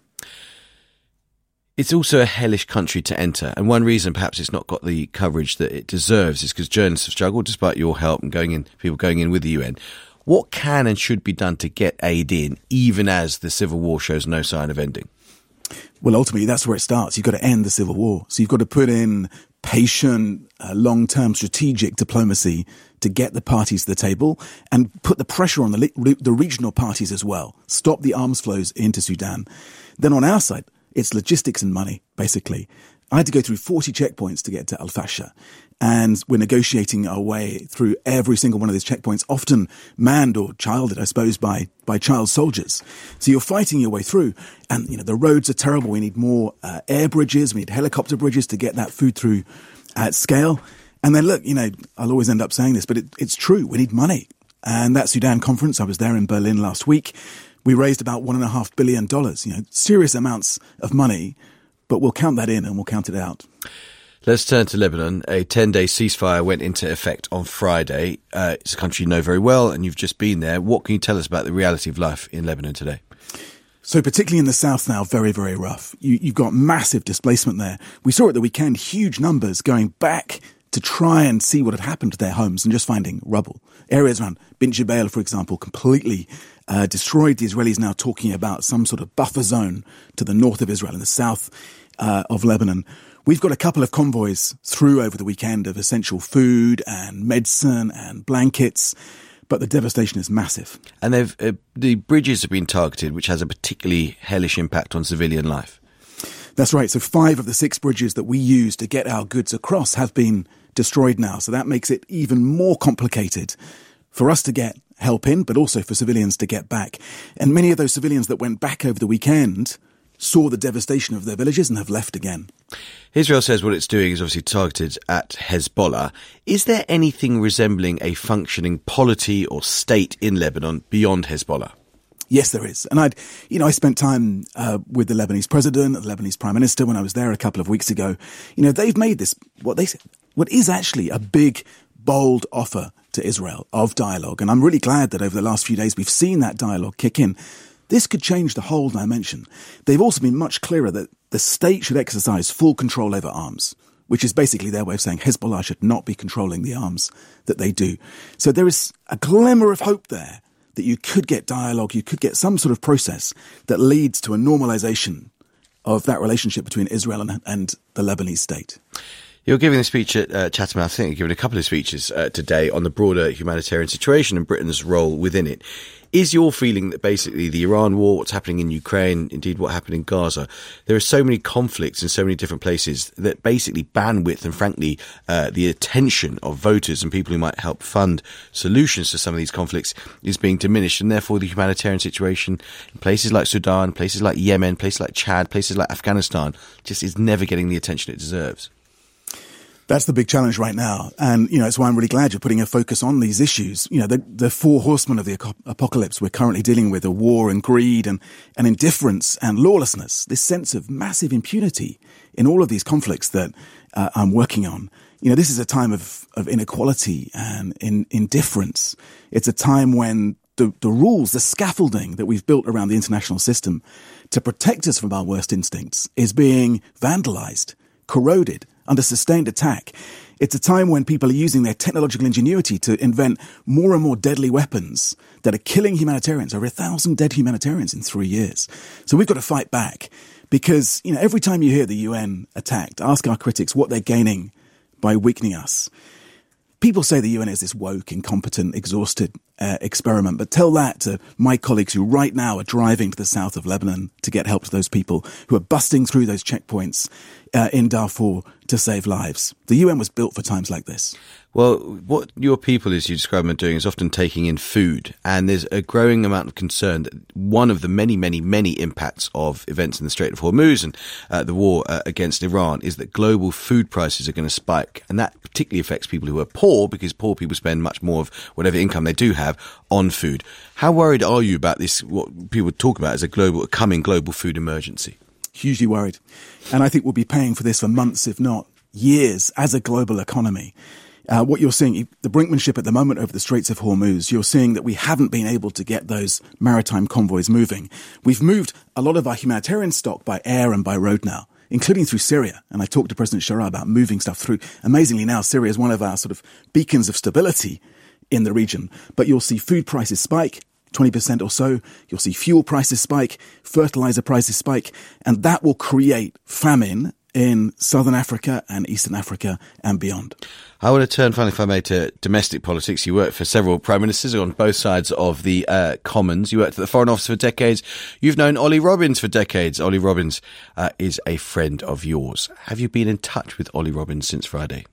It's also a hellish country to enter, and one reason perhaps it's not got the coverage that it deserves is because journalists have struggled, despite your help and people going in with the UN. What can and should be done to get aid in, even as the civil war shows no sign of ending? Well, ultimately, that's where it starts. You've got to end the civil war. So you've got to put in patient, long-term strategic diplomacy to get the parties to the table and put the pressure on the regional parties as well. Stop the arms flows into Sudan. Then on our side, it's logistics and money, basically. I had to go through 40 checkpoints to get to Al Fasher, and we're negotiating our way through every single one of these checkpoints, often manned or childed, I suppose, by child soldiers. So you're fighting your way through, and the roads are terrible. We need more air bridges, we need helicopter bridges to get that food through at scale. And then look, I'll always end up saying this, but it's true. We need money. And that Sudan conference, I was there in Berlin last week. We raised about $1.5 billion, serious amounts of money, but we'll count that in and we'll count it out. Let's turn to Lebanon. A 10-day ceasefire went into effect on Friday. It's a country you know very well, and you've just been there. What can you tell us about the reality of life in Lebanon today? So particularly in the south now, very, very rough. You've got massive displacement there. We saw at the weekend huge numbers going back to try and see what had happened to their homes and just finding rubble. Areas around Bint Jbeil, for example, completely destroyed. The Israelis now talking about some sort of buffer zone to the north of Israel, in the south of Lebanon. We've got a couple of convoys through over the weekend of essential food and medicine and blankets, but the devastation is massive. And the bridges have been targeted, which has a particularly hellish impact on civilian life. That's right. So 5 of the 6 bridges that we use to get our goods across have been destroyed now. So that makes it even more complicated for us to get help in, but also for civilians to get back. And many of those civilians that went back over the weekend saw the devastation of their villages and have left again. Israel says what it's doing is obviously targeted at Hezbollah. Is there anything resembling a functioning polity or state in Lebanon beyond Hezbollah? Yes, there is. And I spent time with the Lebanese president, the Lebanese prime minister when I was there a couple of weeks ago. They've made this, what is actually a big, bold offer to Israel of dialogue. And I'm really glad that over the last few days we've seen that dialogue kick in. This could change the whole dimension. They've also been much clearer that the state should exercise full control over arms, which is basically their way of saying Hezbollah should not be controlling the arms that they do. So there is a glimmer of hope there that you could get dialogue, you could get some sort of process that leads to a normalization of that relationship between Israel and the Lebanese state. You're giving a speech at Chatham. I think you're giving a couple of speeches today on the broader humanitarian situation and Britain's role within it. Is your feeling that basically the Iran war, what's happening in Ukraine, indeed what happened in Gaza, there are so many conflicts in so many different places that basically bandwidth and frankly the attention of voters and people who might help fund solutions to some of these conflicts is being diminished, and therefore the humanitarian situation in places like Sudan, places like Yemen, places like Chad, places like Afghanistan just is never getting the attention it deserves? That's the big challenge right now. And, it's why I'm really glad you're putting a focus on these issues. The 4 horsemen of the apocalypse we're currently dealing with are war and greed and indifference and lawlessness, this sense of massive impunity in all of these conflicts that I'm working on. This is a time of inequality and indifference. It's a time when the rules, the scaffolding that we've built around the international system to protect us from our worst instincts is being vandalized, corroded, under sustained attack. It's a time when people are using their technological ingenuity to invent more and more deadly weapons that are killing humanitarians, over 1,000 dead humanitarians in 3 years. So we've got to fight back because, every time you hear the UN attacked, ask our critics what they're gaining by weakening us. People say the UN is this woke, incompetent, exhausted experiment, but tell that to my colleagues who right now are driving to the south of Lebanon to get help to those people who are busting through those checkpoints in Darfur to save lives. The UN was built for times like this. Well, what your people, as you describe them, are doing is often taking in food, and there's a growing amount of concern that one of the many, many, many impacts of events in the Strait of Hormuz and the war against Iran is that global food prices are going to spike, and that particularly affects people who are poor, because poor people spend much more of whatever income they do have on food. How worried are you about this, what people talk about as a coming global food emergency? Hugely worried. And I think we'll be paying for this for months, if not years, as a global economy. What you're seeing, the brinkmanship at the moment over the Straits of Hormuz, you're seeing that we haven't been able to get those maritime convoys moving. We've moved a lot of our humanitarian stock by air and by road now, including through Syria. And I talked to President Sharaa about moving stuff through. Amazingly now, Syria is one of our sort of beacons of stability in the region. But you'll see food prices spike 20% or so. You'll see fuel prices spike, fertilizer prices spike, and that will create famine in Southern Africa and Eastern Africa and beyond. I want to turn finally, if I may, to domestic politics. You worked for several prime ministers on both sides of the Commons. You worked at the Foreign Office for decades. You've known Ollie Robbins for decades. Ollie Robbins is a friend of yours. Have you been in touch with Ollie Robbins since Friday?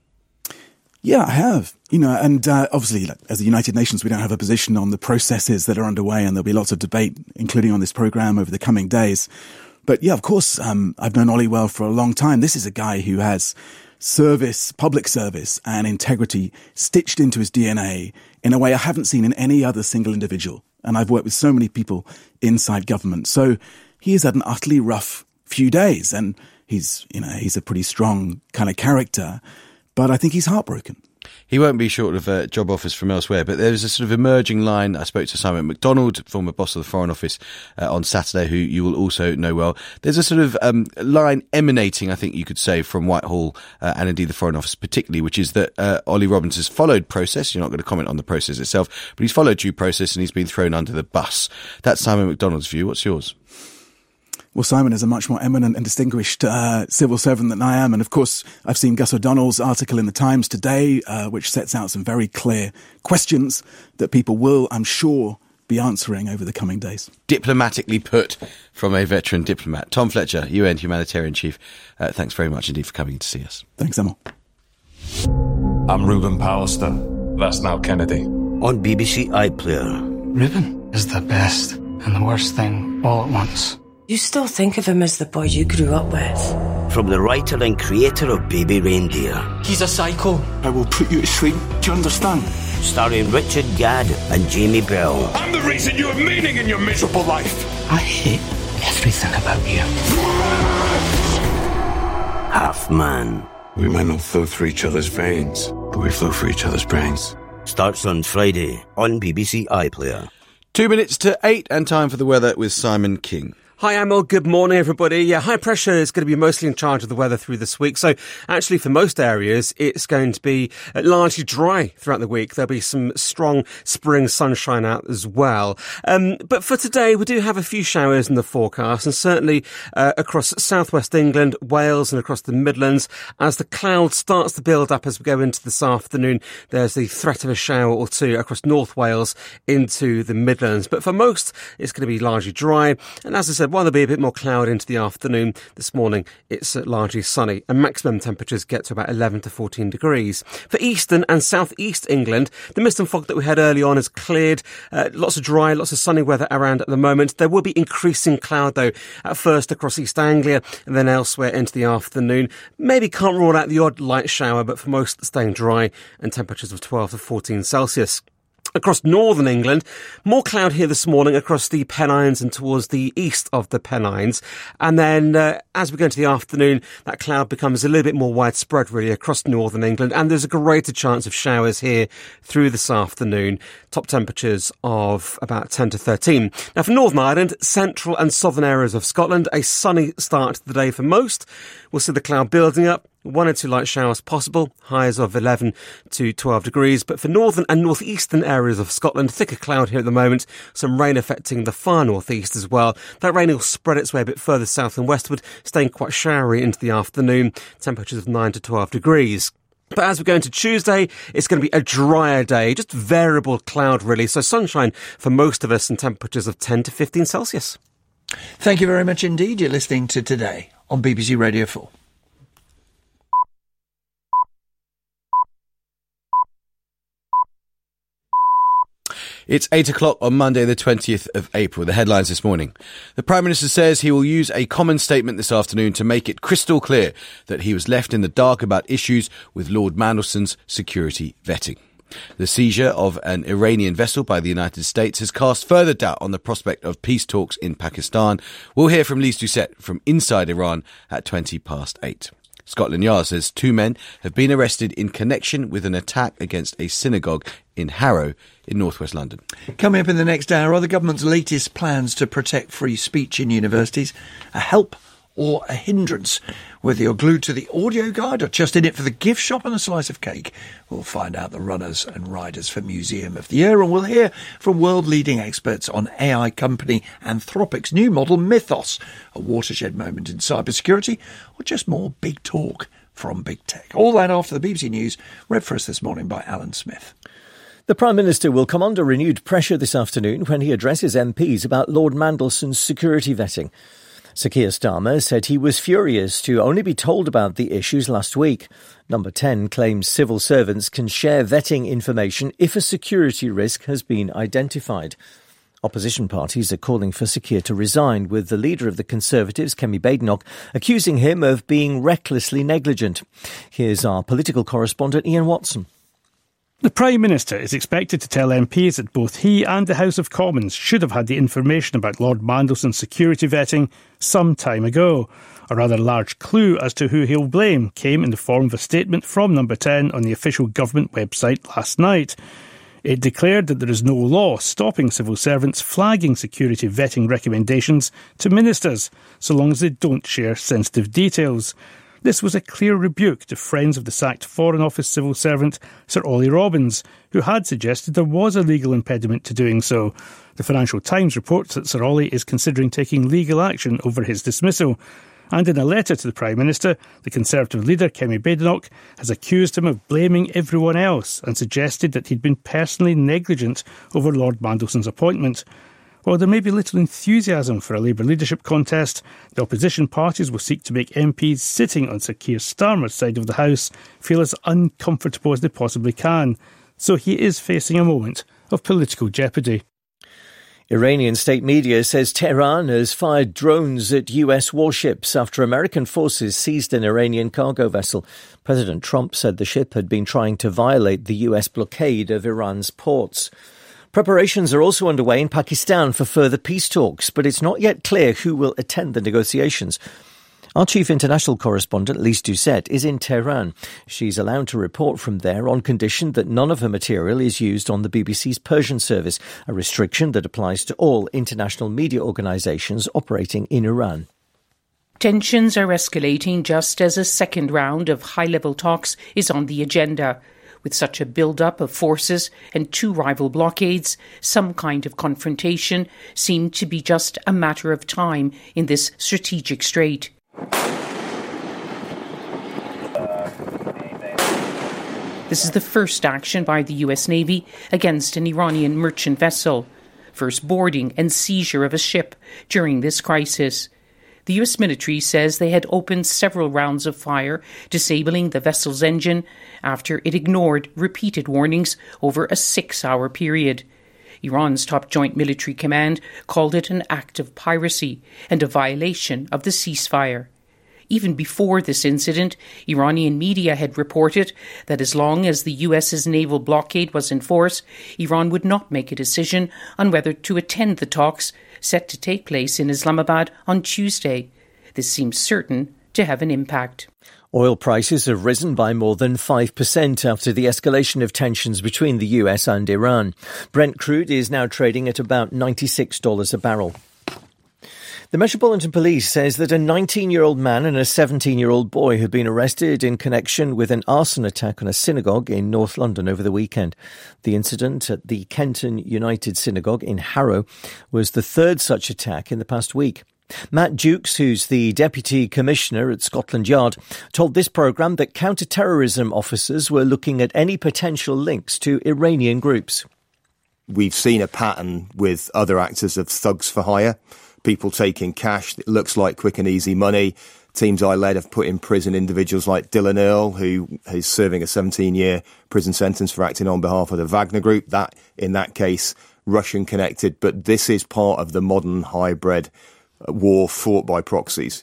Yeah, I have. And obviously, as the United Nations, we don't have a position on the processes that are underway, and there'll be lots of debate, including on this programme over the coming days. But yeah, of course, I've known Ollie well for a long time. This is a guy who has service, public service and integrity stitched into his DNA in a way I haven't seen in any other single individual. And I've worked with so many people inside government. So he has had an utterly rough few days, and he's a pretty strong kind of character, but I think he's heartbroken. He won't be short of job offers from elsewhere, but there's a sort of emerging line. I spoke to Simon MacDonald, former boss of the Foreign Office, on Saturday, who you will also know well. There's a sort of line emanating, I think you could say, from Whitehall and indeed the Foreign Office particularly, which is that Ollie Robbins has followed process. You're not going to comment on the process itself, but he's followed due process and he's been thrown under the bus. That's Simon MacDonald's view. What's yours? Well, Simon is a much more eminent and distinguished civil servant than I am. And of course, I've seen Gus O'Donnell's article in the Times today, which sets out some very clear questions that people will, I'm sure, be answering over the coming days. Diplomatically put from a veteran diplomat. Tom Fletcher, UN Humanitarian Chief, thanks very much indeed for coming to see us. Thanks, Emil. I'm Ruben Pallister. That's Nell Kennedy. On BBC iPlayer. Ruben is the best and the worst thing all at once. You still think of him as the boy you grew up with? From the writer and creator of Baby Reindeer. He's a psycho. I will put you to sleep. Do you understand? Starring Richard Gadd and Jamie Bell. I'm the reason you have meaning in your miserable life. I hate everything about you. Half Man. We might not flow through each other's veins, but we flow for each other's brains. Starts on Friday on BBC iPlayer. 2 minutes to 8 and time for the weather with Simon King. Hi, Emil. Good morning, everybody. Yeah, high pressure is going to be mostly in charge of the weather through this week. So actually, for most areas, it's going to be largely dry throughout the week. There'll be some strong spring sunshine out as well. But for today, we do have a few showers in the forecast, and certainly across southwest England, Wales, and across the Midlands. As the cloud starts to build up as we go into this afternoon, there's the threat of a shower or two across North Wales into the Midlands. But for most, it's going to be largely dry. And as I said, while there'll be a bit more cloud into the afternoon, this morning it's largely sunny and maximum temperatures get to about 11 to 14 degrees. For eastern and southeast England, the mist and fog that we had early on has cleared. Lots of dry, lots of sunny weather around at the moment. There will be increasing cloud though, at first across East Anglia and then elsewhere into the afternoon. Maybe can't rule out the odd light shower, but for most staying dry and temperatures of 12 to 14 Celsius. Across northern England, more cloud here this morning across the Pennines and towards the east of the Pennines. And then as we go into the afternoon, that cloud becomes a little bit more widespread really across northern England. And there's a greater chance of showers here through this afternoon. Top temperatures of about 10 to 13. Now for Northern Ireland, central and southern areas of Scotland, a sunny start to the day for most. We'll see the cloud building up. 1 or 2 light showers possible, highs of 11 to 12 degrees. But for northern and northeastern areas of Scotland, thicker cloud here at the moment. Some rain affecting the far northeast as well. That rain will spread its way a bit further south and westward, staying quite showery into the afternoon. Temperatures of 9 to 12 degrees. But as we go into Tuesday, it's going to be a drier day, just variable cloud really. So sunshine for most of us and temperatures of 10 to 15 Celsius. Thank you very much indeed. You're listening to Today on BBC Radio 4. It's 8 o'clock on Monday, the 20th of April. The headlines this morning. The Prime Minister says he will use a common statement this afternoon to make it crystal clear that he was left in the dark about issues with Lord Mandelson's security vetting. The seizure of an Iranian vessel by the United States has cast further doubt on the prospect of peace talks in Pakistan. We'll hear from Lise Doucet from inside Iran at 8:20. Scotland Yard says 2 men have been arrested in connection with an attack against a synagogue in Harrow in northwest London. Coming up in the next hour are the government's latest plans to protect free speech in universities. A help or a hindrance? Whether you're glued to the audio guide or just in it for the gift shop and a slice of cake, we'll find out the runners and riders for Museum of the Year, and we'll hear from world-leading experts on AI company Anthropic's new model Mythos, a watershed moment in cybersecurity, or just more big talk from big tech. All that after the BBC News, read for us this morning by Alan Smith. The Prime Minister will come under renewed pressure this afternoon when he addresses MPs about Lord Mandelson's security vetting. Sir Keir Starmer said he was furious to only be told about the issues last week. Number 10 claims civil servants can share vetting information if a security risk has been identified. Opposition parties are calling for Sir Keir to resign, with the leader of the Conservatives, Kemi Badenoch, accusing him of being recklessly negligent. Here's our political correspondent, Ian Watson. The Prime Minister is expected to tell MPs that both he and the House of Commons should have had the information about Lord Mandelson's security vetting some time ago. A rather large clue as to who he'll blame came in the form of a statement from Number 10 on the official government website last night. It declared that there is no law stopping civil servants flagging security vetting recommendations to ministers, so long as they don't share sensitive details. This was a clear rebuke to friends of the sacked Foreign Office civil servant Sir Ollie Robbins, who had suggested there was a legal impediment to doing so. The Financial Times reports that Sir Ollie is considering taking legal action over his dismissal. And in a letter to the Prime Minister, the Conservative leader, Kemi Badenoch, has accused him of blaming everyone else and suggested that he'd been personally negligent over Lord Mandelson's appointment. While there may be little enthusiasm for a Labour leadership contest, the opposition parties will seek to make MPs sitting on Sir Keir Starmer's side of the House feel as uncomfortable as they possibly can. So he is facing a moment of political jeopardy. Iranian state media says Tehran has fired drones at US warships after American forces seized an Iranian cargo vessel. President Trump said the ship had been trying to violate the US blockade of Iran's ports. Preparations are also underway in Pakistan for further peace talks, but it's not yet clear who will attend the negotiations. Our chief international correspondent, Lise Doucette, is in Tehran. She's allowed to report from there on condition that none of her material is used on the BBC's Persian service, a restriction that applies to all international media organisations operating in Iran. Tensions are escalating just as a second round of high-level talks is on the agenda. With such a build-up of forces and two rival blockades, some kind of confrontation seemed to be just a matter of time in this strategic strait. This is the first action by the US Navy against an Iranian merchant vessel. First boarding and seizure of a ship during this crisis. The US military says they had opened several rounds of fire, disabling the vessel's engine after it ignored repeated warnings over a 6-hour period. Iran's top joint military command called it an act of piracy and a violation of the ceasefire. Even before this incident, Iranian media had reported that as long as the US's naval blockade was in force, Iran would not make a decision on whether to attend the talks set to take place in Islamabad on Tuesday. This seems certain to have an impact. Oil prices have risen by more than 5% after the escalation of tensions between the US and Iran. Brent crude is now trading at about $96 a barrel. The Metropolitan Police says that a 19-year-old man and a 17-year-old boy have been arrested in connection with an arson attack on a synagogue in North London over the weekend. The incident at the Kenton United Synagogue in Harrow was the third such attack in the past week. Matt Dukes, who's the Deputy Commissioner at Scotland Yard, told this programme that counter-terrorism officers were looking at any potential links to Iranian groups. We've seen a pattern with other actors of thugs for hire. People taking cash, it looks like quick and easy money. Teams I led have put in prison individuals like Dylan Earle, who is serving a 17-year prison sentence for acting on behalf of the Wagner Group. That, in that case, Russian connected. But this is part of the modern hybrid war fought by proxies.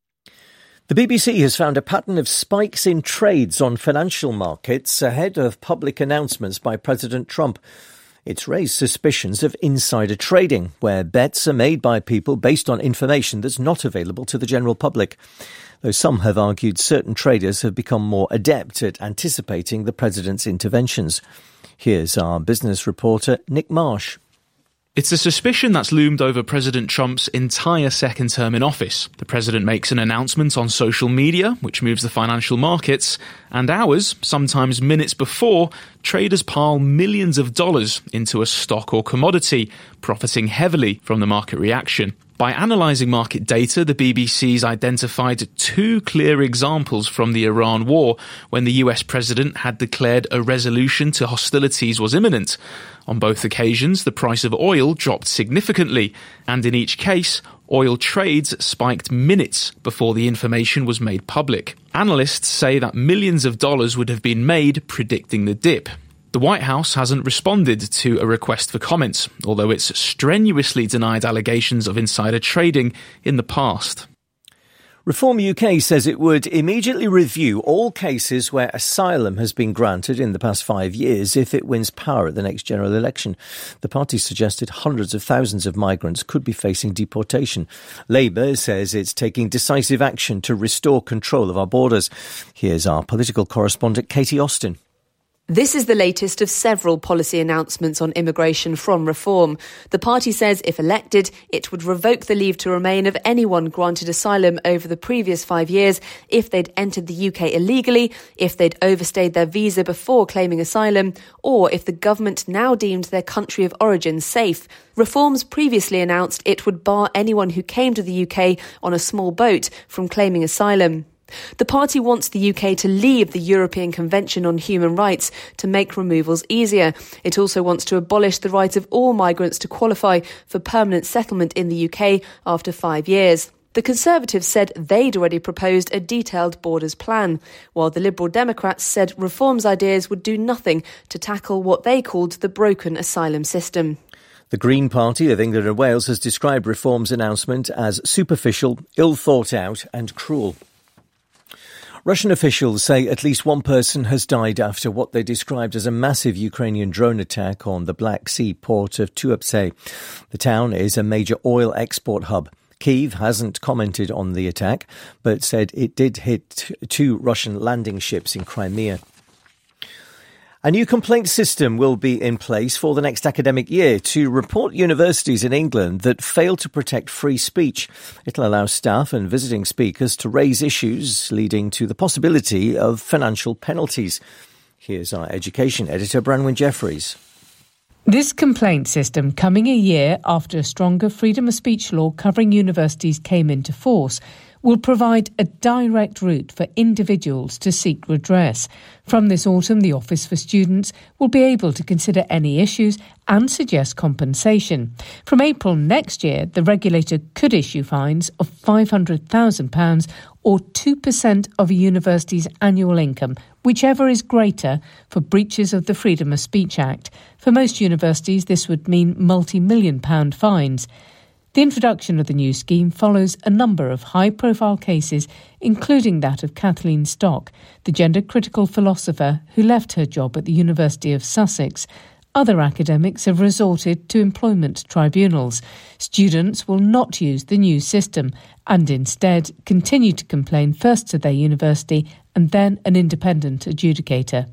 The BBC has found a pattern of spikes in trades on financial markets ahead of public announcements by President Trump. It's raised suspicions of insider trading, where bets are made by people based on information that's not available to the general public. Though some have argued certain traders have become more adept at anticipating the president's interventions. Here's our business reporter, Nick Marsh. It's a suspicion that's loomed over President Trump's entire second term in office. The president makes an announcement on social media, which moves the financial markets, and hours, sometimes minutes before, traders pile millions of dollars into a stock or commodity, profiting heavily from the market reaction. By analysing market data, the BBC's identified two clear examples from the Iran war when the US president had declared a resolution to hostilities was imminent. On both occasions, the price of oil dropped significantly, and in each case, oil trades spiked minutes before the information was made public. Analysts say that millions of dollars would have been made predicting the dip. The White House hasn't responded to a request for comments, although it's strenuously denied allegations of insider trading in the past. Reform UK says it would immediately review all cases where asylum has been granted in the past 5 years if it wins power at the next general election. The party suggested hundreds of thousands of migrants could be facing deportation. Labour says it's taking decisive action to restore control of our borders. Here's our political correspondent Katie Austin. This is the latest of several policy announcements on immigration from Reform. The party says if elected, it would revoke the leave to remain of anyone granted asylum over the previous 5 years if they'd entered the UK illegally, if they'd overstayed their visa before claiming asylum, or if the government now deemed their country of origin safe. Reform's previously announced it would bar anyone who came to the UK on a small boat from claiming asylum. The party wants the UK to leave the European Convention on Human Rights to make removals easier. It also wants to abolish the right of all migrants to qualify for permanent settlement in the UK after 5 years. The Conservatives said they'd already proposed a detailed borders plan, while the Liberal Democrats said Reform's ideas would do nothing to tackle what they called the broken asylum system. The Green Party of England and Wales has described Reform's announcement as superficial, ill thought out and cruel. Russian officials say at least one person has died after what they described as a massive Ukrainian drone attack on the Black Sea port of Tuapse. The town is a major oil export hub. Kyiv hasn't commented on the attack, but said it did hit 2 Russian landing ships in Crimea. A new complaint system will be in place for the next academic year to report universities in England that fail to protect free speech. It'll allow staff and visiting speakers to raise issues leading to the possibility of financial penalties. Here's our education editor, Branwen Jeffries. This complaint system, coming a year after a stronger freedom of speech law covering universities came into force, will provide a direct route for individuals to seek redress. From this autumn, the Office for Students will be able to consider any issues and suggest compensation. From April next year, the regulator could issue fines of £500,000 or 2% of a university's annual income, whichever is greater, for breaches of the Freedom of Speech Act. For most universities, this would mean multi-million-pound fines. The introduction of the new scheme follows a number of high-profile cases, including that of Kathleen Stock, the gender-critical philosopher who left her job at the University of Sussex. Other academics have resorted to employment tribunals. Students will not use the new system and instead continue to complain first to their university and then an independent adjudicator.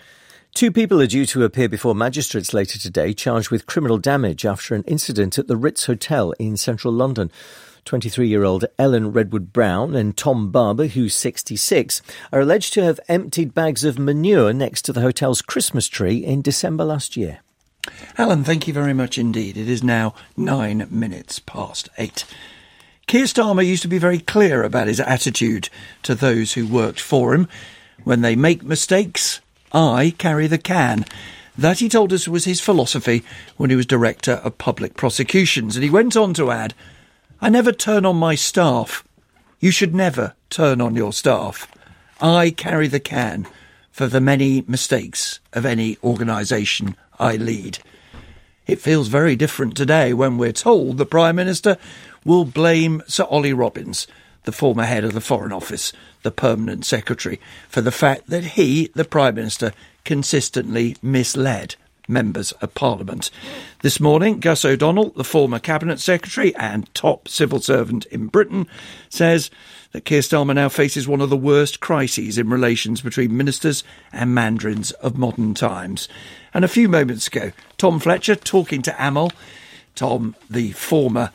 2 people are due to appear before magistrates later today, charged with criminal damage after an incident at the Ritz Hotel in central London. 23-year-old Ellen Redwood Brown and Tom Barber, who's 66, are alleged to have emptied bags of manure next to the hotel's Christmas tree in December last year. Alan, thank you very much indeed. It is now 9 minutes past 8. Keir Starmer used to be very clear about his attitude to those who worked for him. When they make mistakes, I carry the can. That, he told us, was his philosophy when he was Director of Public Prosecutions. And he went on to add, I never turn on my staff. You should never turn on your staff. I carry the can for the many mistakes of any organisation I lead. It feels very different today when we're told the Prime Minister will blame Sir Ollie Robbins, the former head of the Foreign Office, the Permanent Secretary, for the fact that he, the Prime Minister, consistently misled members of Parliament. This morning, Gus O'Donnell, the former Cabinet Secretary and top civil servant in Britain, says that Keir Starmer now faces one of the worst crises in relations between ministers and mandarins of modern times. And a few moments ago, Tom Fletcher talking to Amol. Tom, the former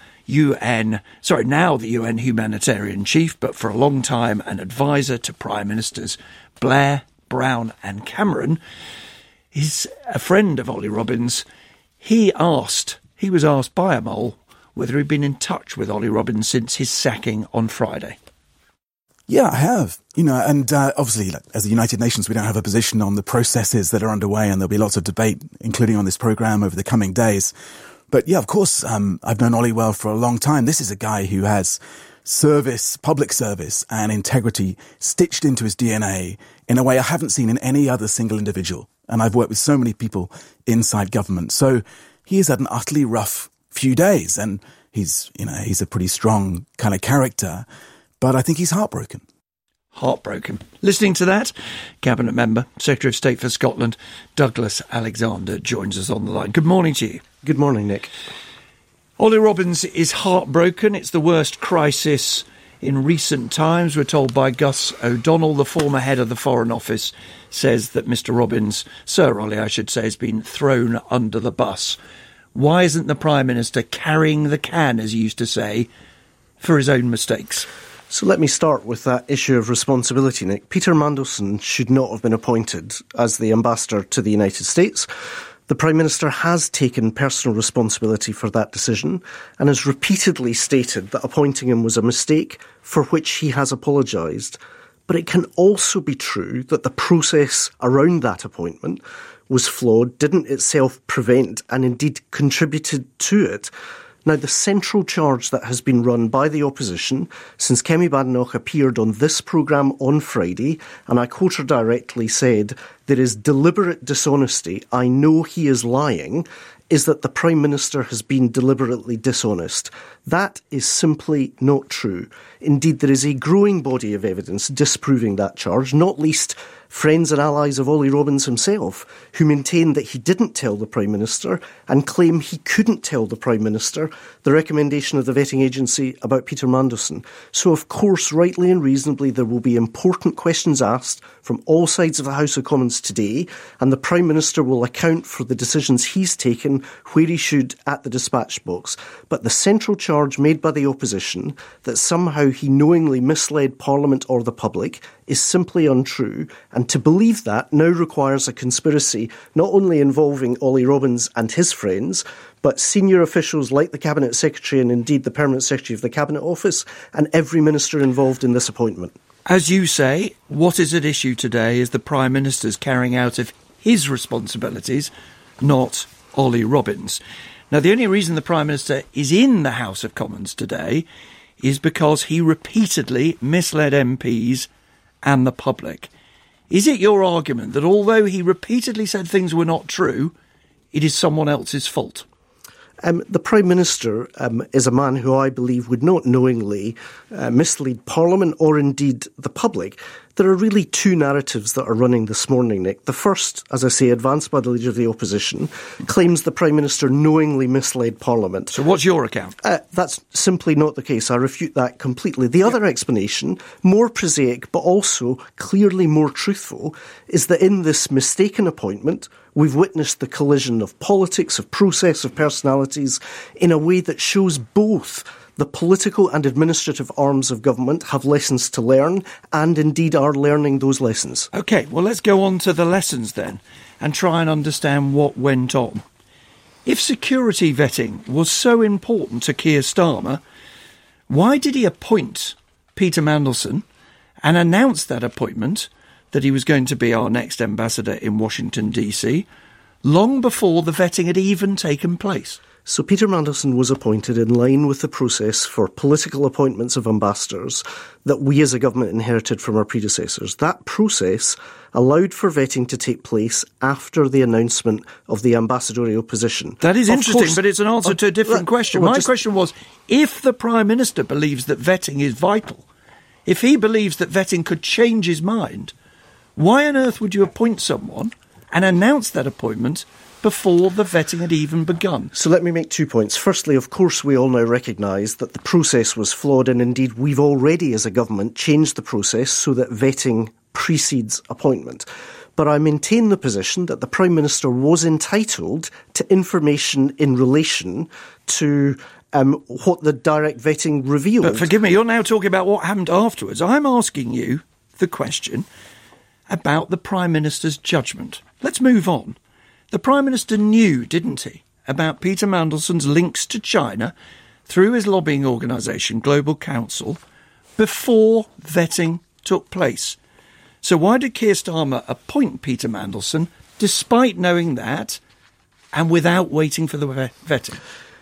now the UN humanitarian chief, but for a long time an advisor to Prime Ministers Blair, Brown and Cameron, is a friend of Ollie Robbins. He was asked by Amol whether he'd been in touch with Ollie Robbins since his sacking on Friday. Yeah, I have. And obviously, as the United Nations, we don't have a position on the processes that are underway, and there'll be lots of debate, including on this programme over the coming days. But yeah, of course, I've known Ollie well for a long time. This is a guy who has public service and integrity stitched into his DNA in a way I haven't seen in any other single individual. And I've worked with so many people inside government. So he has had an utterly rough few days, and he's a pretty strong kind of character, but I think he's heartbroken. Heartbroken. Listening to that, Cabinet Member, Secretary of State for Scotland, Douglas Alexander, joins us on the line. Good morning to you. Good morning, Nick. Ollie Robbins is heartbroken. It's the worst crisis in recent times. We're told by Gus O'Donnell, the former head of the Foreign Office, says that Mr Robbins, Sir Ollie, I should say, has been thrown under the bus. Why isn't the Prime Minister carrying the can, as he used to say, for his own mistakes? So let me start with that issue of responsibility, Nick. Peter Mandelson should not have been appointed as the ambassador to the United States. The Prime Minister has taken personal responsibility for that decision and has repeatedly stated that appointing him was a mistake for which he has apologised. But it can also be true that the process around that appointment was flawed, didn't itself prevent and indeed contributed to it. Now, the central charge that has been run by the opposition since Kemi Badenoch appeared on this programme on Friday, and I quote her directly, said, "There is deliberate dishonesty. I know he is lying," is that the Prime Minister has been deliberately dishonest. That is simply not true. Indeed, there is a growing body of evidence disproving that charge, not least friends and allies of Ollie Robbins himself, who maintain that he didn't tell the Prime Minister and claim he couldn't tell the Prime Minister the recommendation of the vetting agency about Peter Mandelson. So, of course, rightly and reasonably, there will be important questions asked from all sides of the House of Commons today, and the Prime Minister will account for the decisions he's taken where he should at the dispatch box. But the central charge made by the opposition, that somehow he knowingly misled Parliament or the public, is simply untrue, and to believe that now requires a conspiracy not only involving Ollie Robbins and his friends, but senior officials like the Cabinet Secretary and indeed the Permanent Secretary of the Cabinet Office and every minister involved in this appointment. As you say, what is at issue today is the Prime Minister's carrying out of his responsibilities, not Ollie Robbins. Now, the only reason the Prime Minister is in the House of Commons today is because he repeatedly misled MPs and the public. Is it your argument that although he repeatedly said things were not true, it is someone else's fault? The Prime Minister is a man who I believe would not knowingly mislead Parliament or indeed the public. There are really two narratives that are running this morning, Nick. The first, as I say, advanced by the Leader of the Opposition, claims the Prime Minister knowingly misled Parliament. So what's your account? That's simply not the case. I refute that completely. The other explanation, more prosaic but also clearly more truthful, is that in this mistaken appointment, we've witnessed the collision of politics, of process, of personalities in a way that shows both the political and administrative arms of government have lessons to learn and indeed are learning those lessons. OK, well, let's go on to the lessons then and try and understand what went on. If security vetting was so important to Keir Starmer, why did he appoint Peter Mandelson and announce that appointment, that he was going to be our next ambassador in Washington, D.C., long before the vetting had even taken place? So Peter Mandelson was appointed in line with the process for political appointments of ambassadors that we as a government inherited from our predecessors. That process allowed for vetting to take place after the announcement of the ambassadorial position. That is interesting, but it's an answer to a different question. My question was, if the Prime Minister believes that vetting is vital, if he believes that vetting could change his mind, why on earth would you appoint someone and announce that appointment before the vetting had even begun? So let me make 2 points. Firstly, of course, we all now recognise that the process was flawed, and indeed we've already as a government changed the process so that vetting precedes appointment. But I maintain the position that the Prime Minister was entitled to information in relation to what the direct vetting revealed. But forgive me, you're now talking about what happened afterwards. I'm asking you the question about the Prime Minister's judgment. Let's move on. The Prime Minister knew, didn't he, about Peter Mandelson's links to China through his lobbying organisation, Global Council, before vetting took place. So why did Keir Starmer appoint Peter Mandelson despite knowing that and without waiting for the vetting?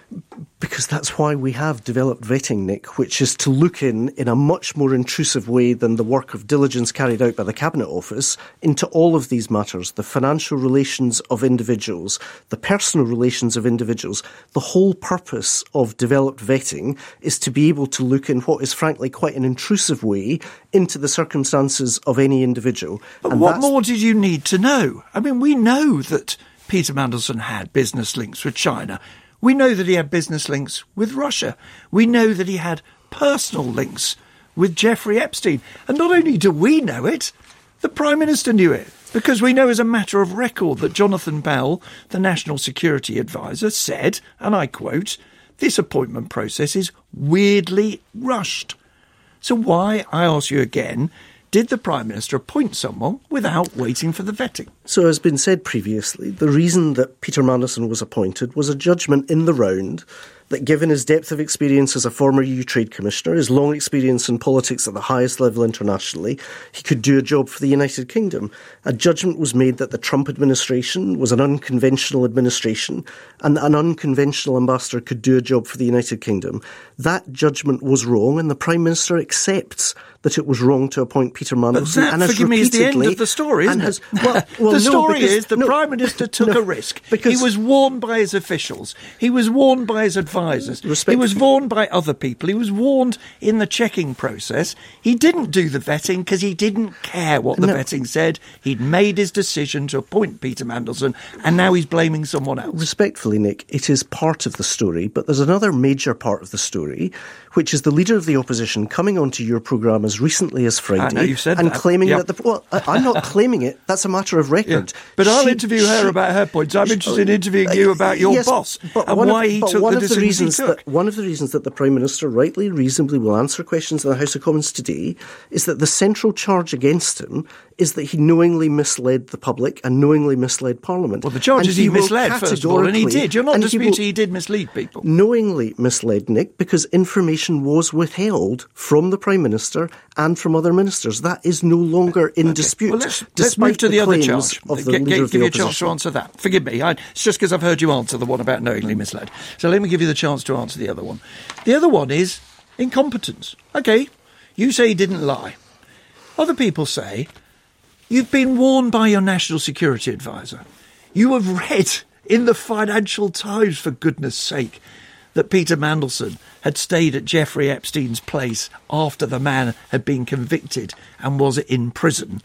Because that's why we have developed vetting, Nick, which is to look in a much more intrusive way than the work of diligence carried out by the Cabinet Office into all of these matters, the financial relations of individuals, the personal relations of individuals. The whole purpose of developed vetting is to be able to look in what is frankly quite an intrusive way into the circumstances of any individual. But what more did you need to know? I mean, we know that Peter Mandelson had business links with China. We know that he had business links with Russia. We know that he had personal links with Jeffrey Epstein. And not only do we know it, the Prime Minister knew it. Because we know as a matter of record that Jonathan Bell, the National Security Advisor, said, and I quote, "This appointment process is weirdly rushed." So why, I ask you again, did the Prime Minister appoint someone without waiting for the vetting? So, as has been said previously, the reason that Peter Mandelson was appointed was a judgment in the round that given his depth of experience as a former EU Trade Commissioner, his long experience in politics at the highest level internationally, he could do a job for the United Kingdom. A judgment was made that the Trump administration was an unconventional administration and that an unconventional ambassador could do a job for the United Kingdom. That judgment was wrong, and the Prime Minister accepts that it was wrong to appoint Peter Mandelson. But that, forgive me, is the end of the story, isn't it? The story is the Prime Minister took a risk. He was warned by his officials. He was warned by his advisors. He was warned by other people. He was warned in the checking process. He didn't do the vetting because he didn't care what the vetting said. He'd made his decision to appoint Peter Mandelson, and now he's blaming someone else. Respectfully, Nick, it is part of the story, but there's another major part of the story, which is the Leader of the Opposition coming onto your programme as recently as Friday and claiming that I'm not claiming it. That's a matter of record. Yeah. But I'll interview her about her points. I'm interested in interviewing you about your boss and why he took the decisions he took. One of the reasons that the Prime Minister rightly, reasonably will answer questions in the House of Commons today is that the central charge against him is that he knowingly misled the public and knowingly misled Parliament. Well, the charge is he misled, first of all, and he did. You're not disputing he did mislead people. Knowingly misled, Nick, because information was withheld from the Prime Minister and from other ministers. That is no longer in dispute. Well, let's move to the other charge. Give you a chance to answer that. Forgive me, it's just because I've heard you answer the one about knowingly misled. So let me give you the chance to answer the other one. The other one is incompetence. OK, you say he didn't lie. Other people say you've been warned by your National Security Advisor. You have read in the Financial Times, for goodness sake, that Peter Mandelson had stayed at Jeffrey Epstein's place after the man had been convicted and was in prison.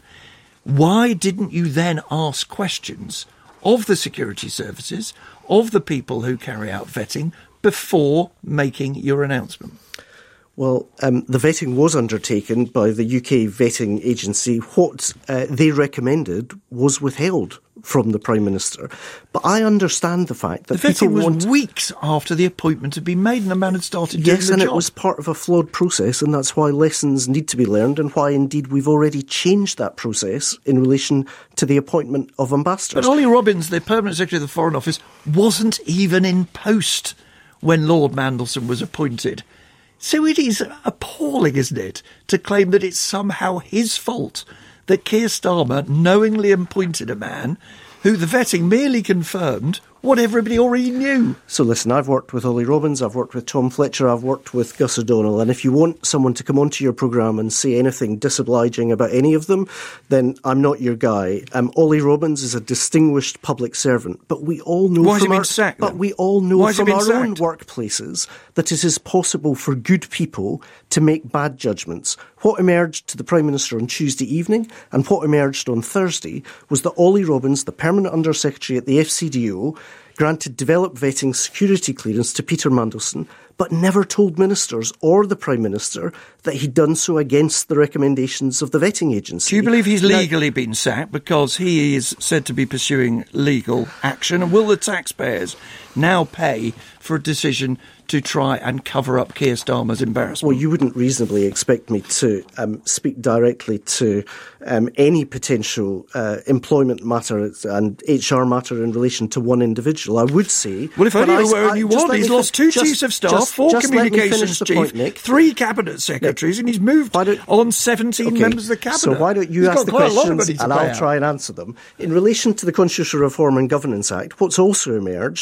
Why didn't you then ask questions of the security services, of the people who carry out vetting, before making your announcement? Well, the vetting was undertaken by the UK vetting agency. What they recommended was withheld from the Prime Minister. But I understand the fact that the vetting was weeks after the appointment had been made and the man had started doing the job. Yes, and it was part of a flawed process, and that's why lessons need to be learned and why, indeed, we've already changed that process in relation to the appointment of ambassadors. But Ollie Robbins, the Permanent Secretary of the Foreign Office, wasn't even in post when Lord Mandelson was appointed. So it is appalling, isn't it, to claim that it's somehow his fault that Keir Starmer knowingly appointed a man who the vetting merely confirmed what everybody already knew. So listen, I've worked with Ollie Robbins, I've worked with Tom Fletcher, I've worked with Gus O'Donnell, and if you want someone to come onto your programme and say anything disobliging about any of them, then I'm not your guy. Ollie Robbins is a distinguished public servant, but we all know from our own workplaces that it is possible for good people to make bad judgments. What emerged to the Prime Minister on Tuesday evening and what emerged on Thursday was that Ollie Robbins, the Permanent Under-Secretary at the FCDO, granted developed vetting security clearance to Peter Mandelson, but never told ministers or the Prime Minister that he'd done so against the recommendations of the vetting agency. Do you believe he's legally been sacked because he is said to be pursuing legal action? And will the taxpayers now pay for a decision to try and cover up Keir Starmer's embarrassment? Well, you wouldn't reasonably expect me to speak directly to any potential employment matter and HR matter in relation to one individual. I would say... Well, if only you were only one. He's lost two chiefs of staff, four communications chiefs, 3 cabinet secretaries, and he's moved on 17 members of the cabinet. So why don't you ask the questions and I'll try and answer them. In relation to the Constitutional Reform and Governance Act, what's also emerged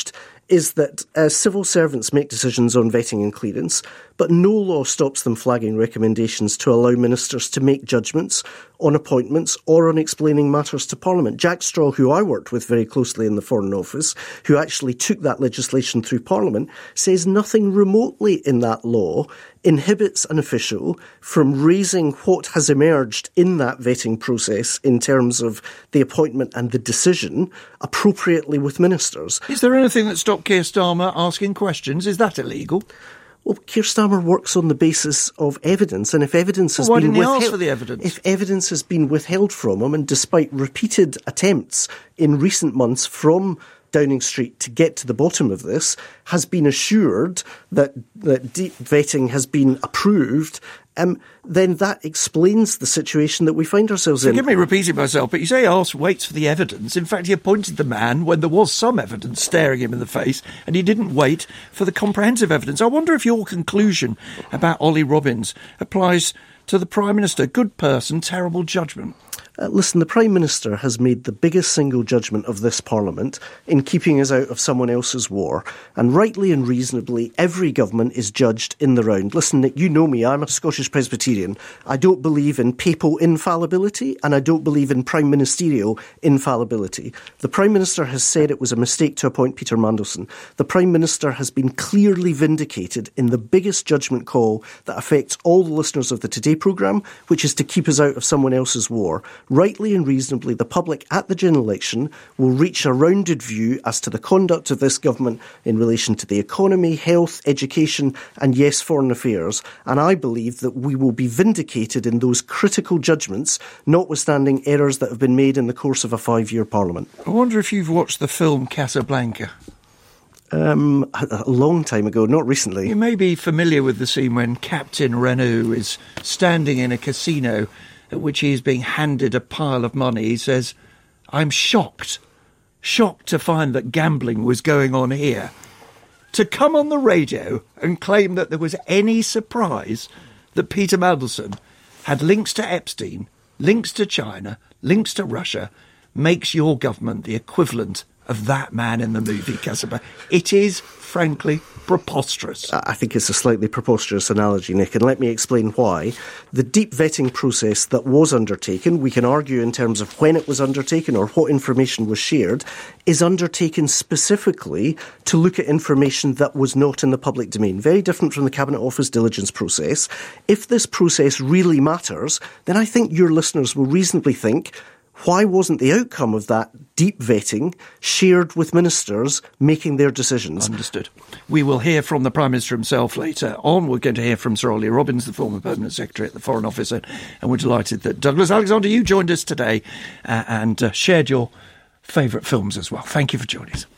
is that civil servants make decisions on vetting and clearance, but no law stops them flagging recommendations to allow ministers to make judgments on appointments or on explaining matters to Parliament. Jack Straw, who I worked with very closely in the Foreign Office, who actually took that legislation through Parliament, says nothing remotely in that law inhibits an official from raising what has emerged in that vetting process in terms of the appointment and the decision appropriately with ministers. Is there anything that stopped Keir Starmer asking questions? Is that illegal? Well, Keir Starmer works on the basis of evidence, and if evidence has why been didn't he ask for the evidence? If evidence has been withheld from him, and despite repeated attempts in recent months from Downing Street to get to the bottom of this, has been assured that deep vetting has been approved, then that explains the situation that we find ourselves in. Forgive me repeating myself, but you say he waits for the evidence. In fact, he appointed the man when there was some evidence staring him in the face, and he didn't wait for the comprehensive evidence. I wonder if your conclusion about Ollie Robbins applies to the Prime Minister. Good person, terrible judgment. Listen, the Prime Minister has made the biggest single judgment of this Parliament in keeping us out of someone else's war. And rightly and reasonably, every government is judged in the round. Listen, Nick, you know me, I'm a Scottish Presbyterian. I don't believe in papal infallibility and I don't believe in prime ministerial infallibility. The Prime Minister has said it was a mistake to appoint Peter Mandelson. The Prime Minister has been clearly vindicated in the biggest judgment call that affects all the listeners of the Today programme, which is to keep us out of someone else's war. Rightly and reasonably, the public at the general election will reach a rounded view as to the conduct of this government in relation to the economy, health, education and, yes, foreign affairs. And I believe that we will be vindicated in those critical judgments, notwithstanding errors that have been made in the course of a 5-year Parliament. I wonder if you've watched the film Casablanca. A long time ago, not recently. You may be familiar with the scene when Captain Renault is standing in a casino at which he is being handed a pile of money. He says, "I'm shocked to find that gambling was going on here." To come on the radio and claim that there was any surprise that Peter Mandelson had links to Epstein, links to China, links to Russia, makes your government the equivalent of that man in the movie Casablanca. It is, frankly, preposterous. I think it's a slightly preposterous analogy, Nick, and let me explain why. The deep vetting process that was undertaken, we can argue in terms of when it was undertaken or what information was shared, is undertaken specifically to look at information that was not in the public domain. Very different from the Cabinet Office diligence process. If this process really matters, then I think your listeners will reasonably think, why wasn't the outcome of that deep vetting shared with ministers making their decisions? Understood. We will hear from the Prime Minister himself later on. We're going to hear from Sir Ollie Robbins, the former Permanent Secretary at the Foreign Office, and we're delighted that Douglas Alexander, you joined us today and shared your favourite films as well. Thank you for joining us.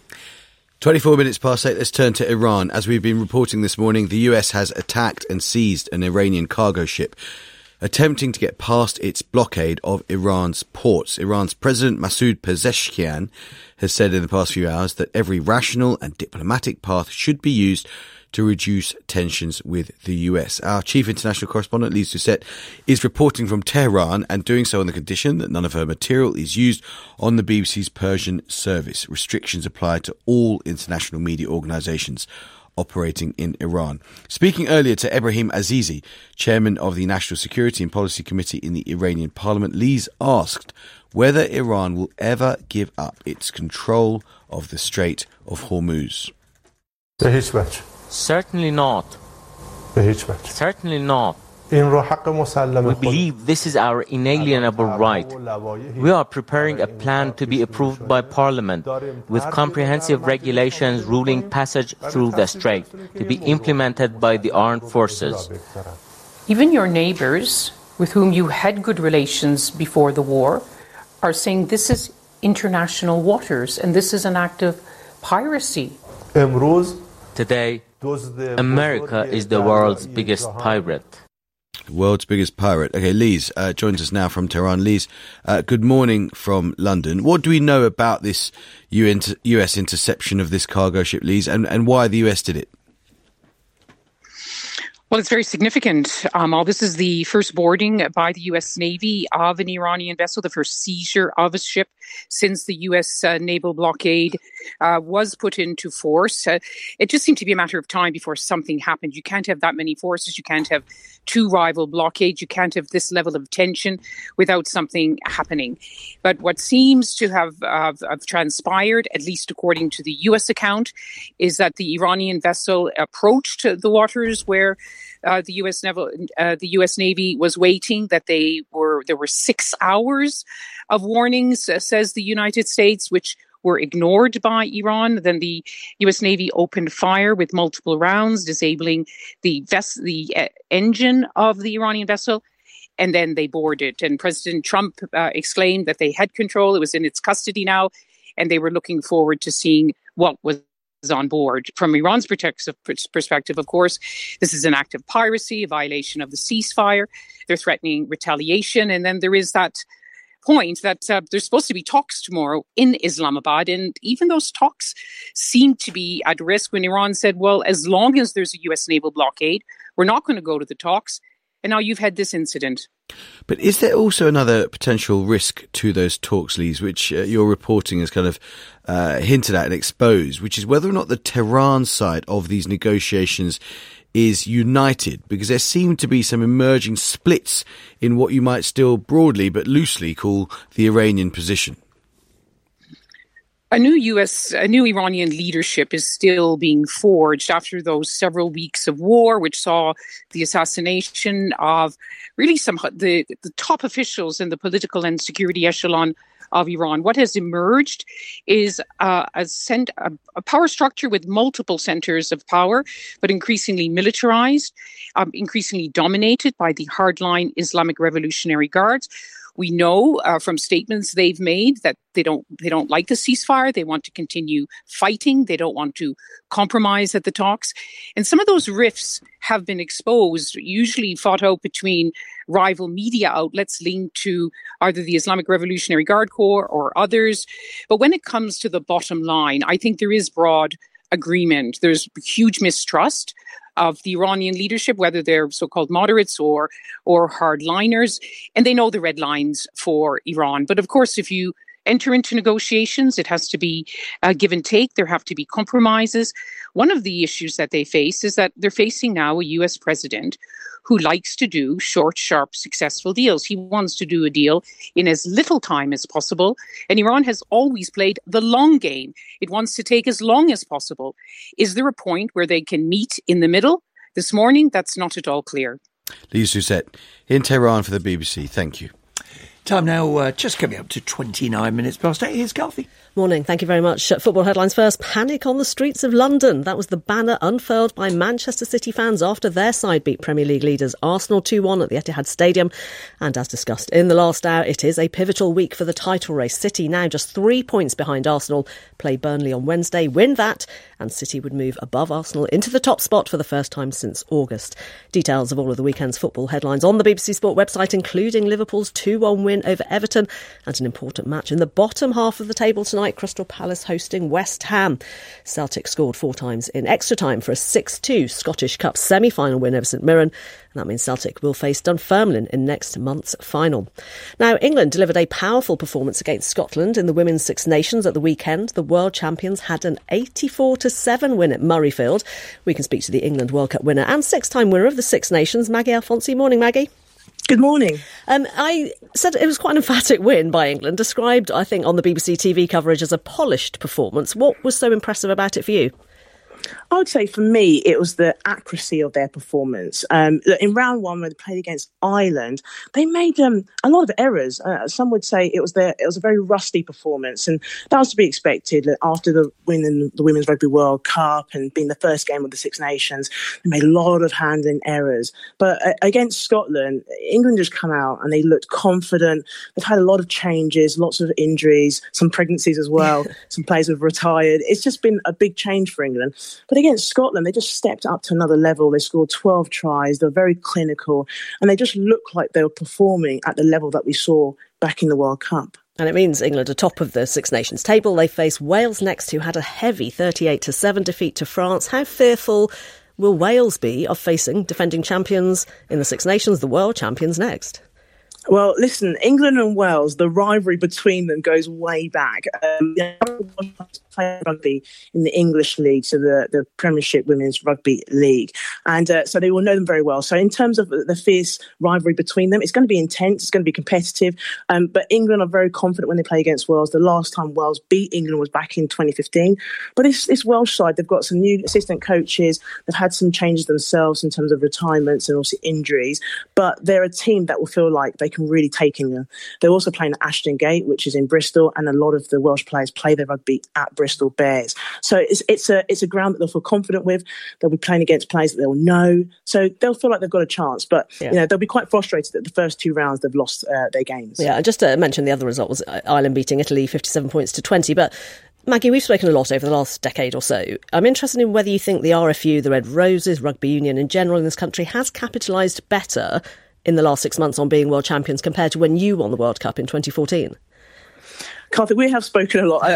24 minutes past 8, let's turn to Iran. As we've been reporting this morning, the US has attacked and seized an Iranian cargo ship attempting to get past its blockade of Iran's ports. Iran's President Masoud Pezeshkian has said in the past few hours that every rational and diplomatic path should be used to reduce tensions with the US. Our chief international correspondent, Lise Doucette, is reporting from Tehran and doing so on the condition that none of her material is used on the BBC's Persian service. Restrictions apply to all international media organisations operating in Iran. Speaking earlier to Ebrahim Azizi, chairman of the National Security and Policy Committee in the Iranian Parliament, Lise asked whether Iran will ever give up its control of the Strait of Hormuz. Certainly not. Certainly not. We believe this is our inalienable right. We are preparing a plan to be approved by Parliament with comprehensive regulations ruling passage through the strait to be implemented by the armed forces. Even your neighbours, with whom you had good relations before the war, are saying this is international waters and this is an act of piracy. Today, America is the world's biggest pirate. World's biggest pirate. Okay, Lise joins us now from Tehran. Lise, good morning from London. What do we know about this US interception of this cargo ship, Lise, and why the US did it? Well, it's very significant. This is the first boarding by the U.S. Navy of an Iranian vessel, the first seizure of a ship since the U.S. naval blockade was put into force. It just seemed to be a matter of time before something happened. You can't have that many forces. You can't have two rival blockades. You can't have this level of tension without something happening. But what seems to have transpired, at least according to the U.S. account, is that the Iranian vessel approached the waters where the U.S. Navy was waiting, that there were 6 hours of warnings, says the United States, which were ignored by Iran. Then the U.S. Navy opened fire with multiple rounds, disabling the engine of the Iranian vessel, and then they boarded. And President Trump exclaimed that they had control. It was in its custody now, and they were looking forward to seeing what was on board. From Iran's perspective, of course, this is an act of piracy, a violation of the ceasefire. They're threatening retaliation. And then there is that point that there's supposed to be talks tomorrow in Islamabad. And even those talks seem to be at risk when Iran said, well, as long as there's a U.S. naval blockade, we're not going to go to the talks. And now you've had this incident. But is there also another potential risk to those talks, Lise, which your reporting has kind of hinted at and exposed, which is whether or not the Tehran side of these negotiations is united? Because there seem to be some emerging splits in what you might still broadly but loosely call the Iranian position. A new Iranian leadership is still being forged after those several weeks of war, which saw the assassination of really the top officials in the political and security echelon of Iran. What has emerged is a power structure with multiple centers of power, but increasingly militarized, increasingly dominated by the hardline Islamic Revolutionary Guards. We know from statements they've made that they don't like the ceasefire. They want to continue fighting. They don't want to compromise at the talks. And some of those rifts have been exposed, usually fought out between rival media outlets linked to either the Islamic Revolutionary Guard Corps or others. But when it comes to the bottom line, I think there is broad agreement. There's huge mistrust of the Iranian leadership, whether they're so-called moderates or hardliners, and they know the red lines for Iran. But of course, if you enter into negotiations, it has to be give and take. There have to be compromises. One of the issues that they face is that they're facing now a U.S. president who likes to do short, sharp, successful deals. He wants to do a deal in as little time as possible. And Iran has always played the long game. It wants to take as long as possible. Is there a point where they can meet in the middle? This morning, that's not at all clear. Lise Doucette in Tehran for the BBC. Thank you. Time now, just coming up to 29 minutes past 8. Here's Garthy. Morning. Thank you very much. Football headlines first. Panic on the streets of London. That was the banner unfurled by Manchester City fans after their side beat Premier League leaders Arsenal 2-1 at the Etihad Stadium. And as discussed in the last hour, it is a pivotal week for the title race. City now just 3 points behind Arsenal. Play Burnley on Wednesday, win that, and City would move above Arsenal into the top spot for the first time since August. Details of all of the weekend's football headlines on the BBC Sport website, including Liverpool's 2-1 win over Everton and an important match in the bottom half of the table tonight. Crystal Palace hosting West Ham. Celtic scored 4 times in extra time for a 6-2 Scottish Cup semi-final win over St Mirren. And that means Celtic will face Dunfermline in next month's final. Now, England delivered a powerful performance against Scotland in the Women's Six Nations at the weekend. The world champions had an 84-7 win at Murrayfield. We can speak to the England World Cup winner and 6-time winner of the Six Nations, Maggie Alfonsi. Morning, Maggie. Good morning. I said it was quite an emphatic win by England, described, I think, on the BBC TV coverage as a polished performance. What was so impressive about it for you? I would say for me, it was the accuracy of their performance. In round one, when they played against Ireland, they made a lot of errors. Some would say it was a very rusty performance, and that was to be expected after the win in the Women's Rugby World Cup and being the first game of the Six Nations. They made a lot of handling errors. But against Scotland, England just come out and they looked confident. They've had a lot of changes, lots of injuries, some pregnancies as well. Some players have retired. It's just been a big change for England. But against Scotland, they just stepped up to another level. They scored 12 tries. They were very clinical. And they just looked like they were performing at the level that we saw back in the World Cup. And it means England are top of the Six Nations table. They face Wales next, who had a heavy 38-7 defeat to France. How fearful will Wales be of facing defending champions in the Six Nations, the world champions, next? Well, listen, England and Wales, the rivalry between them goes way back. Play rugby in the English League, so the Premiership Women's Rugby League. And so they will know them very well. So in terms of the fierce rivalry between them, it's going to be intense, it's going to be competitive. But England are very confident when they play against Wales. The last time Wales beat England was back in 2015. But this Welsh side, they've got some new assistant coaches. They've had some changes themselves in terms of retirements and also injuries. But they're a team that will feel like they can really take England. They're also playing at Ashton Gate, which is in Bristol, and a lot of the Welsh players play their rugby at Bristol Bears. So it's a ground that they'll feel confident with. They'll be playing against players that they'll know. So they'll feel like they've got a chance. But they'll be quite frustrated that the first 2 rounds they've lost their games. Yeah, just to mention the other result was Ireland beating Italy 57 points to 20. But Maggie, we've spoken a lot over the last decade or so. I'm interested in whether you think the RFU, the Red Roses, rugby union in general in this country has capitalised better in the last 6 months on being world champions compared to when you won the World Cup in 2014? Carthy, we have spoken a lot.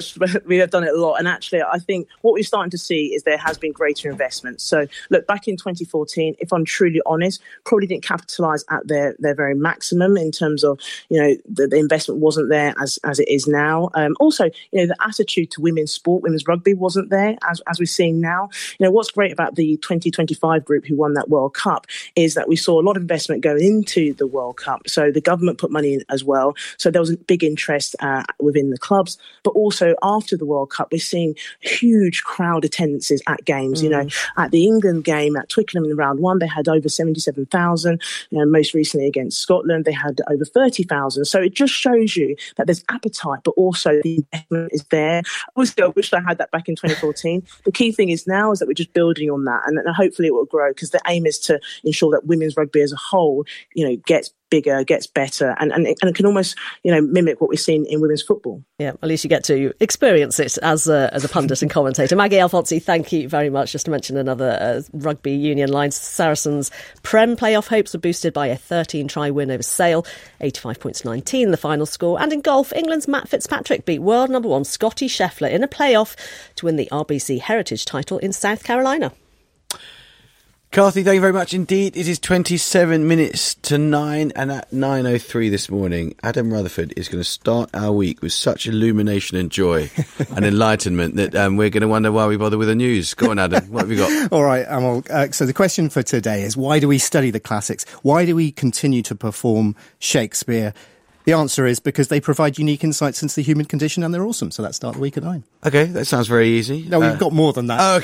We have done it a lot. And actually, I think what we're starting to see is there has been greater investment. So, look, back in 2014, if I'm truly honest, probably didn't capitalise at their very maximum in terms of, the investment wasn't there as it is now. Also, the attitude to women's sport, women's rugby wasn't there as we're seeing now. What's great about the 2025 group who won that World Cup is that we saw a lot of investment going into the World Cup. So the government put money in as well. So there was a big interest within the clubs, but also after the World Cup, we're seeing huge crowd attendances at games. At the England game at Twickenham in round 1, they had over 77,000. Most recently against Scotland, they had over 30,000. So it just shows you that there's appetite, but also the investment is there. Obviously, I wish I had that back in 2014. The key thing is now is that we're just building on that, and hopefully it will grow, because the aim is to ensure that women's rugby as a whole, gets bigger, gets better, and it can almost mimic what we've seen in women's football. Yeah, at least you get to experience it as a pundit and commentator. Maggie Alfonsi, thank you very much. Just to mention another rugby union line, Saracens' Prem playoff hopes were boosted by a 13-try win over Sale, 85 points 19 the final score. And in golf, England's Matt Fitzpatrick beat world number 1 Scotty Scheffler in a playoff to win the RBC Heritage title in South Carolina. Carthy, thank you very much indeed. It is 27 minutes to 9, and at 9:03 this morning, Adam Rutherford is going to start our week with such illumination and joy and enlightenment that we're going to wonder why we bother with the news. Go on, Adam, what have you got? All right, Amal. So the question for today is, why do we study the classics? Why do we continue to perform Shakespeare? The answer is because they provide unique insights into the human condition, and they're awesome. So let's start the week at 9. Okay, that sounds very easy. No, we've got more than that. Oh,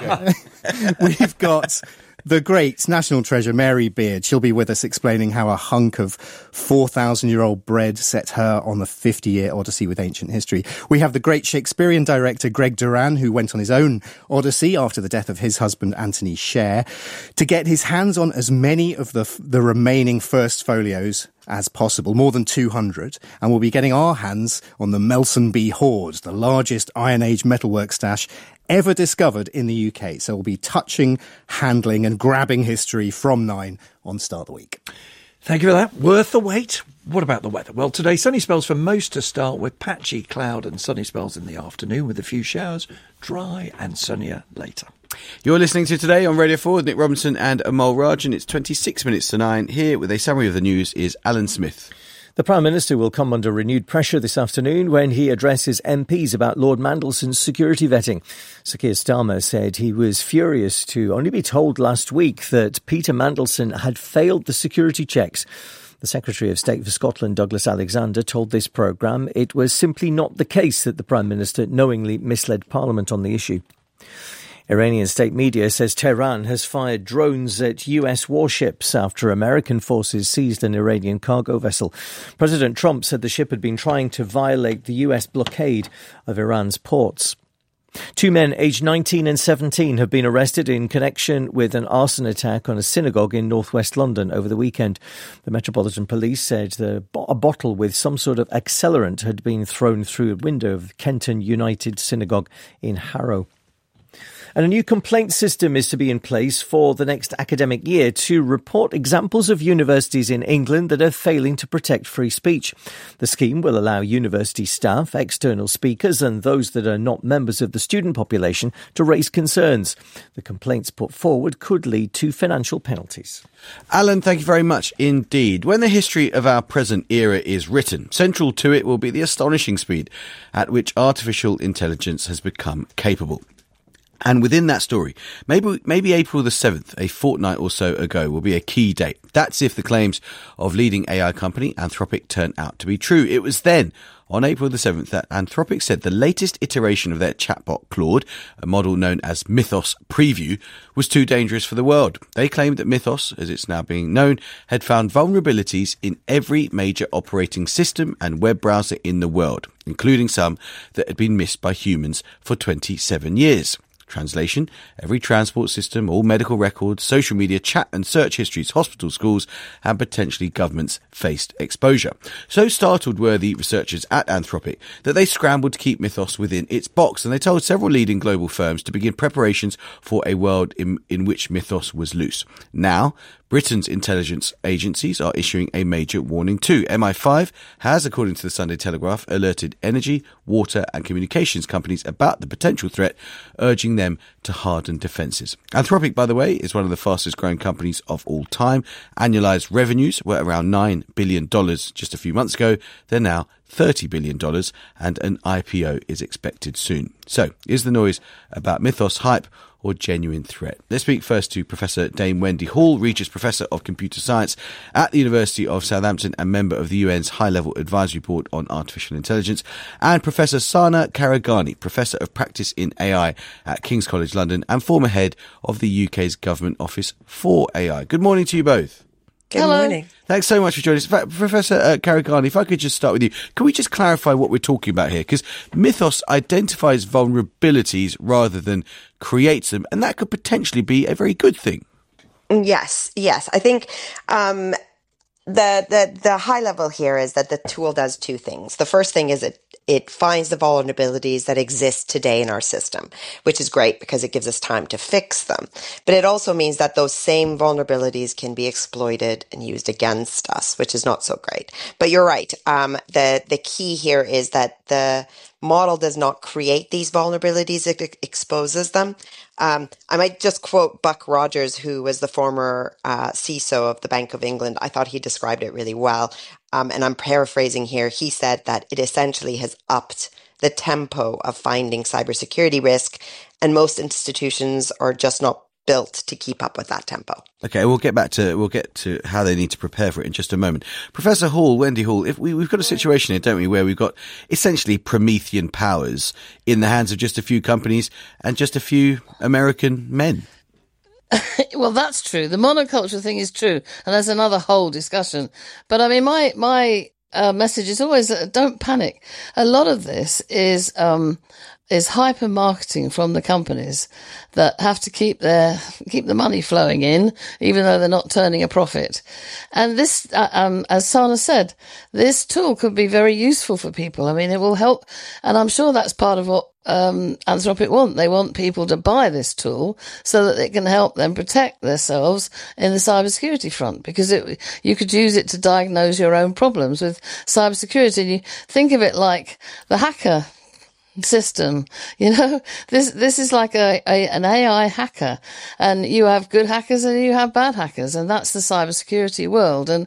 okay. We've got the great national treasure, Mary Beard. She'll be with us explaining how a hunk of 4,000-year-old bread set her on the 50-year odyssey with ancient history. We have the great Shakespearean director, Greg Duran, who went on his own odyssey after the death of his husband, Anthony Sher, to get his hands on as many of the remaining first folios as possible, more than 200, and we'll be getting our hands on the Melsonby Hoard, the largest Iron Age metalwork stash ever discovered in the UK. So we'll be touching, handling and grabbing history from 9 on Start the Week. Thank you for that. Worth the wait. What about the weather? Well, today, sunny spells for most to start with, patchy cloud and sunny spells in the afternoon with a few showers, dry and sunnier later. You're listening to Today on Radio 4 with Nick Robinson and Amal Raj, and it's 26 minutes to 9. Here with a summary of the news is Alan Smith. The Prime Minister will come under renewed pressure this afternoon when he addresses MPs about Lord Mandelson's security vetting. Sir Keir Starmer said he was furious to only be told last week that Peter Mandelson had failed the security checks. The Secretary of State for Scotland, Douglas Alexander, told this programme it was simply not the case that the Prime Minister knowingly misled Parliament on the issue. Iranian state media says Tehran has fired drones at US warships after American forces seized an Iranian cargo vessel. President Trump said the ship had been trying to violate the US blockade of Iran's ports. 2 men aged 19 and 17 have been arrested in connection with an arson attack on a synagogue in northwest London over the weekend. The Metropolitan Police said a bottle with some sort of accelerant had been thrown through a window of Kenton United Synagogue in Harrow. And a new complaint system is to be in place for the next academic year to report examples of universities in England that are failing to protect free speech. The scheme will allow university staff, external speakers and those that are not members of the student population to raise concerns. The complaints put forward could lead to financial penalties. Alan, thank you very much indeed. When the history of our present era is written, central to it will be the astonishing speed at which artificial intelligence has become capable. And within that story, maybe April the 7th, a fortnight or so ago, will be a key date. That's if the claims of leading AI company Anthropic turn out to be true. It was then, on April the 7th, that Anthropic said the latest iteration of their chatbot Claude, a model known as Mythos Preview, was too dangerous for the world. They claimed that Mythos, as it's now being known, had found vulnerabilities in every major operating system and web browser in the world, including some that had been missed by humans for 27 years. Translation: every transport system, all medical records, social media, chat and search histories, hospitals, schools and potentially governments faced exposure. So startled were the researchers at Anthropic that they scrambled to keep Mythos within its box, and they told several leading global firms to begin preparations for a world in which Mythos was loose. Now, Britain's intelligence agencies are issuing a major warning too. MI5 has, according to the Sunday Telegraph, alerted energy, water and communications companies about the potential threat, urging them to harden defences. Anthropic, by the way, is one of the fastest growing companies of all time. Annualised revenues were around $9 billion just a few months ago. They're now $30 billion and an IPO is expected soon. So, is the noise about Mythos hype or genuine threat? Let's speak first to Professor Dame Wendy Hall, Regis Professor of Computer Science at the University of Southampton and member of the UN's High-Level Advisory Board on Artificial Intelligence, and Professor Sana Karagani, Professor of Practice in AI at King's College London and former head of the UK's Government Office for AI. Good morning to you both. Good morning. Thanks so much for joining us. In fact, Professor Karagani, if I could just start with you, can we just clarify what we're talking about here? Because Mythos identifies vulnerabilities rather than creates them, and that could potentially be a very good thing. Yes. I think the high level here is that the tool does two things. The first thing is it finds the vulnerabilities that exist today in our system, which is great because it gives us time to fix them. But it also means that those same vulnerabilities can be exploited and used against us, which is not so great. But you're right. The key here is that the model does not create these vulnerabilities, it exposes them. I might just quote Buck Rogers, who was the former CISO of the Bank of England. I thought he described it really well. And I'm paraphrasing here. He said that it essentially has upped the tempo of finding cybersecurity risk, and most institutions are just not built to keep up with that tempo. Okay, we'll get to how they need to prepare for it in just a moment. Professor Hall, Wendy Hall, we've got a situation here, don't we, where we've got essentially Promethean powers in the hands of just a few companies and just a few American men. Well, that's true. The monoculture thing is true, and there's another whole discussion. But I mean, my message is always don't panic. A lot of this is hyper marketing from the companies that have to keep the money flowing in, even though they're not turning a profit. And this, as Sana said, this tool could be very useful for people. I mean, it will help, and I'm sure that's part of what Anthropic want. They want people to buy this tool so that it can help them protect themselves in the cybersecurity front, because you could use it to diagnose your own problems with cybersecurity. And you think of it like the hacker system, this is like an AI hacker, and you have good hackers and you have bad hackers, and that's the cybersecurity world. And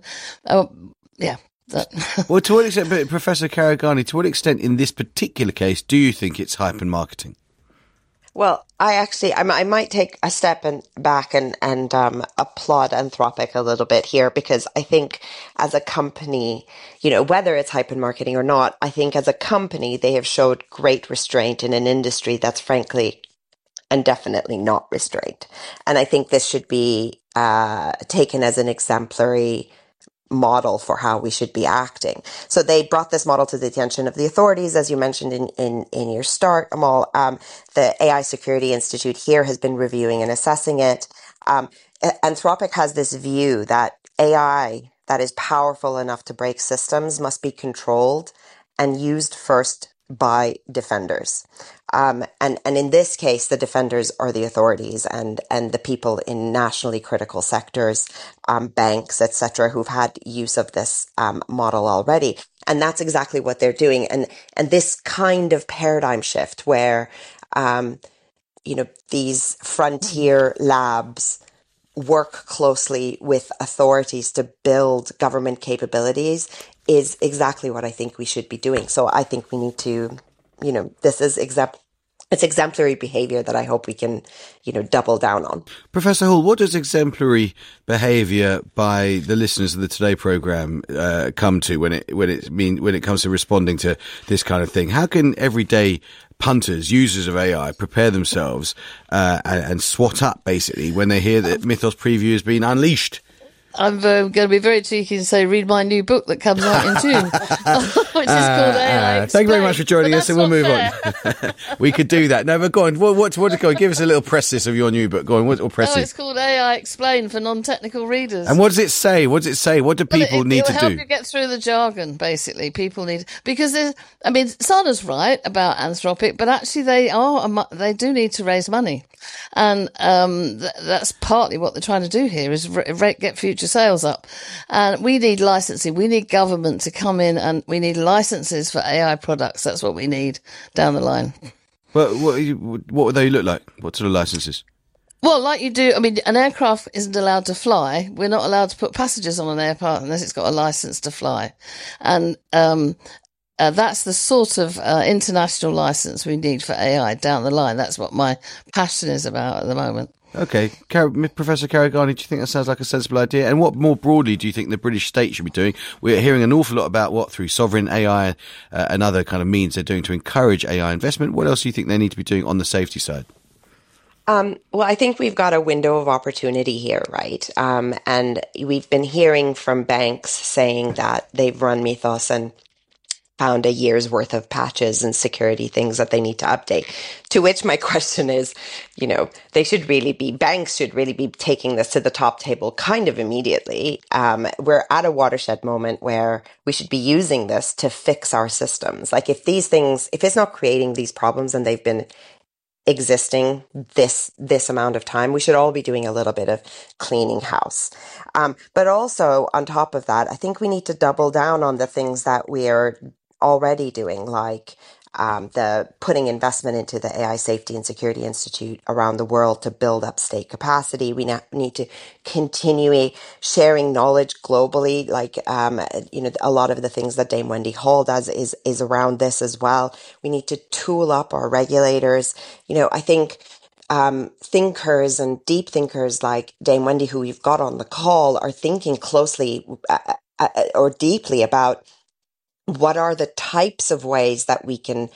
well, to what extent, but Professor Karagani, to what extent in this particular case do you think it's hype and marketing? Well, I might take a step back and applaud Anthropic a little bit here, because I think as a company, whether it's hype and marketing or not, I think as a company, they have showed great restraint in an industry that's frankly and definitely not restrained. And I think this should be taken as an exemplary model for how we should be acting. So they brought this model to the attention of the authorities, as you mentioned in your start, Amal. The AI Security Institute here has been reviewing and assessing it. Anthropic has this view that AI that is powerful enough to break systems must be controlled and used first by defenders. And in this case, the defenders are the authorities and the people in nationally critical sectors, banks, etc., who've had use of this model already. And that's exactly what they're doing. And this kind of paradigm shift where, these frontier labs work closely with authorities to build government capabilities is exactly what I think we should be doing. So I think we need to, this is it's exemplary behaviour that I hope we can, double down on. Professor Hall, what does exemplary behaviour by the listeners of the Today programme come to when it comes to responding to this kind of thing? How can everyday punters, users of AI, prepare themselves and swat up, basically, when they hear that Mythos Preview has been unleashed? I'm going to be very cheeky and say, read my new book that comes out in June, which is called AI Explained. Thank you very much for joining us, and we'll move on. We could do that. No, but go on. Go on. Give us a little preface of your new book. Go on. What preface? It's called AI Explained for non-technical readers. And what does it say? What do people need to do? It'll help you get through the jargon, basically. People need... Because, Sana's right about Anthropic, but actually they do need to raise money. And that's partly what they're trying to do here, is get future sales up. And we need licensing. We need government to come in, and we need licenses for AI products. That's what we need down the line. Well, what would they look like? What sort of licenses? Well, like you do, an aircraft isn't allowed to fly. We're not allowed to put passengers on an aircraft unless it's got a license to fly. And that's the sort of international license we need for AI down the line. That's what my passion is about at the moment. Okay. Professor Karyagani, do you think that sounds like a sensible idea? And what more broadly do you think the British state should be doing? We're hearing an awful lot about what, through sovereign AI and other kind of means, they're doing to encourage AI investment. What else do you think they need to be doing on the safety side? Well, I think we've got a window of opportunity here, right? And we've been hearing from banks saying that they've run Mythos and found a year's worth of patches and security things that they need to update. To which my question is, banks should really be taking this to the top table kind of immediately. We're at a watershed moment where we should be using this to fix our systems. Like if it's not creating these problems and they've been existing this amount of time, we should all be doing a little bit of cleaning house. But also on top of that, I think we need to double down on the things that we are already doing, like the putting investment into the AI Safety and Security Institute around the world to build up state capacity. We need to continue sharing knowledge globally, like a lot of the things that Dame Wendy Hall does is around this as well. We need to tool up our regulators. I think thinkers and deep thinkers like Dame Wendy, who we've got on the call, are thinking closely or deeply about what are the types of ways that we can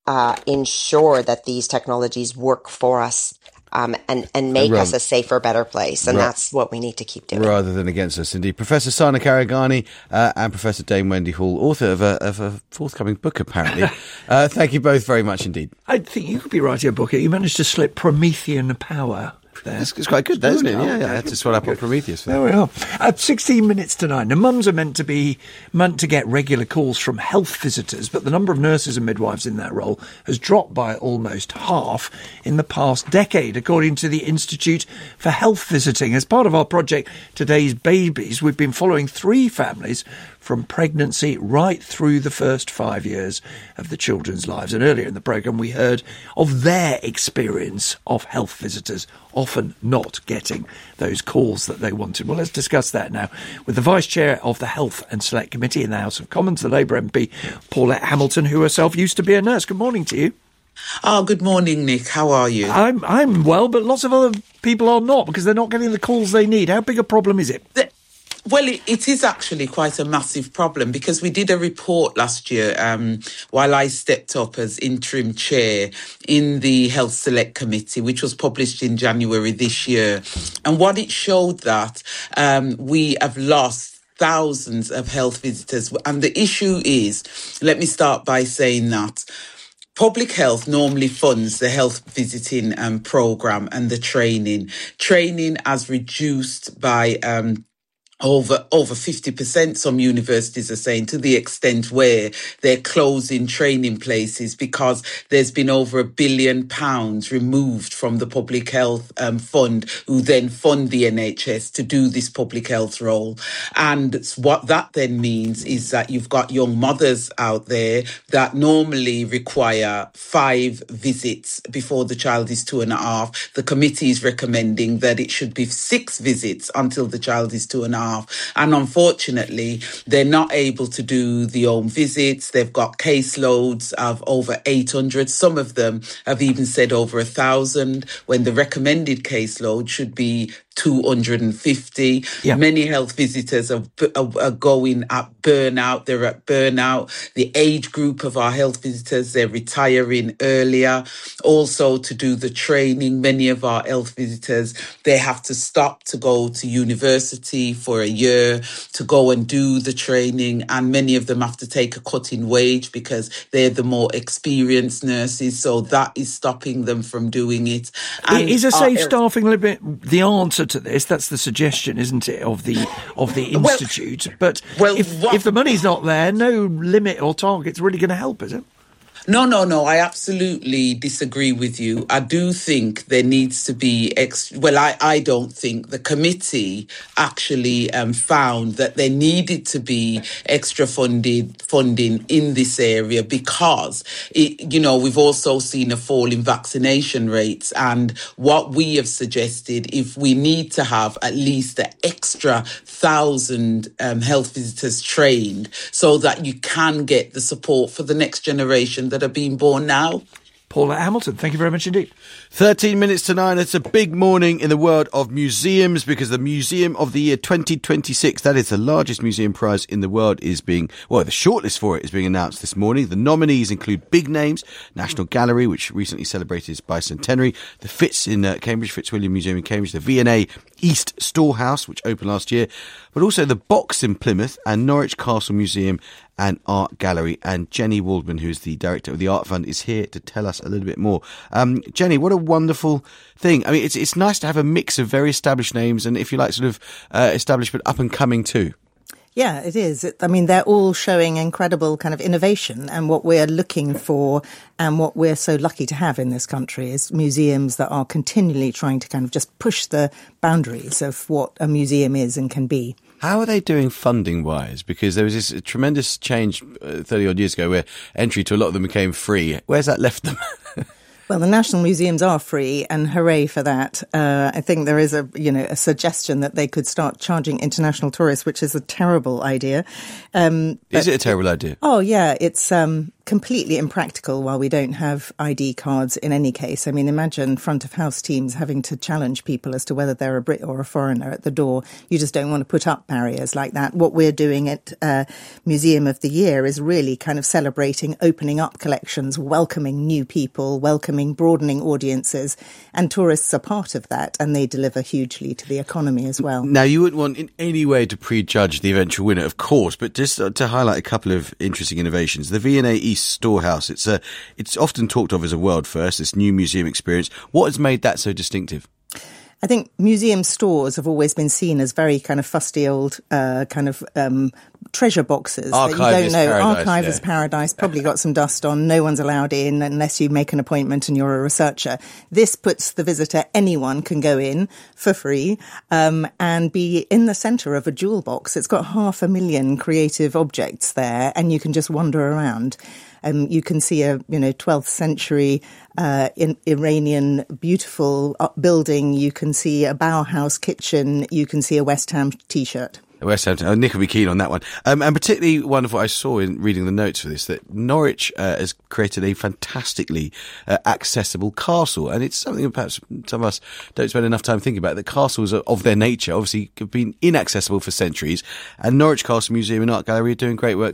ensure that these technologies work for us and make us a safer, better place. And that's what we need to keep doing. Rather than against us, indeed. Professor Sana Karyagani and Professor Dame Wendy Hall, author of a forthcoming book, apparently. Thank you both very much indeed. I think you could be writing a book. You managed to slip Promethean power there. It's quite good, isn't it? Yeah, I had to swallow up on Prometheus. There we are. At 16 minutes to 9. Now, mums are meant to get regular calls from health visitors, but the number of nurses and midwives in that role has dropped by almost half in the past decade, according to the Institute for Health Visiting. As part of our project, Today's Babies, we've been following 3 families from pregnancy right through the first 5 years of the children's lives. And earlier in the programme, we heard of their experience of health visitors often not getting those calls that they wanted. Well, let's discuss that now with the Vice Chair of the Health and Select Committee in the House of Commons, the Labour MP, Paulette Hamilton, who herself used to be a nurse. Good morning to you. Oh, good morning, Nick. How are you? I'm well, but lots of other people are not because they're not getting the calls they need. How big a problem is it? Well, it is actually quite a massive problem because we did a report last year while I stepped up as interim chair in the Health Select Committee, which was published in January this year. And what it showed that we have lost thousands of health visitors. And the issue is, let me start by saying that Public Health normally funds the health visiting programme and the training. Training has reduced by over 50%, some universities are saying, to the extent where they're closing training places because there's been over £1 billion removed from the public health fund, who then fund the NHS to do this public health role. And what that then means is that you've got young mothers out there that normally require 5 visits before the child is 2.5. The committee is recommending that it should be 6 visits until the child is 2.5. And unfortunately, they're not able to do the home visits. They've got caseloads of over 800. Some of them have even said over 1,000, when the recommended caseload should be 250. Yeah. Many health visitors are going at burnout. They're at burnout. The age group of our health visitors, they're retiring earlier. Also, to do the training, many of our health visitors, they have to stop to go to university for a year to go and do the training. And many of them have to take a cut in wage because they're the more experienced nurses. So that is stopping them from doing it. And is a safe staffing limit the answer to this? That's the suggestion, isn't it, of the institute? But if the money's not there, no limit or target's really going to help, is it? No, I absolutely disagree with you. I do think there needs to be, I don't think the committee actually found that there needed to be extra funding in this area because, we've also seen a fall in vaccination rates. And what we have suggested, if we need to have at least an extra 1,000 health visitors trained so that you can get the support for the next generation that are being born now. Paula Hamilton, thank you very much indeed. 13 minutes to 9. It's a big morning in the world of museums because the Museum of the Year 2026, that is the largest museum prize in the world, is the shortlist for it is being announced this morning. The nominees include big names, National Gallery, which recently celebrated its bicentenary, the Fitz in Cambridge, Fitzwilliam Museum in Cambridge, the V&A East Storehouse, which opened last year, but also the Box in Plymouth and Norwich Castle Museum and Art Gallery. And Jenny Waldman, who is the director of the Art Fund, is here to tell us a little bit more. Jenny, what a wonderful thing. I mean, it's nice to have a mix of very established names and, if you like, sort of established but up and coming too. Yeah, it is. They're all showing incredible kind of innovation, and what we're looking for and what we're so lucky to have in this country is museums that are continually trying to kind of just push the boundaries of what a museum is and can be. How are they doing funding-wise? Because there was this tremendous change 30-odd years ago where entry to a lot of them became free. Where's that left them? Well, the national museums are free, and hooray for that. I think there is a suggestion that they could start charging international tourists, which is a terrible idea. Is it a terrible idea? Oh, yeah. It's completely impractical while we don't have ID cards in any case. I mean, imagine front of house teams having to challenge people as to whether they're a Brit or a foreigner at the door. You just don't want to put up barriers like that. What we're doing at Museum of the Year is really kind of celebrating opening up collections, welcoming new people, broadening audiences, and tourists are part of that, and they deliver hugely to the economy as well. Now, you wouldn't want in any way to prejudge the eventual winner, of course, but just to highlight a couple of interesting innovations. The V&A East Storehouse, it's often talked of as a world first, this new museum experience. What has made that so distinctive? I think museum stores have always been seen as very kind of fusty old treasure boxes that you don't know. Archiver's paradise, probably got some dust on. No one's allowed in unless you make an appointment and you're a researcher. This puts the visitor, anyone can go in for free and be in the centre of a jewel box. It's got 500,000 creative objects there, and you can just wander around. You can see a 12th century Iranian beautiful building. You can see a Bauhaus kitchen. You can see a West Ham T-shirt. West Ham. Nick will be keen on that one. And particularly one of what I saw in reading the notes for this, that Norwich has created a fantastically accessible castle. And it's something that perhaps some of us don't spend enough time thinking about. That castles of their nature obviously have been inaccessible for centuries. And Norwich Castle Museum and Art Gallery are doing great work there.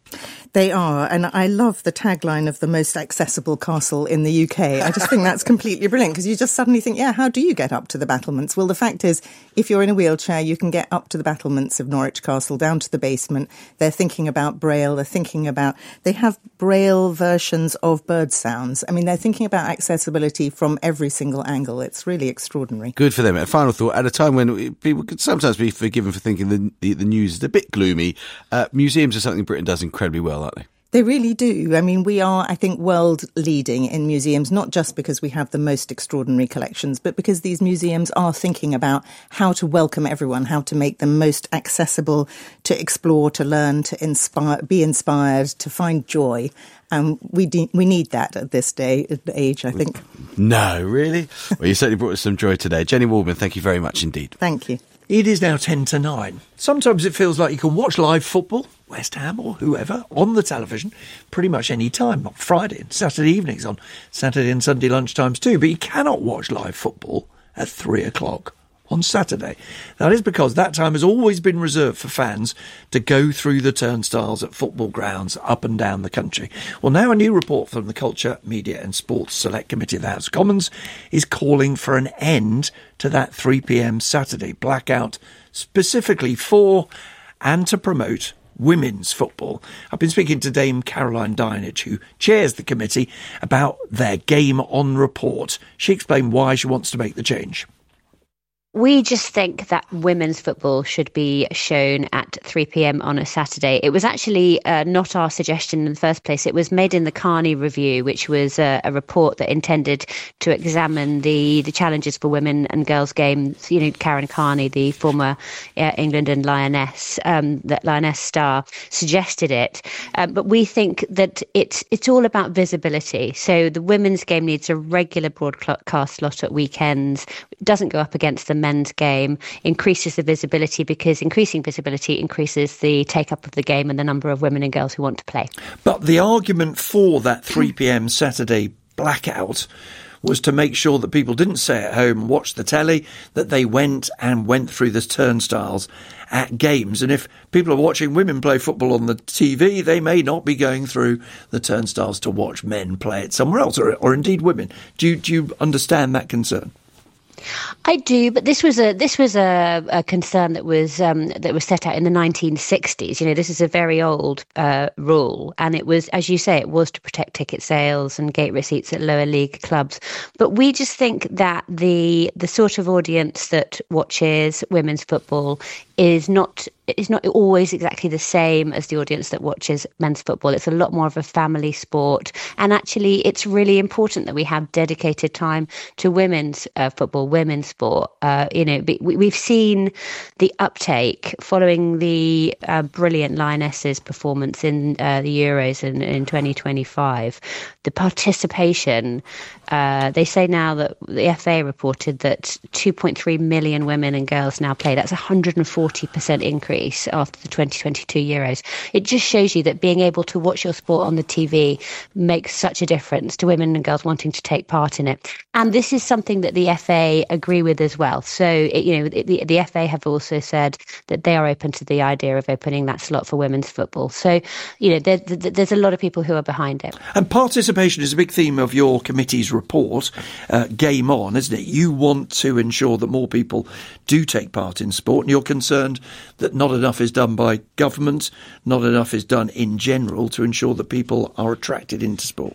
They are, and I love the tagline of the most accessible castle in the UK. I just think that's completely brilliant, because you just suddenly think, how do you get up to the battlements? Well, the fact is, if you're in a wheelchair, you can get up to the battlements of Norwich Castle, down to the basement. They're thinking about Braille. They have Braille versions of bird sounds. I mean, they're thinking about accessibility from every single angle. It's really extraordinary. Good for them. A final thought, at a time when people could sometimes be forgiven for thinking the news is a bit gloomy, museums are something Britain does incredibly well, aren't they? They really do. I mean, we are, I think, world leading in museums, not just because we have the most extraordinary collections, but because these museums are thinking about how to welcome everyone, how to make them most accessible, to explore, to learn, to be inspired, to find joy. And we need that at this age, I think. No, really? Well, you certainly brought us some joy today. Jenny Waldman, thank you very much indeed. Thank you. It is now 10 to 9. Sometimes it feels like you can watch live football, West Ham or whoever, on the television pretty much any time, on Friday and Saturday evenings, on Saturday and Sunday lunchtimes too. But you cannot watch live football at 3 o'clock on Saturday. That is because that time has always been reserved for fans to go through the turnstiles at football grounds up and down the country. Well, now a new report from the Culture, Media and Sports Select Committee of the House of Commons is calling for an end to that 3 p.m. Saturday blackout, specifically for and to promote women's football. I've been speaking to Dame Caroline Dinich, who chairs the committee, about their Game On report. She explained why she wants to make the change. We just think that women's football should be shown at 3 p.m. on a Saturday. It was actually not our suggestion in the first place. It was made in the Carney Review, which was a report that intended to examine the challenges for women and girls games. You know, Karen Carney, the former England and Lioness, that Lioness star, suggested it. But we think that it's all about visibility. So the women's game needs a regular broadcast slot at weekends. It doesn't go up against the men's game, increases the visibility, because increasing visibility increases the take-up of the game and the number of women and girls who want to play. But the argument for that 3 p.m. Saturday blackout was to make sure that people didn't stay at home and watch the telly, that they went through the turnstiles at games. And if people are watching women play football on the TV, they may not be going through the turnstiles to watch men play it somewhere else, or indeed women. Do you understand that concern? I do, but this was a concern that was set out in the 1960s. You know, this is a very old rule, and it was, as you say, it was to protect ticket sales and gate receipts at lower league clubs. But we just think that the sort of audience that watches women's football is not always exactly the same as the audience that watches men's football. It's a lot more of a family sport, and actually it's really important that we have dedicated time to women's football, women's sport. We've seen the uptake following the brilliant Lionesses performance in the Euros in 2025. The participation, they say now that the FA reported that 2.3 million women and girls now play. That's 140% increase after the 2022 Euros. It just shows you that being able to watch your sport on the TV makes such a difference to women and girls wanting to take part in it. And this is something that the FA agree with as well. So, the FA have also said that they are open to the idea of opening that slot for women's football. So, there's a lot of people who are behind it. And participation is a big theme of your committee's report, Game On, isn't it? You want to ensure that more people do take part in sport, and you're concerned that not enough is done by government, not enough is done in general to ensure that people are attracted into sport.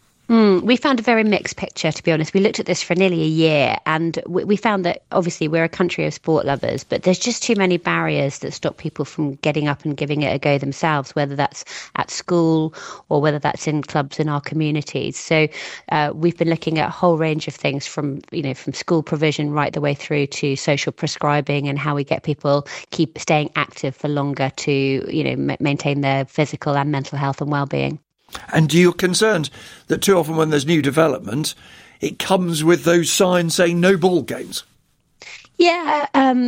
We found a very mixed picture, to be honest. We looked at this for nearly a year, and we found that obviously we're a country of sport lovers, but there's just too many barriers that stop people from getting up and giving it a go themselves, whether that's at school or whether that's in clubs in our communities. So we've been looking at a whole range of things from school provision right the way through to social prescribing, and how we get people keep staying active for longer to maintain their physical and mental health and well-being. And you're concerned that too often when there's new development, it comes with those signs saying no ball games? Yeah,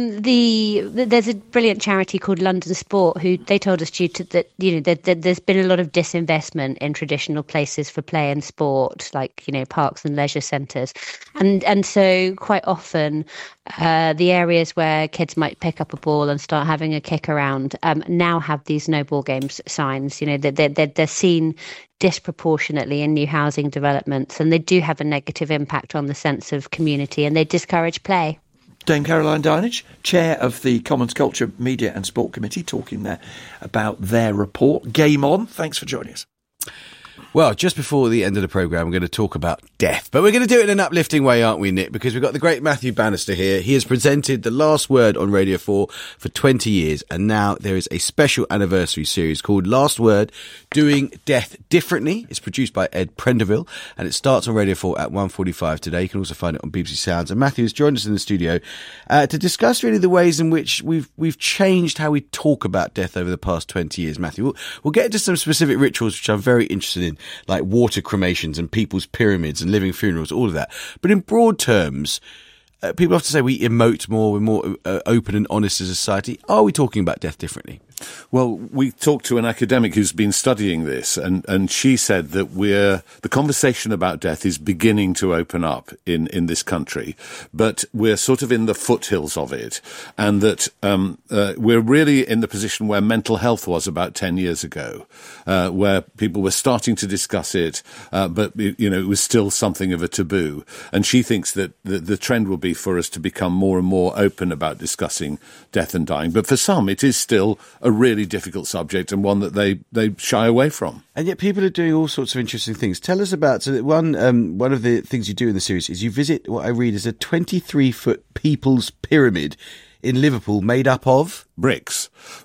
there's a brilliant charity called London Sport who they told us that there's been a lot of disinvestment in traditional places for play and sport, like parks and leisure centres, and so quite often the areas where kids might pick up a ball and start having a kick around now have these no ball games signs. They're seen disproportionately in new housing developments, and they do have a negative impact on the sense of community, and they discourage play. Dame Caroline Dinenage, chair of the Commons Culture, Media and Sport Committee, talking there about their report. Game on. Thanks for joining us. Well, just before the end of the programme, we're going to talk about death. But we're going to do it in an uplifting way, aren't we, Nick? Because we've got the great Matthew Bannister here. He has presented The Last Word on Radio 4 for 20 years. And now there is a special anniversary series called Last Word, Doing Death Differently. It's produced by Ed Prendeville. And it starts on Radio 4 at 1:45 today. You can also find it on BBC Sounds. And Matthew has joined us in the studio to discuss really the ways in which we've changed how we talk about death over the past 20 years, Matthew. We'll get into some specific rituals, which I'm very interested in, like water cremations and people's pyramids and living funerals, all of that. But in broad terms, people often say we emote more, we're more open and honest as a society. Are we talking about death differently? Well, we talked to an academic who's been studying this, and she said that the conversation about death is beginning to open up in this country, but we're sort of in the foothills of it, and that we're really in the position where mental health was about 10 years ago, where people were starting to discuss it, but it was still something of a taboo. And she thinks that the trend will be for us to become more and more open about discussing death and dying. But for some, it is still a really difficult subject and one that they shy away from. And yet people are doing all sorts of interesting things. Tell us about, so one of the things you do in the series is you visit what I read is a 23-foot people's pyramid in Liverpool made up of bricks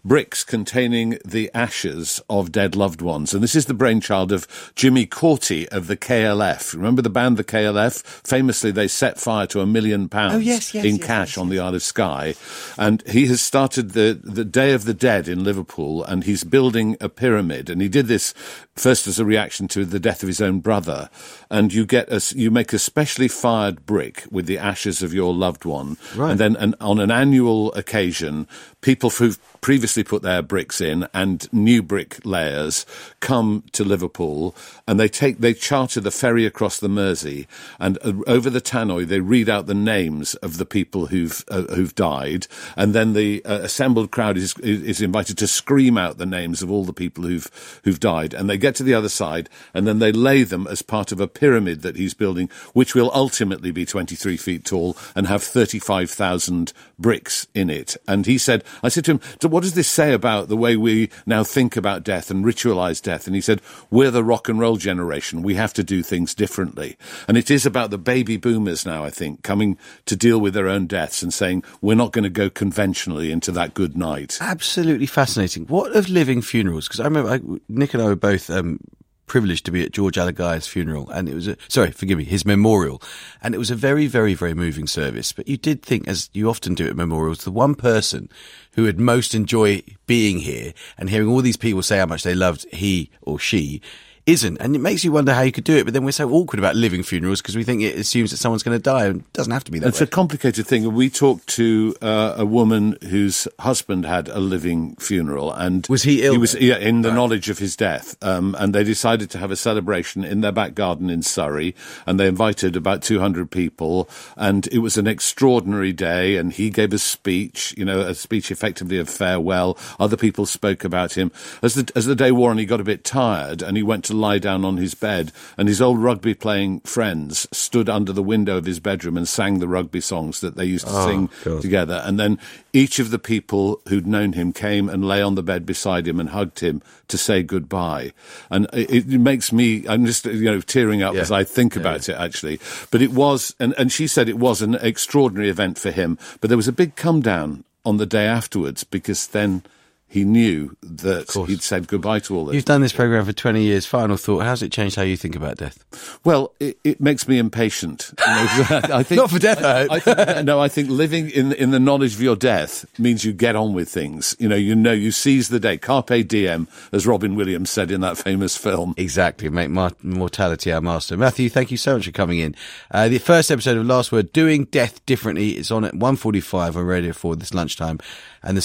containing the ashes of dead loved ones. And this is the brainchild of Jimmy Corti of the KLF. Remember the band, the KLF? Famously, they set fire to £1 million in cash on the Isle of Skye. And he has started the Day of the Dead in Liverpool, and he's building a pyramid. And he did this first as a reaction to the death of his own brother. And you make a specially fired brick with the ashes of your loved one. Right. And then on an annual occasion, people who've previously put their bricks in and new bricklayers come to Liverpool, and they charter the ferry across the Mersey, and over the tannoy they read out the names of the people who've died, and then the assembled crowd is invited to scream out the names of all the people who've died, and they get to the other side, and then they lay them as part of a pyramid that he's building, which will ultimately be 23 feet tall and have 35,000 bricks in it. And I said to him, what does this say about the way we now think about death and ritualize death? And he said, we're the rock and roll generation. We have to do things differently. And it is about the baby boomers now, I think, coming to deal with their own deaths and saying, we're not going to go conventionally into that good night. Absolutely fascinating. What of living funerals? Because I remember Nick and I were both privileged to be at George Alagai's funeral, and it was his memorial, and it was a very, very, very moving service. But you did think, as you often do at memorials, the one person who would most enjoy being here and hearing all these people say how much they loved he or she isn't. And it makes you wonder how you could do it. But then we're so awkward about living funerals because we think it assumes that someone's going to die, and it doesn't have to be that way. It's a complicated thing. We talked to a woman whose husband had a living funeral. And was he ill? He was in the knowledge of his death. And they decided to have a celebration in their back garden in Surrey. And they invited about 200 people. And it was an extraordinary day. And he gave a speech, a speech effectively of farewell. Other people spoke about him. As the day wore on, he got a bit tired, and he went to lie down on his bed, and his old rugby playing friends stood under the window of his bedroom and sang the rugby songs that they used to sing together. And then each of the people who'd known him came and lay on the bed beside him and hugged him to say goodbye. And it makes me, I'm just tearing up as I think about it, actually. But it was, and she said it was an extraordinary event for him, but there was a big come down on the day afterwards, because then he knew that he'd said goodbye to all this. You've done this programme for 20 years. Final thought, how's it changed how you think about death? Well, it makes me impatient. I think, not for death, I think living in the knowledge of your death means you get on with things. You seize the day. Carpe diem, as Robin Williams said in that famous film. Exactly, make mortality our master. Matthew, thank you so much for coming in. The first episode of Last Word, Doing Death Differently, is on at 1:45 on Radio 4 this lunchtime. And the